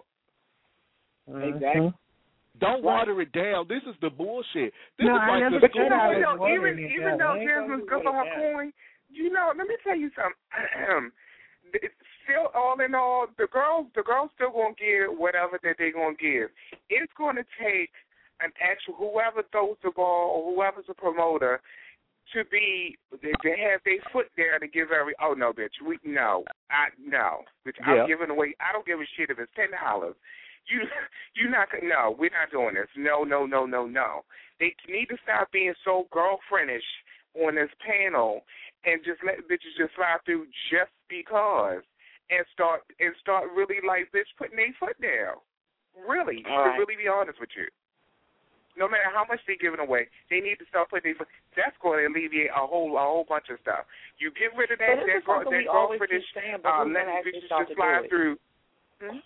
Exactly. Don't water it down. This is the bullshit. This no, is I like never the said I was know, even watering it even down. though I ain't Jasmine's good gonna for her water it down. coin, you know, let me tell you something. It's still, all in all, the girls, the girls still gonna give whatever that they gonna give. It's gonna take an actual whoever throws the ball or whoever's a promoter to be to have their foot there to give every. Oh no, bitch, we no, I no, bitch, Yeah. I'm giving away. I don't give a shit if it's ten dollars. You, you not gonna. No, we're not doing this. No, no, no, no, no. They need to stop being so girlfriendish on this panel and just let bitches just fly through just because, and start and start really like bitch putting their foot down. Really, All to right. really be honest with you. No matter how much they're giving away, they need to start putting their foot. That's going to alleviate a whole a whole bunch of stuff. You get rid of that But that this is something that we always girlfriendish, keep saying, but uh, who's let gonna actually bitches start just to fly do it? through. Hmm?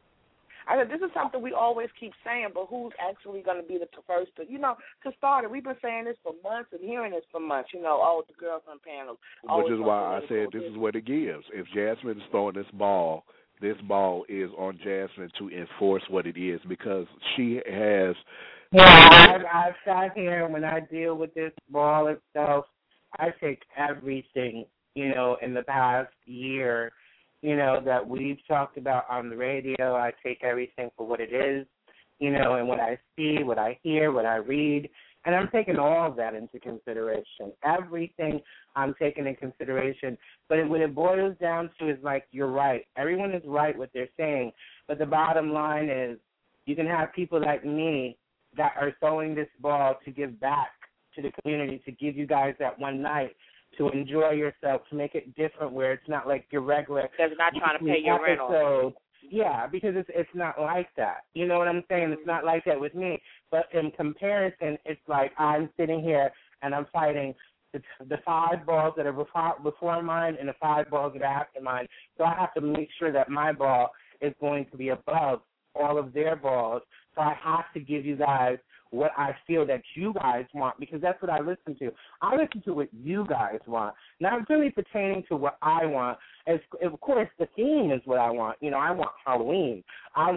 I said, this is something we always keep saying, but who's actually going to be the first to, you know, to start it? We've been saying this for months and hearing this for months, you know, oh, the girls on panels. Which is why I said this is what it gives. If Jasmine is throwing this ball, this ball is on Jasmine to enforce what it is, because she has. Yeah, I've, I've sat here, and when I deal with this ball itself, I take everything, you know, in the past year, you know, that we've talked about on the radio. I take everything for what it is, you know, and what I see, what I hear, what I read, and I'm taking all of that into consideration. Everything I'm taking in consideration. But it, what it boils down to is, like, you're right. Everyone is right what they're saying, but the bottom line is you can have people like me that are throwing this ball to give back to the community, to give you guys that one night, to enjoy yourself, to make it different where it's not like your regular. Because not trying to pay your rent episode. Yeah, because it's it's not like that. You know what I'm saying? It's not like that with me. But in comparison, it's like I'm sitting here and I'm fighting the, the five balls that are before, before mine and the five balls that are after mine. So I have to make sure that my ball is going to be above all of their balls. So I have to give you guys what I feel that you guys want, because that's what I listen to. I listen to what you guys want, not really pertaining to what I want. As, of course, the theme is what I want. You know, I want Halloween. I want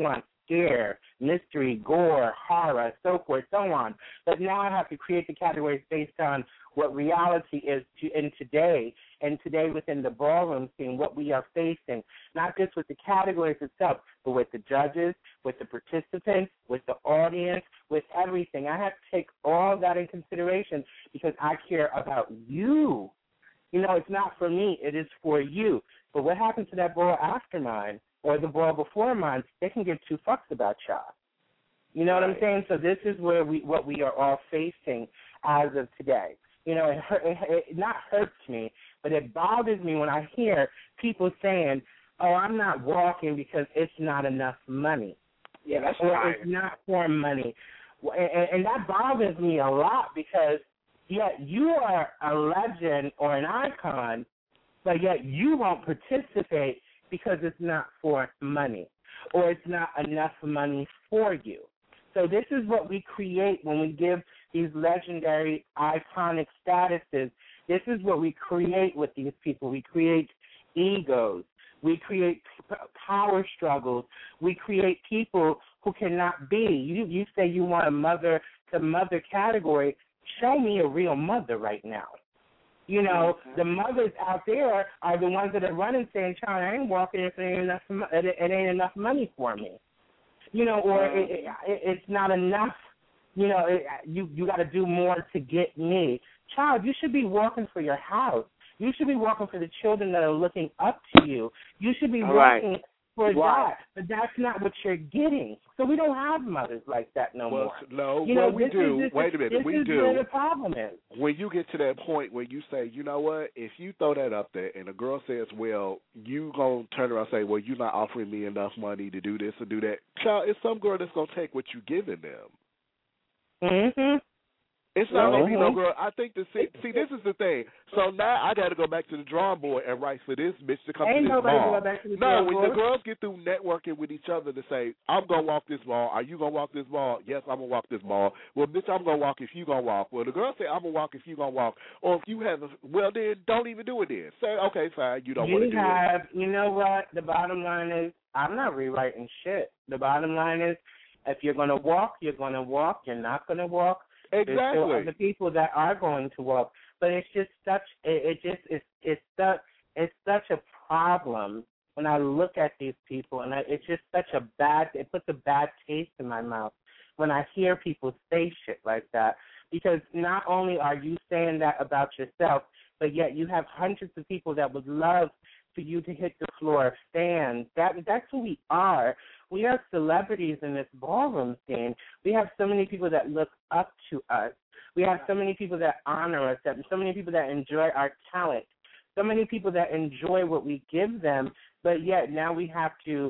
scare, mystery, gore, horror, so forth, so on. But now I have to create the categories based on what reality is to, in today, and today within the ballroom scene, what we are facing, not just with the categories itself, but with the judges, with the participants, with the audience, with everything. I have to take all that in consideration because I care about you. You know, it's not for me, it is for you. But what happened to that ball after mine or the ball before mine, they can give two fucks about y'all. You know what I'm saying? So this is where we what we are all facing as of today. You know, it, hurt, it, it not hurts me, but it bothers me when I hear people saying, oh, I'm not walking because it's not enough money. Yeah, that's or right. It's not for money. And, and that bothers me a lot because, yet you are a legend or an icon, but yet you won't participate because it's not for money or it's not enough money for you. So this is what we create when we give these legendary, iconic statuses. This is what we create with these people. We create egos. We create power struggles. We create people who cannot be. You, you say you want a mother-to-mother category. Show me a real mother right now. You know, the mothers out there are the ones that are running saying, Child, I ain't walking if it ain't enough, it, it ain't enough money for me. You know, or it, it, it's not enough. You know, it, you you got to do more to get me. Child, you should be walking for your house. You should be walking for the children that are looking up to you. You should be All walking right. for Wow. that. But that's not what you're getting. So we don't have mothers like that no well, more. No, you well, know, we this do. Is, this Wait a minute, this we is do. Where the problem is. When you get to that point where you say, you know what, if you throw that up there and a girl says, well, you going to turn around and say, well, you're not offering me enough money to do this or do that. Child, it's some girl that's going to take what you're giving them. Mm-hmm. It's not Mm-hmm. going to be no girl. I think the see, see, this is the thing. So now I got to go back to the drawing board and write for this bitch to come Ain't to this nobody ball. going back to the no, drawing when board. the girls get through networking with each other to say, I'm going to walk this ball. Are you going to walk this ball? Yes, I'm going to walk this ball. Well, bitch, I'm going to walk if you going to walk. Well, the girl say, I'm going to walk if you going to walk. Or if you have a, well, then don't even do it then. Say, okay, fine, you don't you want to do have, it. You know what? The bottom line is, I'm not rewriting shit. The bottom line is, if you're going to walk, you're going to walk. You're not going to walk. Exactly. There's still other people that are going to walk, but it's just such. It, it just it's it's such it's such a problem when I look at these people, and I, it's just such a bad. It puts a bad taste in my mouth when I hear people say shit like that. Because not only are you saying that about yourself, but yet you have hundreds of people that would love for you to hit the floor, stand. That that's who we are. We are celebrities in this ballroom scene. We have so many people that look up to us. We have so many people that honor us, that so many people that enjoy our talent, so many people that enjoy what we give them, but yet now we have to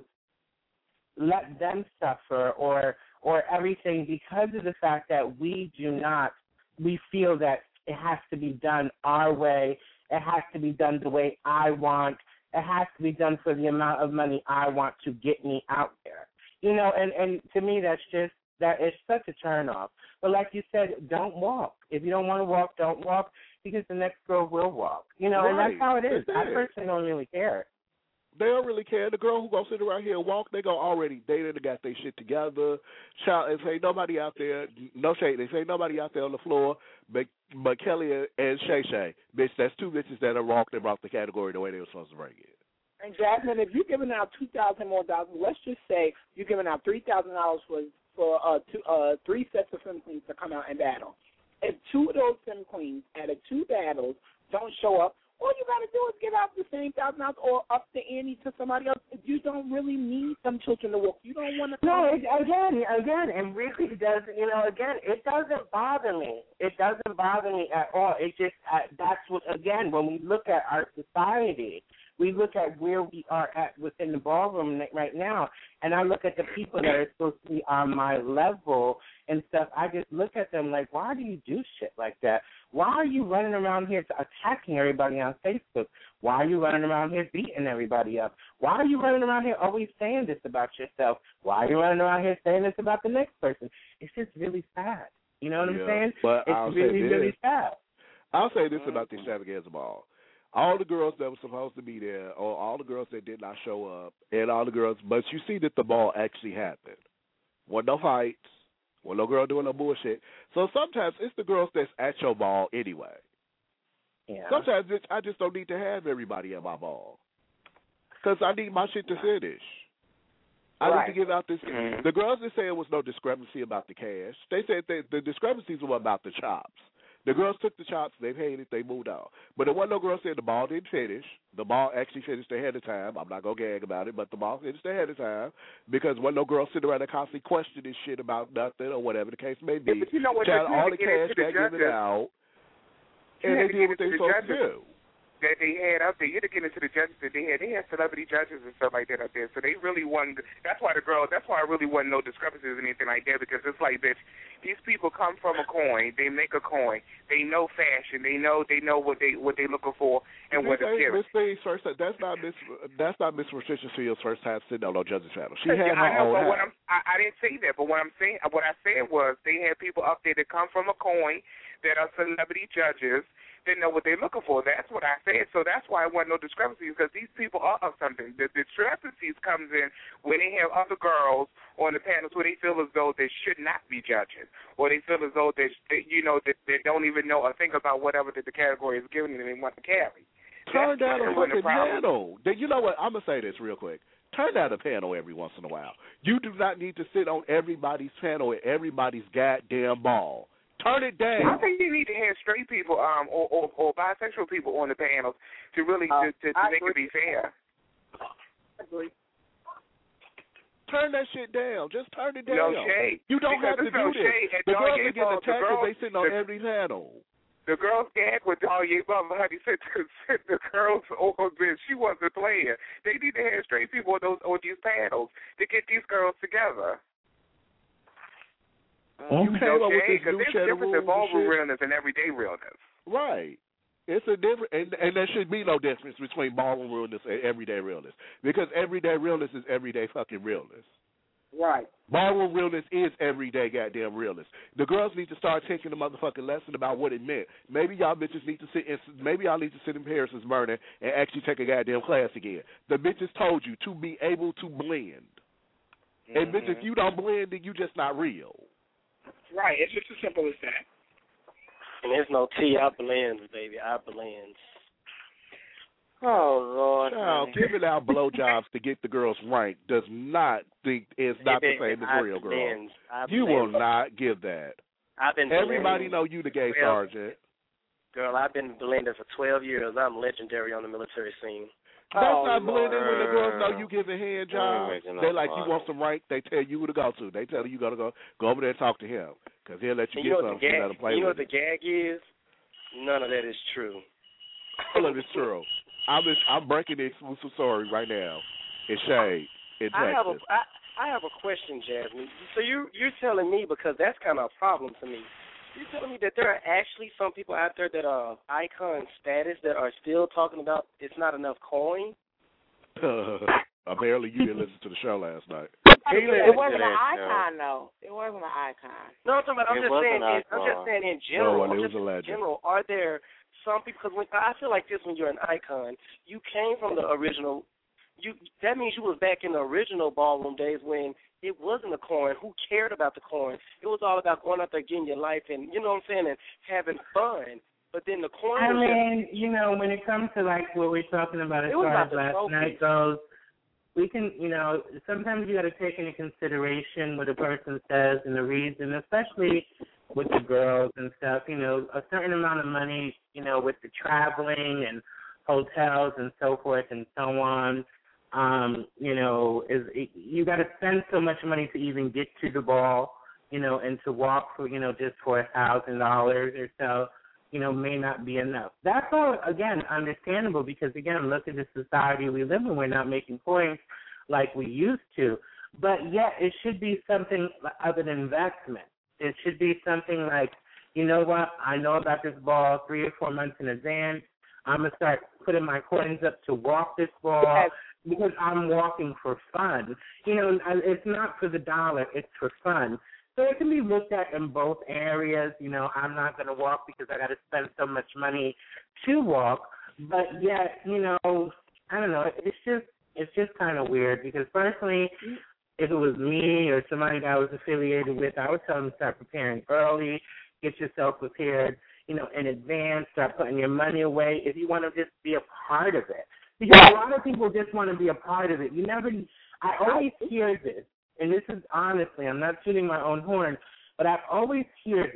let them suffer or or everything because of the fact that we do not, we feel that it has to be done our way, it has to be done the way I want, it has to be done for the amount of money I want to get me out there. You know, and, and to me that's just, that is such a turnoff. But like you said, don't walk. If you don't want to walk, don't walk because the next girl will walk. You know, right. and that's how it is. That's I it. personally don't really care. They don't really care. The girl who gonna sit around here and walk, they gonna already they done got their shit together. Child, if ain't nobody out there, no shade. If ain't nobody out there on the floor, but but Kelly and Shay Shay, bitch, that's two bitches that are walked and brought the category the way they were supposed to bring it. And Jasmine, if you're giving out two thousand more dollars, let's just say you're giving out three thousand dollars for for uh, two, uh, three sets of femme queens to come out and battle. If two of those femme queens out of two battles don't show up, all you got to do is give out the same thousand dollars or up the ante to somebody else. You don't really need some children to walk. You don't want to. No, it, again, again, and really doesn't. You know, again, it doesn't bother me. It doesn't bother me at all. It just uh, that's what again when we look at our society. We look at where we are at within the ballroom right now, and I look at the people that are supposed to be on my level and stuff. I just look at them like, why do you do shit like that? Why are you running around here attacking everybody on Facebook? Why are you running around here beating everybody up? Why are you running around here always saying this about yourself? Why are you running around here saying this about the next person? It's just really sad. You know what yeah, I'm saying? But it's I'll really, say this. really sad. I'll say this about the extravaganza ball. All the girls that were supposed to be there, or all the girls that did not show up, and all the girls, but you see that the ball actually happened. Want no fights. Want no girl doing no bullshit. So sometimes it's the girls that's at your ball anyway. Yeah. Sometimes it's, I just don't need to have everybody at my ball because I need my shit to finish. I Right. need to give out this. Mm-hmm. The girls that say it was no discrepancy about the cash. They said they, the discrepancies were about the chops. The girls took the chops, they paid it, they moved on. But there wasn't no girl saying the ball didn't finish. The ball actually finished ahead of time. I'm not going to gag about it, but the ball finished ahead of time because wasn't no girl sitting around and constantly questioning shit about nothing or whatever the case may be. Yeah, but you know what? Child, all the get cash the got given out, You and had they to did get what they into were the supposed to judges. do. That they had up there, you had to get into the judges that they had. They had celebrity judges and stuff like that up there. So they really wasn't. That's why the girls. That's why it really wasn't no discrepancies or anything like that. Because it's like, bitch, these people come from a coin. They make a coin. They know fashion. They know. They know what they what they looking for and what it's giving. Miss Thing's first. That's not Miss. That's not Miss Patricia Field's first time sitting on no judges panel. She had yeah, her I know, own but house. what I'm, I, I didn't say that. But what I'm saying, what I said was, they had people up there that come from a coin, that are celebrity judges. They know what they're looking for. That's what I said. So that's why I want no discrepancies, because these people are of something. The discrepancies comes in when they have other girls on the panels where they feel as though they should not be judging, or they feel as though they, they you know, that they, they don't even know or think about whatever that the category is giving them and they want to carry. Turn That's down a when the fucking problem- panel. Then you know what? I'm gonna say this real quick. Turn down a panel every once in a while. You do not need to sit on everybody's panel at everybody's goddamn ball. Turn it down. I think you need to have straight people um, or, or, or bisexual people on the panels to really Uh, to, to, to make agree. it be fair. I agree. Turn that shit down. Just turn it down. No shade. You don't Because have to there's no do this. shade at The girls Doggy are getting Ball. The attacked because girls- they sitting on the- every panel. The girls gag with Doggy Bubba, honey, said to sit the girls over this. She wasn't playing. They need to have straight people on those on these panels to get these girls together. You came No up with shade, this 'cause new there's a set of difference rules in ballroom and shit. realness and everyday realness. Right. It's a different, and, and there should be no difference between ballroom realness and everyday realness, because everyday realness is everyday fucking realness. Right. Ballroom realness is everyday goddamn realness. The girls need to start taking the motherfucking lesson about what it meant. Maybe y'all bitches need to sit in, maybe y'all need to sit in Harrison's Burning and actually take a goddamn class again. The bitches told you to be able to blend. Mm-hmm. And bitch, if you don't blend, then you just not real. Right. It's just as simple as that. And there's no T. I blends, baby. I blends. Oh Lord. Child, giving out blowjobs to get the girls ranked does not think is not the same as real, girl. Blends. I You will blends. not give that. I've been Everybody blending. know you the gay Well, sergeant. Girl, I've been blending for twelve years. I'm legendary on the military scene. That's Oh, not blending when the girls know Lord. you giving hand Mm, jobs. making They up like, a you lot. want some rank, they tell you who to go to. They tell you you got to go go over there and talk to him, because he'll let you And get you know what something the and let gag? him play You know what with the gag is? None of that is true. All of it's true. I'm just, I'm breaking the exclusive story right now. It's Shade in I have a Texas. I, I have a question, Jasmine. So you you're telling me, because that's kind of a problem to me. You're telling me that there are actually some people out there that are icon status that are still talking about it's not enough coin? Apparently, you didn't listen to the show last night. It wasn't an icon though. It wasn't an icon. No, I'm talking about. I'm It just was saying. an In, I'm just icon. saying in No, general. well, it I'm was just a in legend. general. Are there some people? Because when I feel like this, when you're an icon, you came from the original. You that means you was back in the original ballroom days when it wasn't a coin. Who cared about the coin? It was all about going out there, getting your life, and you know what I'm saying, and having fun. But then the coin. I was mean, you know, when it comes to like what we're talking about as It was far about as the last trophies. night goes, we can, you know, sometimes you got to take into consideration what a person says and the reason, especially with the girls and stuff. You know, a certain amount of money, you know, with the traveling and hotels and so forth and so on. Um, you know, is you got to spend so much money to even get to the ball, you know, and to walk for, you know, just for a thousand dollars or so, you know, may not be enough. That's all, again, understandable because, again, look at the society we live in. We're not making points like we used to. But yet it should be something of an investment. It should be something like, you know what, I know about this ball three or four months in advance. I'm going to start putting my coins up to walk this ball because I'm walking for fun. You know, it's not for the dollar. It's for fun. So it can be looked at in both areas. You know, I'm not going to walk because I got to spend so much money to walk. But yet, you know, I don't know. It's just it's just kind of weird because personally, if it was me or somebody that I was affiliated with, I would tell them to start preparing early, get yourself prepared, you know, in advance, start putting your money away if you want to just be a part of it. Because a lot of people just want to be a part of it. You never, I always hear this, and this is honestly, I'm not shooting my own horn, but I've always hear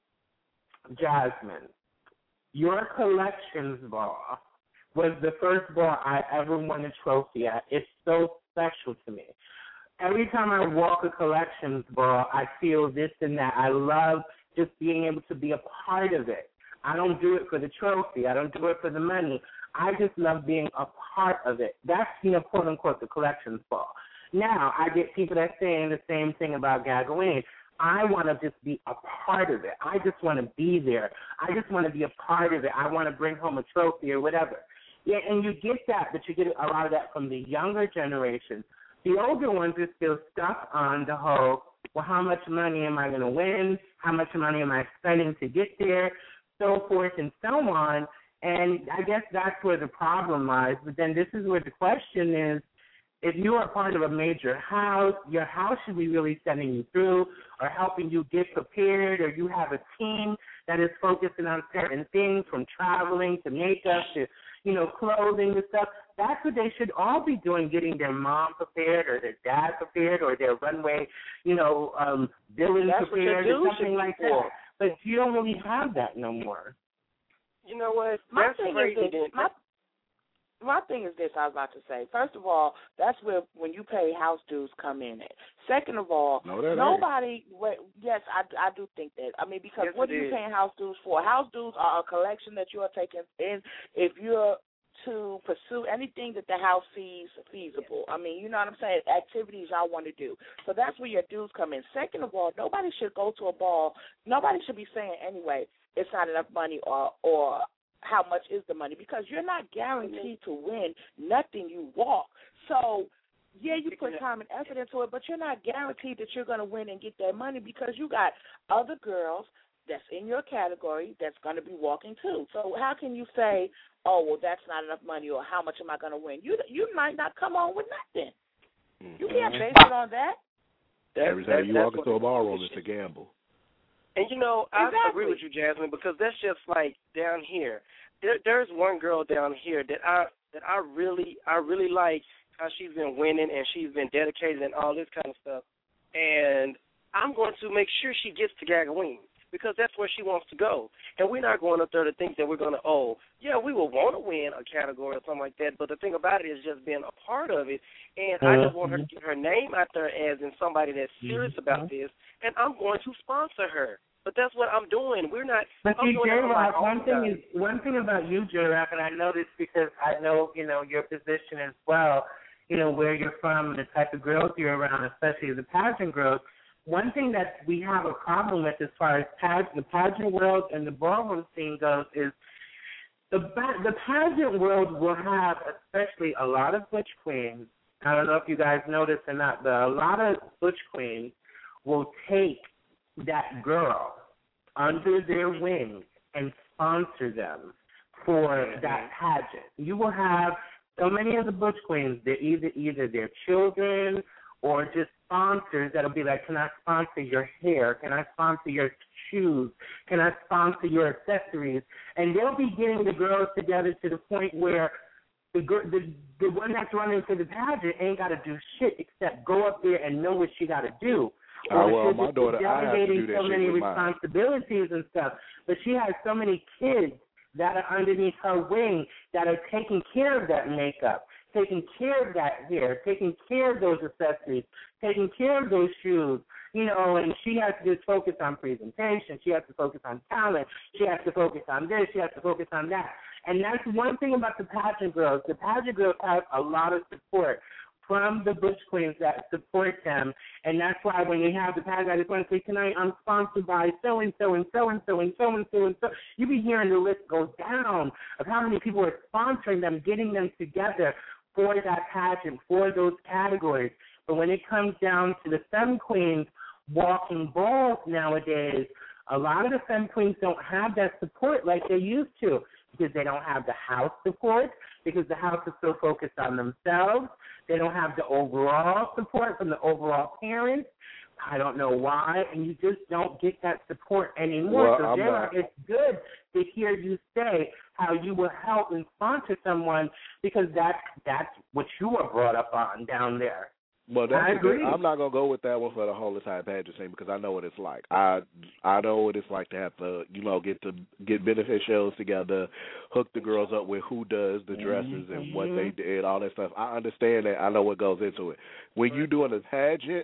this. Jasmine, your collections ball was the first ball I ever won a trophy at. It's so special to me. Every time I walk a collections ball, I feel this and that. I love just being able to be a part of it. I don't do it for the trophy. I don't do it for the money. I just love being a part of it. That's, you know, quote unquote, the collections ball. Now, I get people that saying the same thing about Gagaween. I want to just be a part of it. I just want to be there. I just want to be a part of it. I want to bring home a trophy or whatever. Yeah, and you get that, but you get a lot of that from the younger generation. The older ones are still stuck on the whole, well, how much money am I going to win? How much money am I spending to get there? So forth and so on. And I guess that's where the problem lies. But then this is where the question is, if you are part of a major house, your house should be really sending you through or helping you get prepared, or you have a team that is focusing on certain things from traveling to makeup to, you know, clothing and stuff. That's what they should all be doing, getting their mom prepared or their dad prepared or their runway, you know, um, billing That's prepared or something like for. that. But you don't really have that no more. You know what? My That's thing crazy. is this. My, my thing is this. I was about to say. First of all, that's where when you pay house dues come in at. Second of all, no, that nobody. Wait, yes, I, I do think that. I mean, because Yes, what it are you is. paying house dues for? House dues are a collection that you are taking in. If you're to pursue anything that the house sees feasible. I mean, you know what I'm saying? Activities y'all want to do. So that's where your dues come in. Second of all, nobody should go to a ball. Nobody should be saying anyway, it's not enough money or or how much is the money, because you're not guaranteed to win nothing you walk. So, yeah, you put time and effort into it, but you're not guaranteed that you're going to win and get that money, because you got other girls that's in your category that's going to be walking too. So how can you say, oh, well, that's not enough money, or how much am I going to win? You you might not come on with nothing. You can't base it on that. Every time you walk into a ballroom, it's a gamble. And, you know, I Exactly. agree with you, Jasmine, because that's just like down here. There, there's one girl down here that I that I really I really like how she's been winning and she's been dedicated and all this kind of stuff. And I'm going to make sure she gets to Gagaween, because that's where she wants to go. And we're not going up there to think that we're going to, oh, yeah, we will want to win a category or something like that. But the thing about it is just being a part of it. And I just want her to get her name out there as in somebody that's serious about this. And I'm going to sponsor her. But that's what I'm doing. We're not. But I'm see, doing it on my J-Rock, one own thing time. is one thing about you, J-Rock, and I know this because I know, you know, your position as well, you know, where you're from, the type of girls you're around, especially the pageant girls. One thing that we have a problem with as far as pag- the pageant world and the ballroom scene goes is the the pageant world will have, especially a lot of butch queens. I don't know if you guys know this or not, but a lot of butch queens will take that girl under their wing and sponsor them for that pageant. You will have so many of the butch queens, they're either either their children or just sponsors that'll be like, can I sponsor your hair? Can I sponsor your shoes? Can I sponsor your accessories? And they'll be getting the girls together to the point where the the the one that's running for the pageant ain't got to do shit except go up there and know what she got to do. Oh, well, Or my she's daughter, I have to delegating do that so shit many with mine. responsibilities and stuff. But she has so many kids that are underneath her wing that are taking care of that makeup, taking care of that hair, taking care of those accessories, taking care of those shoes, you know, and she has to just focus on presentation. She has to focus on talent. She has to focus on this. She has to focus on that. And that's one thing about the pageant girls. The pageant girls have a lot of support from the butch queens that support them. And that's why when you have the pageant, I just want to say tonight, I'm sponsored by so-and-so and so-and-so and so-and-so and so. You be hearing the list go down of how many people are sponsoring them, getting them together for that pageant, for those categories. But when it comes down to the femme queens walking balls nowadays, a lot of the femme queens don't have that support like they used to. because they don't have the house support, because the house is so focused on themselves. They don't have the overall support from the overall parents. I don't know why, and you just don't get that support anymore. Well, so I'm then not. it's good to hear you say how you will help and sponsor someone, because that's that's what you were brought up on down there. Well, that's I the thing. agree. I'm not gonna go with that one for the whole entire pageant thing because I know what it's like. I I know what it's like to have to, you know, get to get benefit shows together, hook the girls up with who does the dresses Mm-hmm. and what they did, all that stuff. I understand that. I know what goes into it. When you're doing a pageant,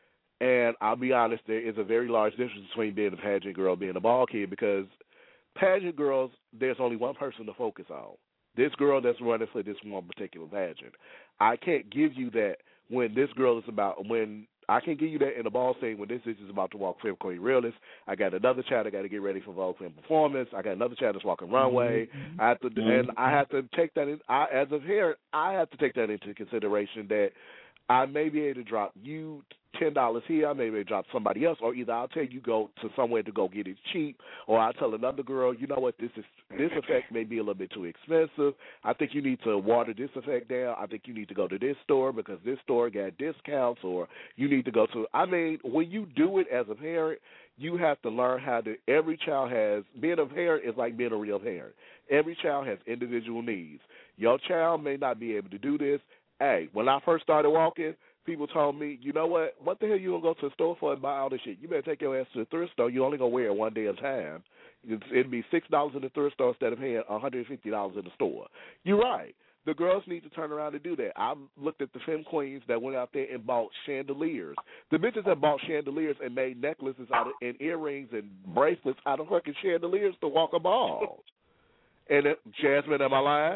and I'll be honest, there is a very large difference between being a pageant girl and being a ball kid, because pageant girls, there's only one person to focus on. This girl that's running for this one particular pageant. I can't give you that when this girl is about, when I can't give you that in the ball scene when this is about to walk Femme Queen Realist. I got another child I got to get ready for Vogue Femme Performance. I got another child that's walking runway. Mm-hmm. I have to, and I have to take that in. I, as a parent, I have to take that into consideration that I may be able to drop you ten dollars here, I may be able to drop somebody else, or either I'll tell you go to somewhere to go get it cheap, or I'll tell another girl, you know what, this is this effect may be a little bit too expensive. I think you need to water this effect down. I think you need to go to this store because this store got discounts, or you need to go to. I mean, when you do it as a parent, you have to learn how to. Every child has being a parent is like being a real parent. Every child has individual needs. Your child may not be able to do this. Hey, when I first started walking, people told me, you know what, what the hell you going to go to the store for and buy all this shit? You better take your ass to the thrift store. You only going to wear it one day at a time. It's, it'd be six dollars in the thrift store instead of paying one hundred fifty dollars in the store. You're right. The girls need to turn around and do that. I looked at the femme queens that went out there and bought chandeliers. The bitches that bought chandeliers and made necklaces out of, and earrings and bracelets out of fucking chandeliers to walk a ball. And it, Jasmine, am I lying?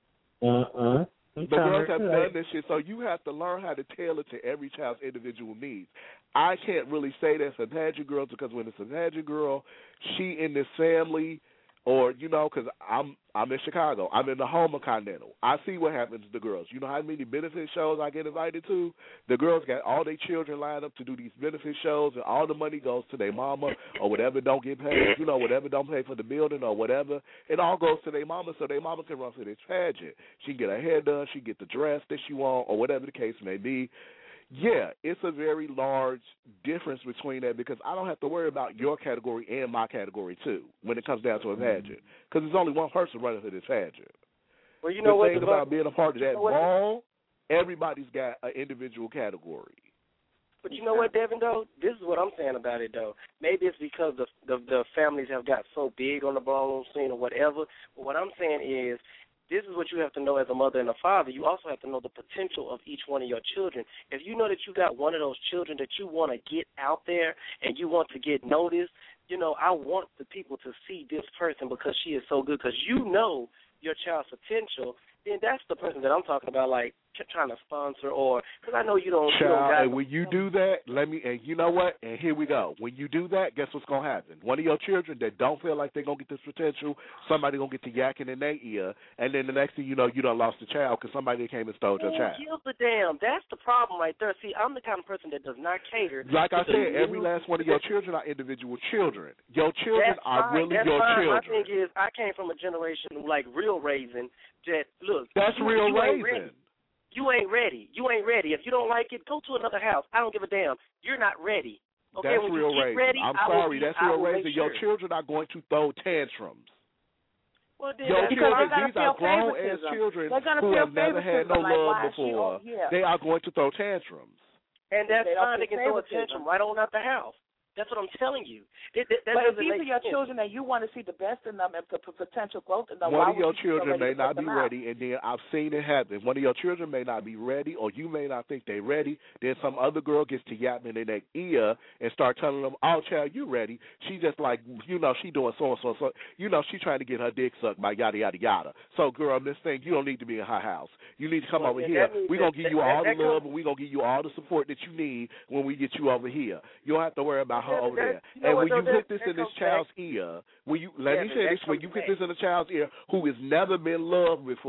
Uh-uh. The girls have done this shit, so you have to learn how to tailor to every child's individual needs. I can't really say that's a pageant girl because when it's a pageant girl, she in this family, or, you know, because I'm, I'm in Chicago. I'm in the home of Continental. I see what happens to the girls. You know how many benefit shows I get invited to? The girls got all their children lined up to do these benefit shows, and all the money goes to their mama or whatever don't get paid, you know, whatever don't pay for the building or whatever. It all goes to their mama so their mama can run for this pageant. She can get her hair done. She can get the dress that she want or whatever the case may be. Yeah, it's a very large difference between that because I don't have to worry about your category and my category, too, when it comes down to a pageant. Because there's only one person running for this pageant. Well, you know the what? thing about being a part of that you know ball, everybody's got an individual category. But you know what, Devin, though? This is what I'm saying about it, though. Maybe it's because the, the, the families have got so big on the ballroom scene or whatever. But what I'm saying is, this is what you have to know as a mother and a father. You also have to know the potential of each one of your children. If you know that you got one of those children that you want to get out there and you want to get noticed, you know, I want the people to see this person because she is so good because you know your child's potential, then that's the person that I'm talking about, like, trying to sponsor or – because I know you don't – Child, and when you do that, let me – and you know what? And here we go. When you do that, guess what's going to happen? One of your children that don't feel like they're going to get this potential, somebody going to get to yakking in their ear, and then the next thing you know, you done lost the child because somebody came and stole your Who child. gives a damn? That's the problem right there. See, I'm the kind of person that does not cater. Like I to said, the every new- last one of your children are individual children. Your children That's are fine. really That's your fine. children. My thing is, I came from a generation like real raising that, look. That's you, real you ain't raising. ready. You ain't ready. You ain't ready. If you don't like it, go to another house. I don't give a damn. You're not ready. Okay, That's when real you get raising. ready, I'm I will sorry, be, that's I real will make raising. sure. Your children are going to throw tantrums. Well, then, Your that's children, fine. these are grown ass children They're gonna who feel have never had no favoritism, like, love why is she before. all- yeah. They are going to throw tantrums. And that's They don't fine. They feel can throw a favoritism. tantrum right on out the house. That's what I'm telling you. It, that, that But if doesn't these make are your sense. children and you want to see the best in them and the p- potential growth in them, One why of your would you feel children ready may to put not be them out? ready, and then I've seen it happen. One of your children may not be ready, or you may not think they're ready. Then some other girl gets to yapping in their ear and start telling them, "Oh, child, you ready?" She just like, you know, she doing so and so so. You know, she trying to get her dick sucked by yada yada yada. So, girl, this thing, you don't need to be in her house. You need to come Well, over yeah, here. that means We're gonna that- give you that- all that the love, comes- and we're gonna give you all the support that you need when we get you over here. You don't have to worry about her Yeah, over that- there. you know And what, when you though, put that- this that in this comes back- child's ear, when you let Yeah, me but say that this, when comes you put back. this in a child's ear who has never been loved before,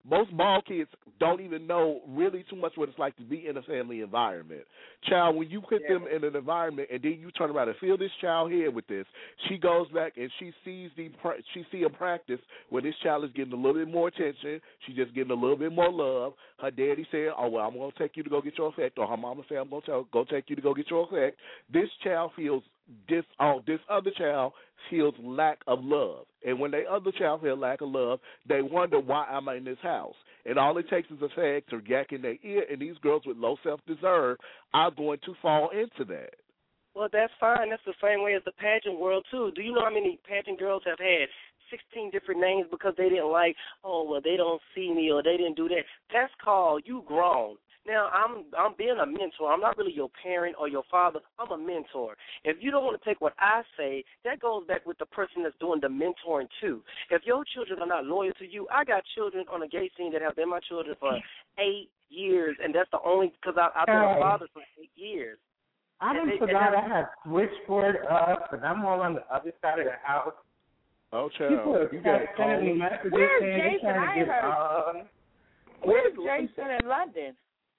most ball kids don't even know really too much what it's like to be in a family environment. Child, when you put yeah. them in an environment and then you turn around and fill this child here with this, she goes back and she sees the she see a practice where this child is getting a little bit more attention. She's just getting a little bit more love. Her daddy said, "Oh well, I'm gonna take you to go get your effect," or her mama said, "I'm gonna tell, go take you to go get your effect." This child feels this. Oh, this other child feels lack of love, and when they other child feel lack of love, they wonder why am I in this house. And all it takes is a fag to yak in their ear, and these girls with low self-deserve are going to fall into that. Well, that's fine. That's the same way as the pageant world, too. Do you know how many pageant girls have had sixteen different names because they didn't like, oh, well, they don't see me or they didn't do that? That's called you grown. Now, I'm I'm being a mentor. I'm not really your parent or your father. I'm a mentor. If you don't want to take what I say, that goes back with the person that's doing the mentoring, too. If your children are not loyal to you, I got children on the gay scene that have been my children for eight years, and that's the only, because I've been a father for eight years. I didn't forgot I had switchboard up, and I'm all on the other side of the house. Oh, child. You got sending me messages Where's saying Jason? they're trying I to ain't get heard. on. Where's Jason in London?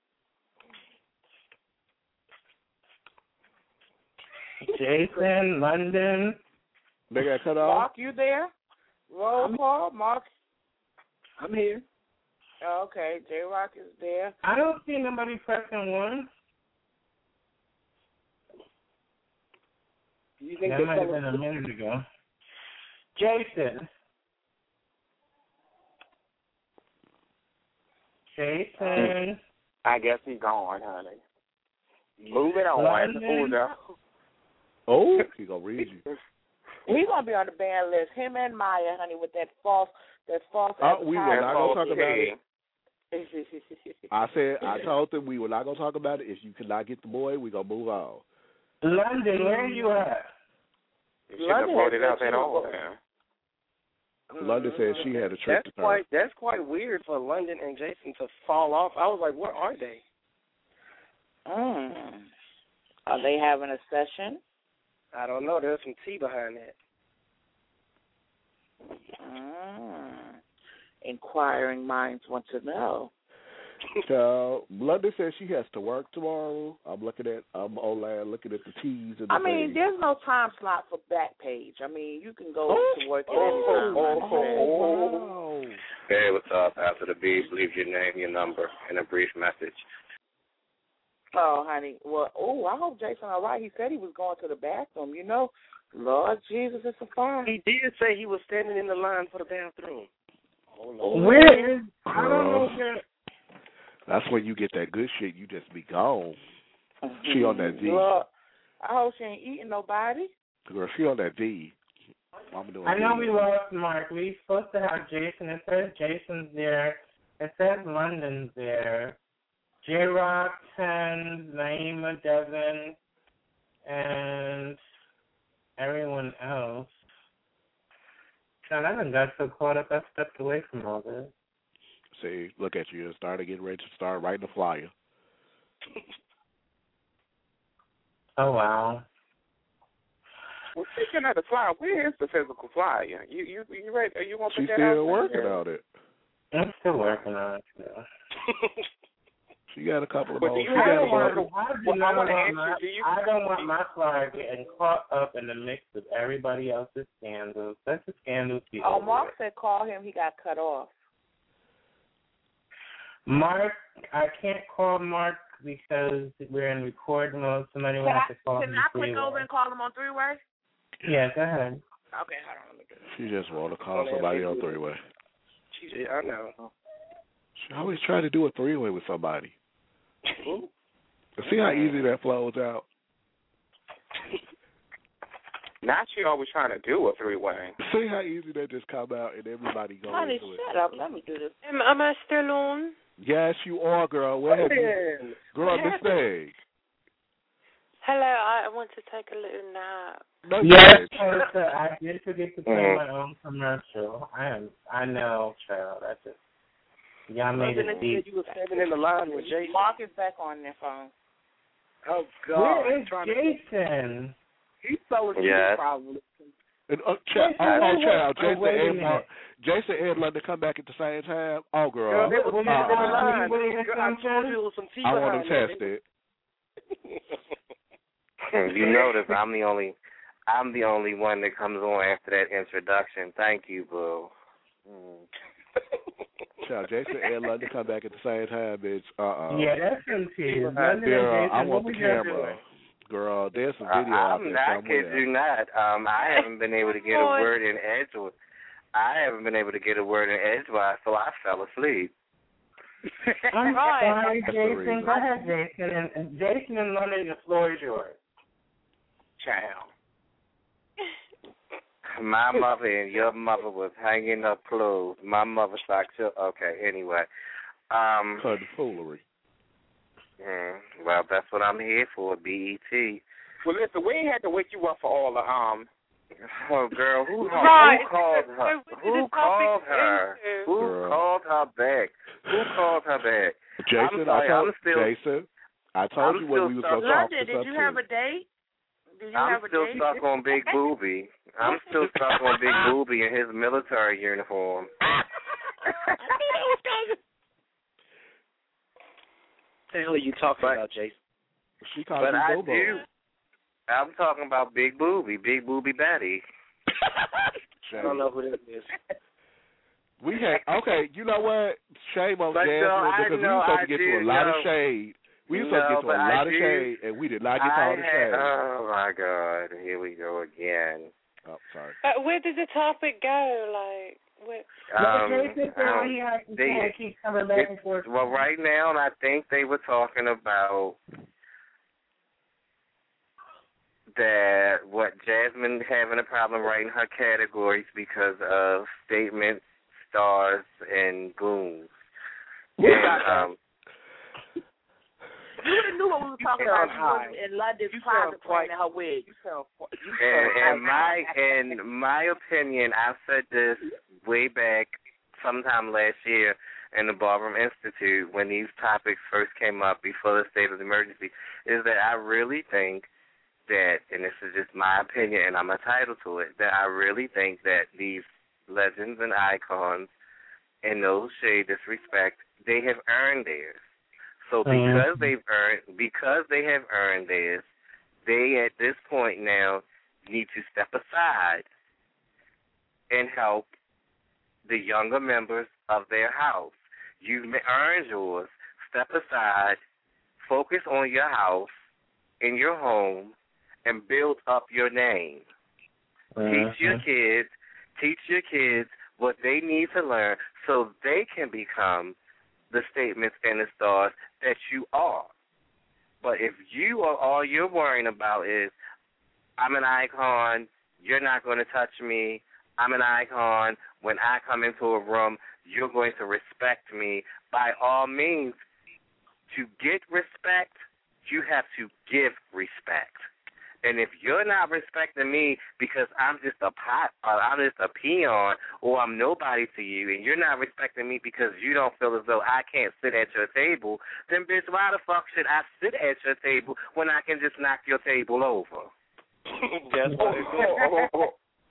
Jason, London. They got cut off. Mark, you there? Roll I'm, call, Mark. I'm here. Oh, okay, J Rock is there. I don't see nobody pressing one. You think that might have been a minute ago. Jason. Jason. I guess he's gone, honey. Moving on. London. Oh, he gonna read you. He's gonna be on the ban list. Him and Maya, honey, with that false, that false. Uh, we were not gonna talk about it. it. I said, I told them we were not gonna talk about it. If you cannot get the boy, we gonna move on. London, where are you at? She London brought it out at all. London said she had a trick that's to quite that's quite weird for London and Jason to fall off. I was like, where are they? Mm. Are they having a session? I don't know. There's some tea behind that. Mm. Inquiring minds want to know. So London says she has to work tomorrow. I'm looking at I'm online looking at the T's and the I mean, things. there's no time slot for Backpage. I mean, you can go oh, to work at oh, any time. Oh, oh, Hey, what's up? After the beep, leave your name, your number, and a brief message. Oh, honey. Well, oh, I hope Jason all right. He said he was going to the bathroom. You know, Lord Jesus, it's a fire. He did say he was standing in the line for the bathroom. Oh, Lord. Where is? I don't know where. That's when you get that good shit. You just be gone. She on that V. Lord, I hope she ain't eating nobody. Girl, she on that V. I'm doing I know V. we lost Mark. We supposed to have Jason. It says Jason's there. It says London's there. J-Rock, ten, Naima, Devin, and everyone else. God, I done got so caught up, I stepped away from all this. See, look at you. Started getting ready to start writing a flyer. Oh, wow. Well, speaking of the flyer, where is the physical flyer? You you you ready? Are you gonna put She's that still out working there? on it. I'm still working on it. Yeah. She got a couple of But more. do you She have got a one? couple. I, do Well, not I wanna want ask my, you, do you- I don't want my flyer getting caught up in the mix of everybody else's scandals. That's a scandal. Oh, Mark said call him. He got cut off. Mark, I can't call Mark because we're in record mode. Somebody will have to call Can him. I click three-way. over and call him on three-way? Yeah, go ahead. Okay, hold on. Let me do this. She just want to call somebody on three way. She, I know. She always try to do a three way with somebody. See how easy that flows out. Not she always trying to do a three way. See how easy that just come out and everybody goes Honey, into it. shut up. Let me do this. Am, am I still on? Yes, you are, girl. Where have you? Girl, this thing. Hello, I want to take a little nap. No, Yes, you Melissa, I did forget to play Mm. my own commercial. I am, I know, child. I just, y'all made London it said deep. you were standing in the line with Jason. Mark is back on their phone. Oh, God. Where is Trying to- Jason? He's so asleep, Yes. probably. And, uh, child, oh, oh, child, Oh, Jason wait a and Lon- minute. Jason and London come back at the same time. Oh, girl. Girl, there was uh, teeth in the uh, line. Wait, wait, Girl, I told you it was some teeth I want behind them there. tested. You notice I'm the only I'm the only one that comes on after that introduction. Thank you, boo. Mm. Child, Jason and London come back at the same time, bitch. Uh-uh. Yeah, that's some teeth. London and Girl, Jason, I what want we the gonna camera. Girl, there's some Uh, video out I'm there not kid somewhere. you not. Um, I haven't been able to get a word in edgewise. I haven't been able to get a word in edgewise, so I fell asleep. I'm sorry, That's the Jason. reason. Go ahead, Jason. And, and Jason and London, the floor is yours. Child. My mother and your mother was hanging up clothes. My mother socked your... Okay, anyway. Um, foolery. Mm, well, that's what I'm here for, B E T. Well, listen, we ain't had to wake you up for all the um. Oh, girl, who, Right. who called her? Who called her? Who Girl. called her back? Who called her back? Jason, I'm sorry, I told I'm still, Jason, I told I'm you when we was still going to talk London, this did up you too. have a date? Did you I'm have a still date? stuck on Big Booby. I'm still stuck on Big Booby in his military uniform. What the hell are you talking But- about, Jason? She called But you I Bobo. do. I'm talking about Big Booby, Big Booby Betty. I don't know who that is. We had okay. You know what? Shame on But Jasmine no, I because we know, were supposed I to get do to a lot know. of shade. We were No, supposed to get to but a I lot of do- shade, and we did not get to I all the had, shade. oh my God, here we go again. Oh, sorry. But where did the topic go? Like, where? Um, Jason said um, he has to they- say keep coming back and it- forth. well, right now, I think they were talking about that what Jasmine having a problem writing her categories because of statements, stars, and goons. And, um, You would have knew what we were talking sound about. high. You was in London's You closet sound quite- playing her wig. You sound. You And sound in my in my opinion, I said this way back sometime last year in the Ballroom Institute when these topics first came up before the state of emergency, is that I really think that, and this is just my opinion and I'm entitled to it, that I really think that these legends and icons, in no shade disrespect, they have earned theirs. So because they've earned, because they have earned theirs, they at this point now need to step aside and help the younger members of their house. You've earned yours. Step aside, focus on your house, in your home, and build up your name. Teach your kids, teach your kids what they need to learn so they can become the statements and the stars that you are. But if you are all you're worrying about is, I'm an icon, you're not going to touch me, I'm an icon, when I come into a room, you're going to respect me. By all means, to get respect, you have to give respect. And if you're not respecting me because I'm just a pot, or I'm just a peon, or I'm nobody to you, and you're not respecting me because you don't feel as though I can't sit at your table, then bitch, why the fuck should I sit at your table when I can just knock your table over? That's what it is.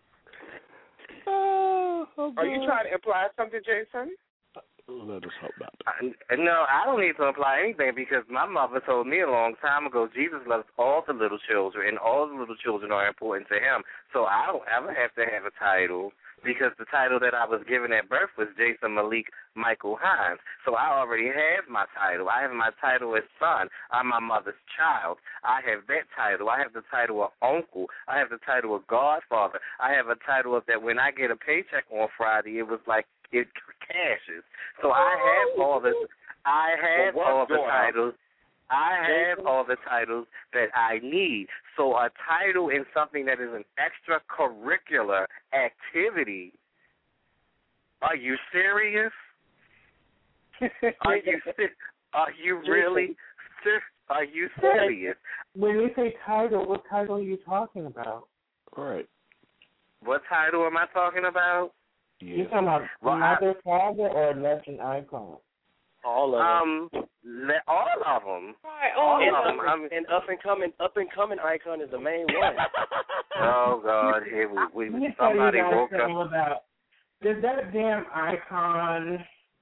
Are you trying to imply something, Jason? Let us hope not. I, no, I don't need to imply anything because my mother told me a long time ago Jesus loves all the little children, and all the little children are important to him. So I don't ever have to have a title because the title that I was given at birth was Jason Malik Michael Hines. So I already have my title. I have my title as son. I'm my mother's child. I have that title. I have the title of uncle. I have the title of godfather. I have a title of that when I get a paycheck on Friday, it was like it cashes. So I have all the I have Well, all the daughter? titles. I have all the titles that I need. So a title in something that is an extracurricular activity. Are you serious? Are you ser- Are you really? Ser- are you serious? When you say title, what title are you talking about? All right. What title am I talking about? You talking about Well, I- mother, father, or legend icon? All of Um, le- all of them. Right, all all and, of up, them. I'm, and up and coming, up and coming icon is the main one. oh God, here we we Let me tell you somebody guys woke something up. about did that damn icon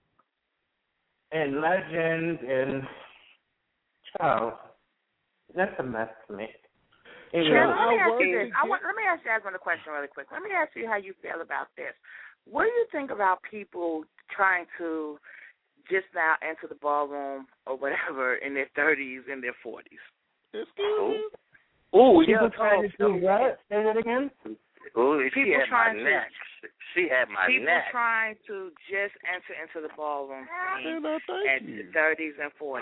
and legend and oh, that's a mess to me. It Sure, really let me ask you is. this. I want, let me ask Jasmine a question really quick. Let me ask you how you feel about this. What do you think about people trying to just now enter the ballroom or whatever in their thirties and their forties? Excuse me? Oh, People yeah. trying to do what? Say that again? Oh, she People had my trying to- neck. She had my People neck. trying to just enter into the ballroom scene no, thank at you. the thirties and forties.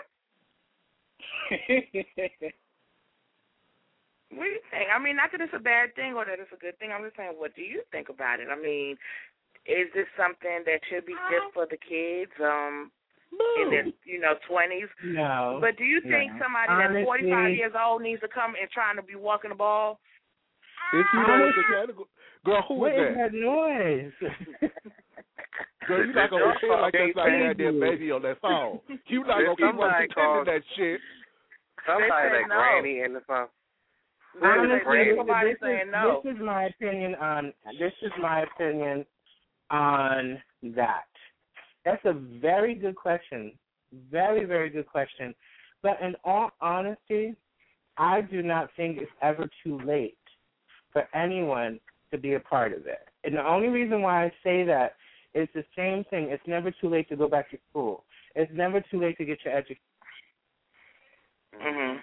What do you think? I mean, not that it's a bad thing or that it's a good thing. I'm just saying, what do you think about it? I mean, is this something that should be just for the kids um, no. in their, you know, twenties? No. But do you think no. somebody Honestly, that's forty-five years old needs to come and trying to be walking the ball? If you know the category, girl, who what is is that? that noise? Girl, you not gonna pretend like that's not that damn baby on that phone. You not gonna keep on Somebody pretending called- that shit. Somebody They that said no. granny in the phone. Honestly, Granny. Somebody this, saying is, no. this is my opinion on this is my opinion on that. That's a very good question. Very, very good question. But in all honesty, I do not think it's ever too late for anyone to be a part of it. And the only reason why I say that is the same thing. It's never too late to go back to school. It's never too late to get your education. Mhm.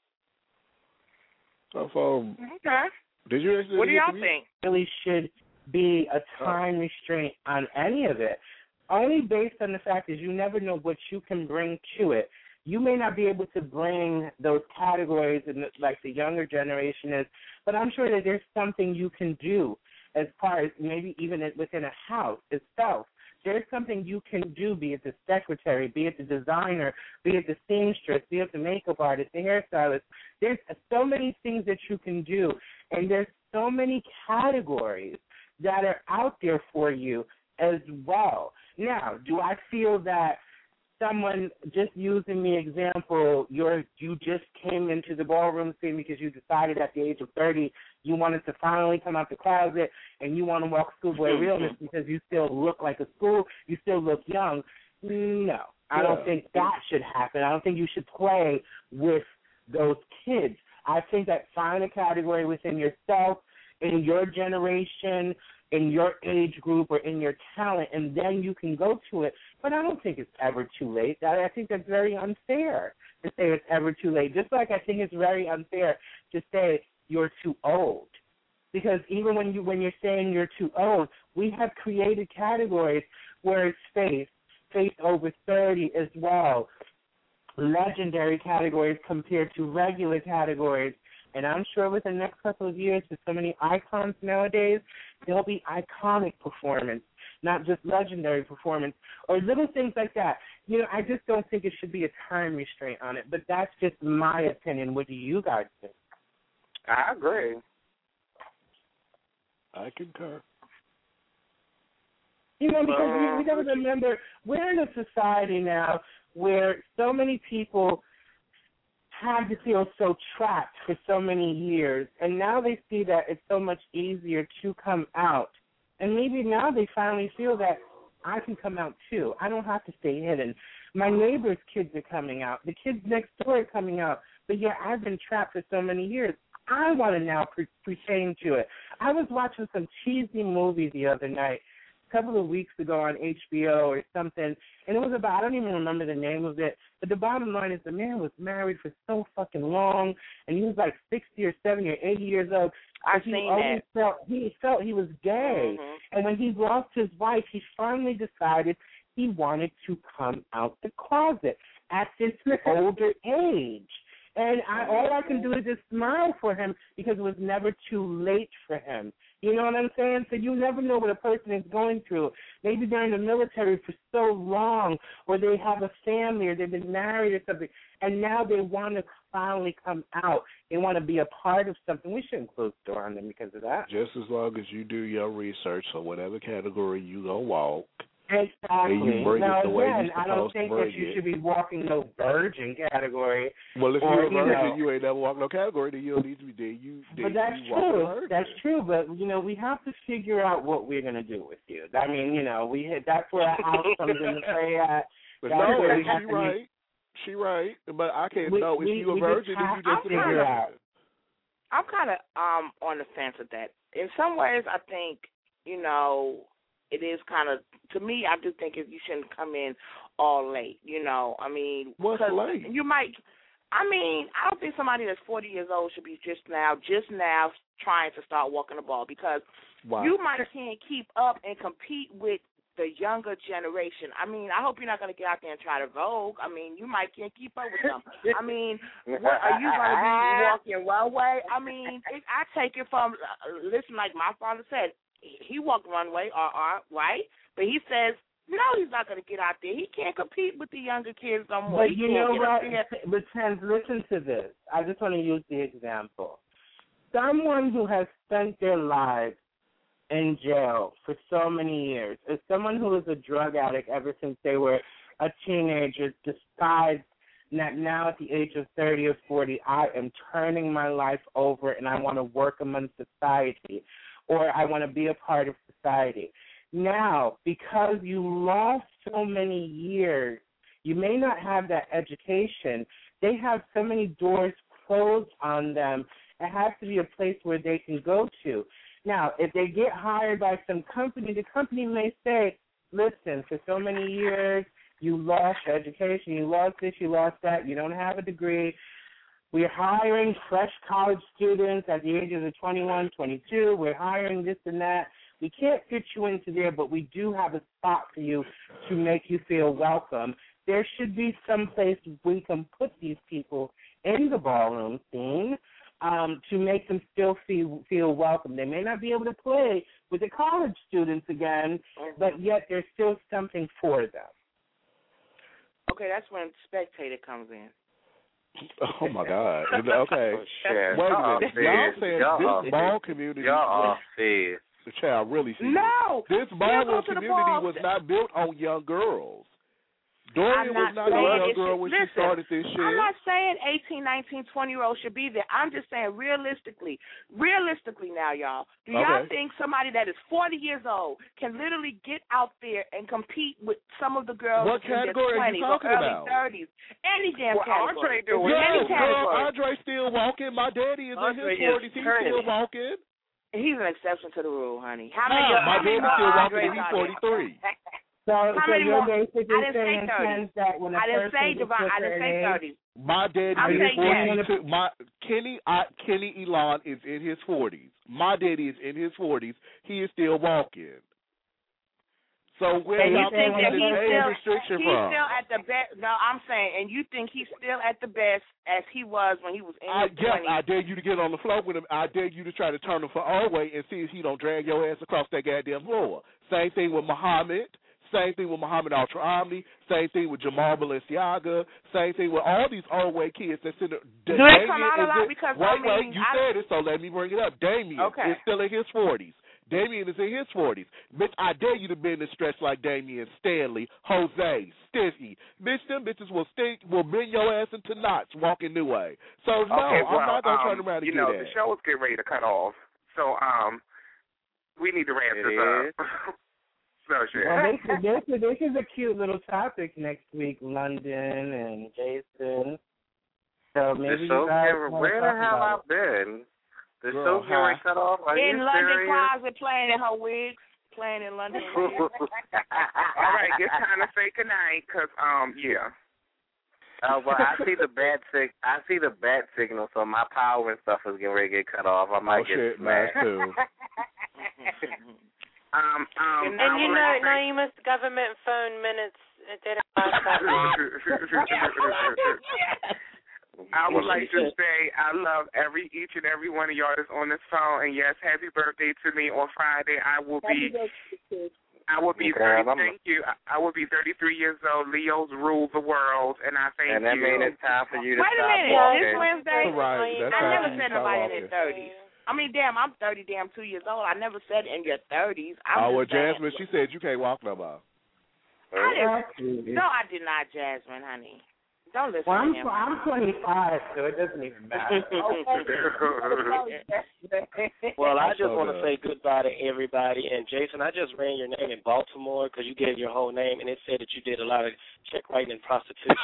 So, um, Okay. did you actually What do get y'all to think? Really should be a time restraint on any of it. Only based on the fact is you never know what you can bring to it. You may not be able to bring those categories in like the younger generation is, but I'm sure that there's something you can do as far as maybe even within a house itself. There's something you can do, be it the secretary, be it the designer, be it the seamstress, be it the makeup artist, the hairstylist. There's so many things that you can do, and there's so many categories that are out there for you as well. Now, do I feel that someone, just using the example, you're, you just came into the ballroom scene because you decided at the age of thirty you wanted to finally come out the closet and you want to walk schoolboy realness because you still look like a school, you still look young. No, I don't Yeah. think that should happen. I don't think you should play with those kids. I think that find a category within yourself, in your generation, in your age group, or in your talent, and then you can go to it. But I don't think it's ever too late. I, I think that's very unfair to say it's ever too late. Just like I think it's very unfair to say you're too old. Because even when you when you're saying you're too old, we have created categories where it's face, face over thirty as well. Legendary categories compared to regular categories. And I'm sure within the next couple of years, with so many icons nowadays, there'll be iconic performance, not just legendary performance, or little things like that. You know, I just don't think it should be a time restraint on it, but that's just my opinion. What do you guys think? I agree. I concur. You know, because we, we got to remember, we're in a society now where so many people had to feel so trapped for so many years, and now they see that it's so much easier to come out. And maybe now they finally feel that I can come out too. I don't have to stay hidden. My neighbor's kids are coming out. The kids next door are coming out. But yeah, I've been trapped for so many years. I want to now pre- pertain to it. I was watching some cheesy movie the other night, a couple of weeks ago on H B O or something, and it was about, I don't even remember the name of it, but the bottom line is the man was married for so fucking long, and he was like sixty or seventy or eighty years old. I've he seen always that. Felt, he felt he was gay, Mhm. and when he lost his wife, he finally decided he wanted to come out the closet at this older age. And I, all I can do is just smile for him because it was never too late for him. You know what I'm saying? So you never know what a person is going through. Maybe they're in the military for so long, or they have a family, or they've been married or something, and now they want to finally come out. They want to be a part of something. We shouldn't close the door on them because of that. Just as long as you do your research, so whatever category you go walk, Exactly. And you bring now, it the way again, you're I don't supposed to think that bring you it. should be walking no virgin category. Well, if or, you're a virgin, you, know, you ain't never walked no category, then you don't need to be there. You, But then that's you walk a true. virgin. That's true. But you know, we have to figure out what we're gonna do with you. I mean, you know, we hit, that's where our house comes into play at. But That's no, where we she have to right. meet. She right. But I can't We- know if we- you a we just virgin, then have you to just a figure virgin. out. I'm kind of um on the fence with that. In some ways, I think, you know, it is kind of, to me, I do think if you shouldn't come in all late, you know. I mean, what's late? You might, I mean, I don't think somebody that's forty years old should be just now, just now trying to start walking the ball, because Wow. you might can't keep up and compete with the younger generation. I mean, I hope you're not going to get out there and try to vogue. I mean, you might can't keep up with them. I mean, what are you going to be walking one way? I mean, it, I take it from, uh, listen, like my father said, he walked one way, or, or, right? But he says, no, he's not going to get out there. He can't compete with the younger kids no more. But he you can't know get what? up there. But Trans, listen to this. I just want to use the example. Someone who has spent their lives in jail for so many years, as someone who is a drug addict ever since they were a teenager, decides that now at the age of thirty or forty, I am turning my life over and I want to work among society, or I want to be a part of society. Now, because you lost so many years, you may not have that education. They have so many doors closed on them. It has to be a place where they can go to. Now, if they get hired by some company, the company may say, listen, for so many years, you lost your education, you lost this, you lost that, you don't have a degree. We're hiring fresh college students at the ages of twenty-one, twenty-two. We're hiring this and that. We can't fit you into there, but we do have a spot for you to make you feel welcome. There should be some place we can put these people in the ballroom scene um, to make them still feel, feel welcome. They may not be able to play with the college students again, but yet there's still something for them. Okay, that's when Spectator comes in. Oh my God! Okay, Shit. wait a Y'all minute. fed. Y'all saying Y'all this ball fed. community? Y'all was- fed. The child really serious. No, This you ballroom go to the community ball. was not built on young girls. Dorian I'm was not not a saying young it girl should- when listen, she started this shit. I'm not saying eighteen, nineteen, twenty-year-olds should be there. I'm just saying realistically. Realistically now, y'all. Do y'all Okay. think somebody that is forty years old can literally get out there and compete with some of the girls What in their category are you twenties or talking early about? thirties? Any damn Well, Andre category. do it. Any Yo, girl, category. Andre still walking. My daddy is Andre in his is forties. He's turning still it. walking. He's an exception to the rule, honey. How many? Ah, my how many daddy's more still walking Andres and he's are there? forty-three. So, How so many you're more? basically I didn't say saying, thirty. Trans, that when a I didn't person say is Devon. I didn't say age, thirty. My daddy I'm is saying yes. forty-two. My Kenny, I, Kenny Elon is in his forties. My daddy is in his forties. He is still walking. So where And you y'all think getting that this he's age still, restriction he's from? still at the best? No, I'm saying, and you think he's still at the best as he was when he was in I his yes, twenties? I dare you to get on the floor with him. I dare you to try to turn him for all way and see if he don't drag your ass across that goddamn floor. Same thing with Muhammad. Same thing with Muhammad Ultra Omni. Same thing with Jamal Balenciaga. Same thing with all these old way kids that sit there. Do they come out a lot? Because wait, I mean, wait, you I, said it, so let me bring it up. Damien Okay. is still in his forties. Damien is in his forties. Bitch, I dare you to bend and stretch like Damien, Stanley, Jose, Stiffy. Bitch, them bitches will stink, will bend your ass into knots walking new way. So no, okay, well, I'm not gonna um, turn around and you do know, that. the show is getting ready to cut off, so um, we need to wrap It this up. So shit. Well, this, is- this, is- this is a cute little topic next week, London and Jason. So maybe the show's you guys getting, want where to the talk hell about I've been? The Girl, show's getting ready to cut off? Are in you London serious? Closet playing in her wigs, playing in London. All right, it's time to say goodnight, cause um, yeah. Uh, well, I see the bat sig- I see the bat signal, so my power and stuff is getting ready to get cut off. I might Oh get shit, mine smacked. too. Um, um, And you know, I now you must government phone minutes. It didn't last that long. I would like to say I love every each and every one of y'all that's on this phone, and yes, happy birthday to me on Friday. I will be, I will be Girl, thirty. I'm- Thank you. I, I will be thirty-three years old. Leos rule the world, and I thank And that you. means it's time for you to Wait a stop minute, walking. this Wednesday. Right, that's I how never you said start nobody in walking. their thirties. I mean, damn, I'm thirty, damn, two years old. I never said in your thirties. I'm Oh, well, just saying. Jasmine, she said you can't walk no more. I didn't, no, I did not, Jasmine, honey. Don't listen well, I'm, to him. I'm twenty-five, so it doesn't even matter. Well, I just want to say goodbye to everybody. And, Jason, I just ran your name in Baltimore because you gave your whole name, and it said that you did a lot of check writing and prostitution.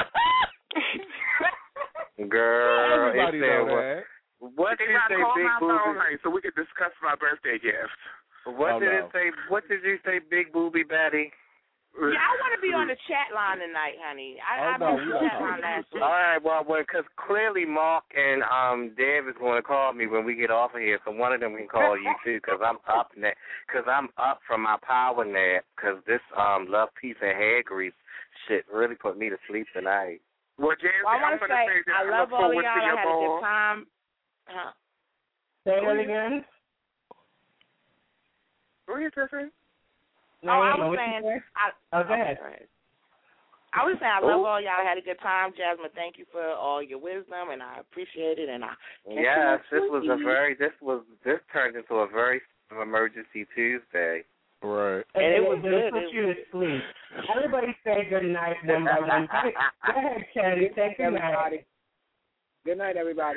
Girl, everybody know that. What did it say, Big Booby? So we could discuss my birthday gift. What oh, did no. it say? What did you say, Big Booby Betty? Yeah, I want to be on the chat line tonight, honey. I, oh, I no, missed the chat line last week. All right, well, because clearly Mark and um Deb is going to call me when we get off of here, so one of them can call you too, because I'm up na- cause I'm up from my power nap, because this um love, peace, and hair grease shit really put me to sleep tonight. Well, James, well, I want to say, say that I love all of y'all. I had a good time. Uh, Say that again. What are you saying? No, oh, I was saying, I, oh, go ahead. I was saying I love all y'all. I had a good time. Jasmine, thank you for all your wisdom, and I appreciate it. And I yes, this was a very this was this turned into a very emergency Tuesday. Right. And, and it, it was it good. Put you to sleep. Everybody say good night one by one. Go ahead, Chad. Say good night. Good night, everybody.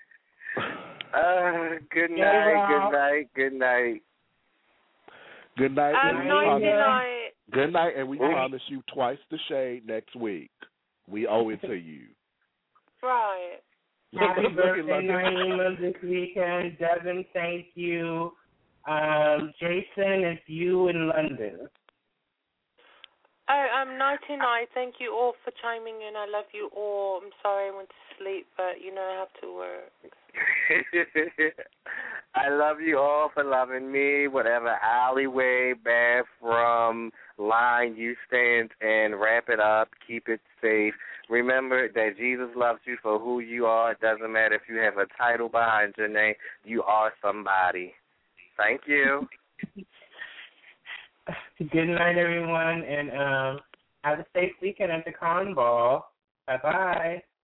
Uh, good night. Yeah, good night. Good night. Good night. Um, and night, we good night. Good night, and we Ooh. promise you twice the shade next week. We owe it to you. Right. Happy birthday, Naima, this weekend. Devin, thank you. Um, Jason, it's you in London. Oh, um, nighty night. Thank you all for chiming in. I love you all. I'm sorry I went to sleep, but you know I have to work. I love you all for loving me, whatever alleyway, bathroom, line you stand in, wrap it up, keep it safe. Remember that Jesus loves you for who you are. It doesn't matter if you have a title behind your name. You are somebody. Thank you. Good night, everyone, and um, have a safe weekend at the Con Ball. Bye-bye.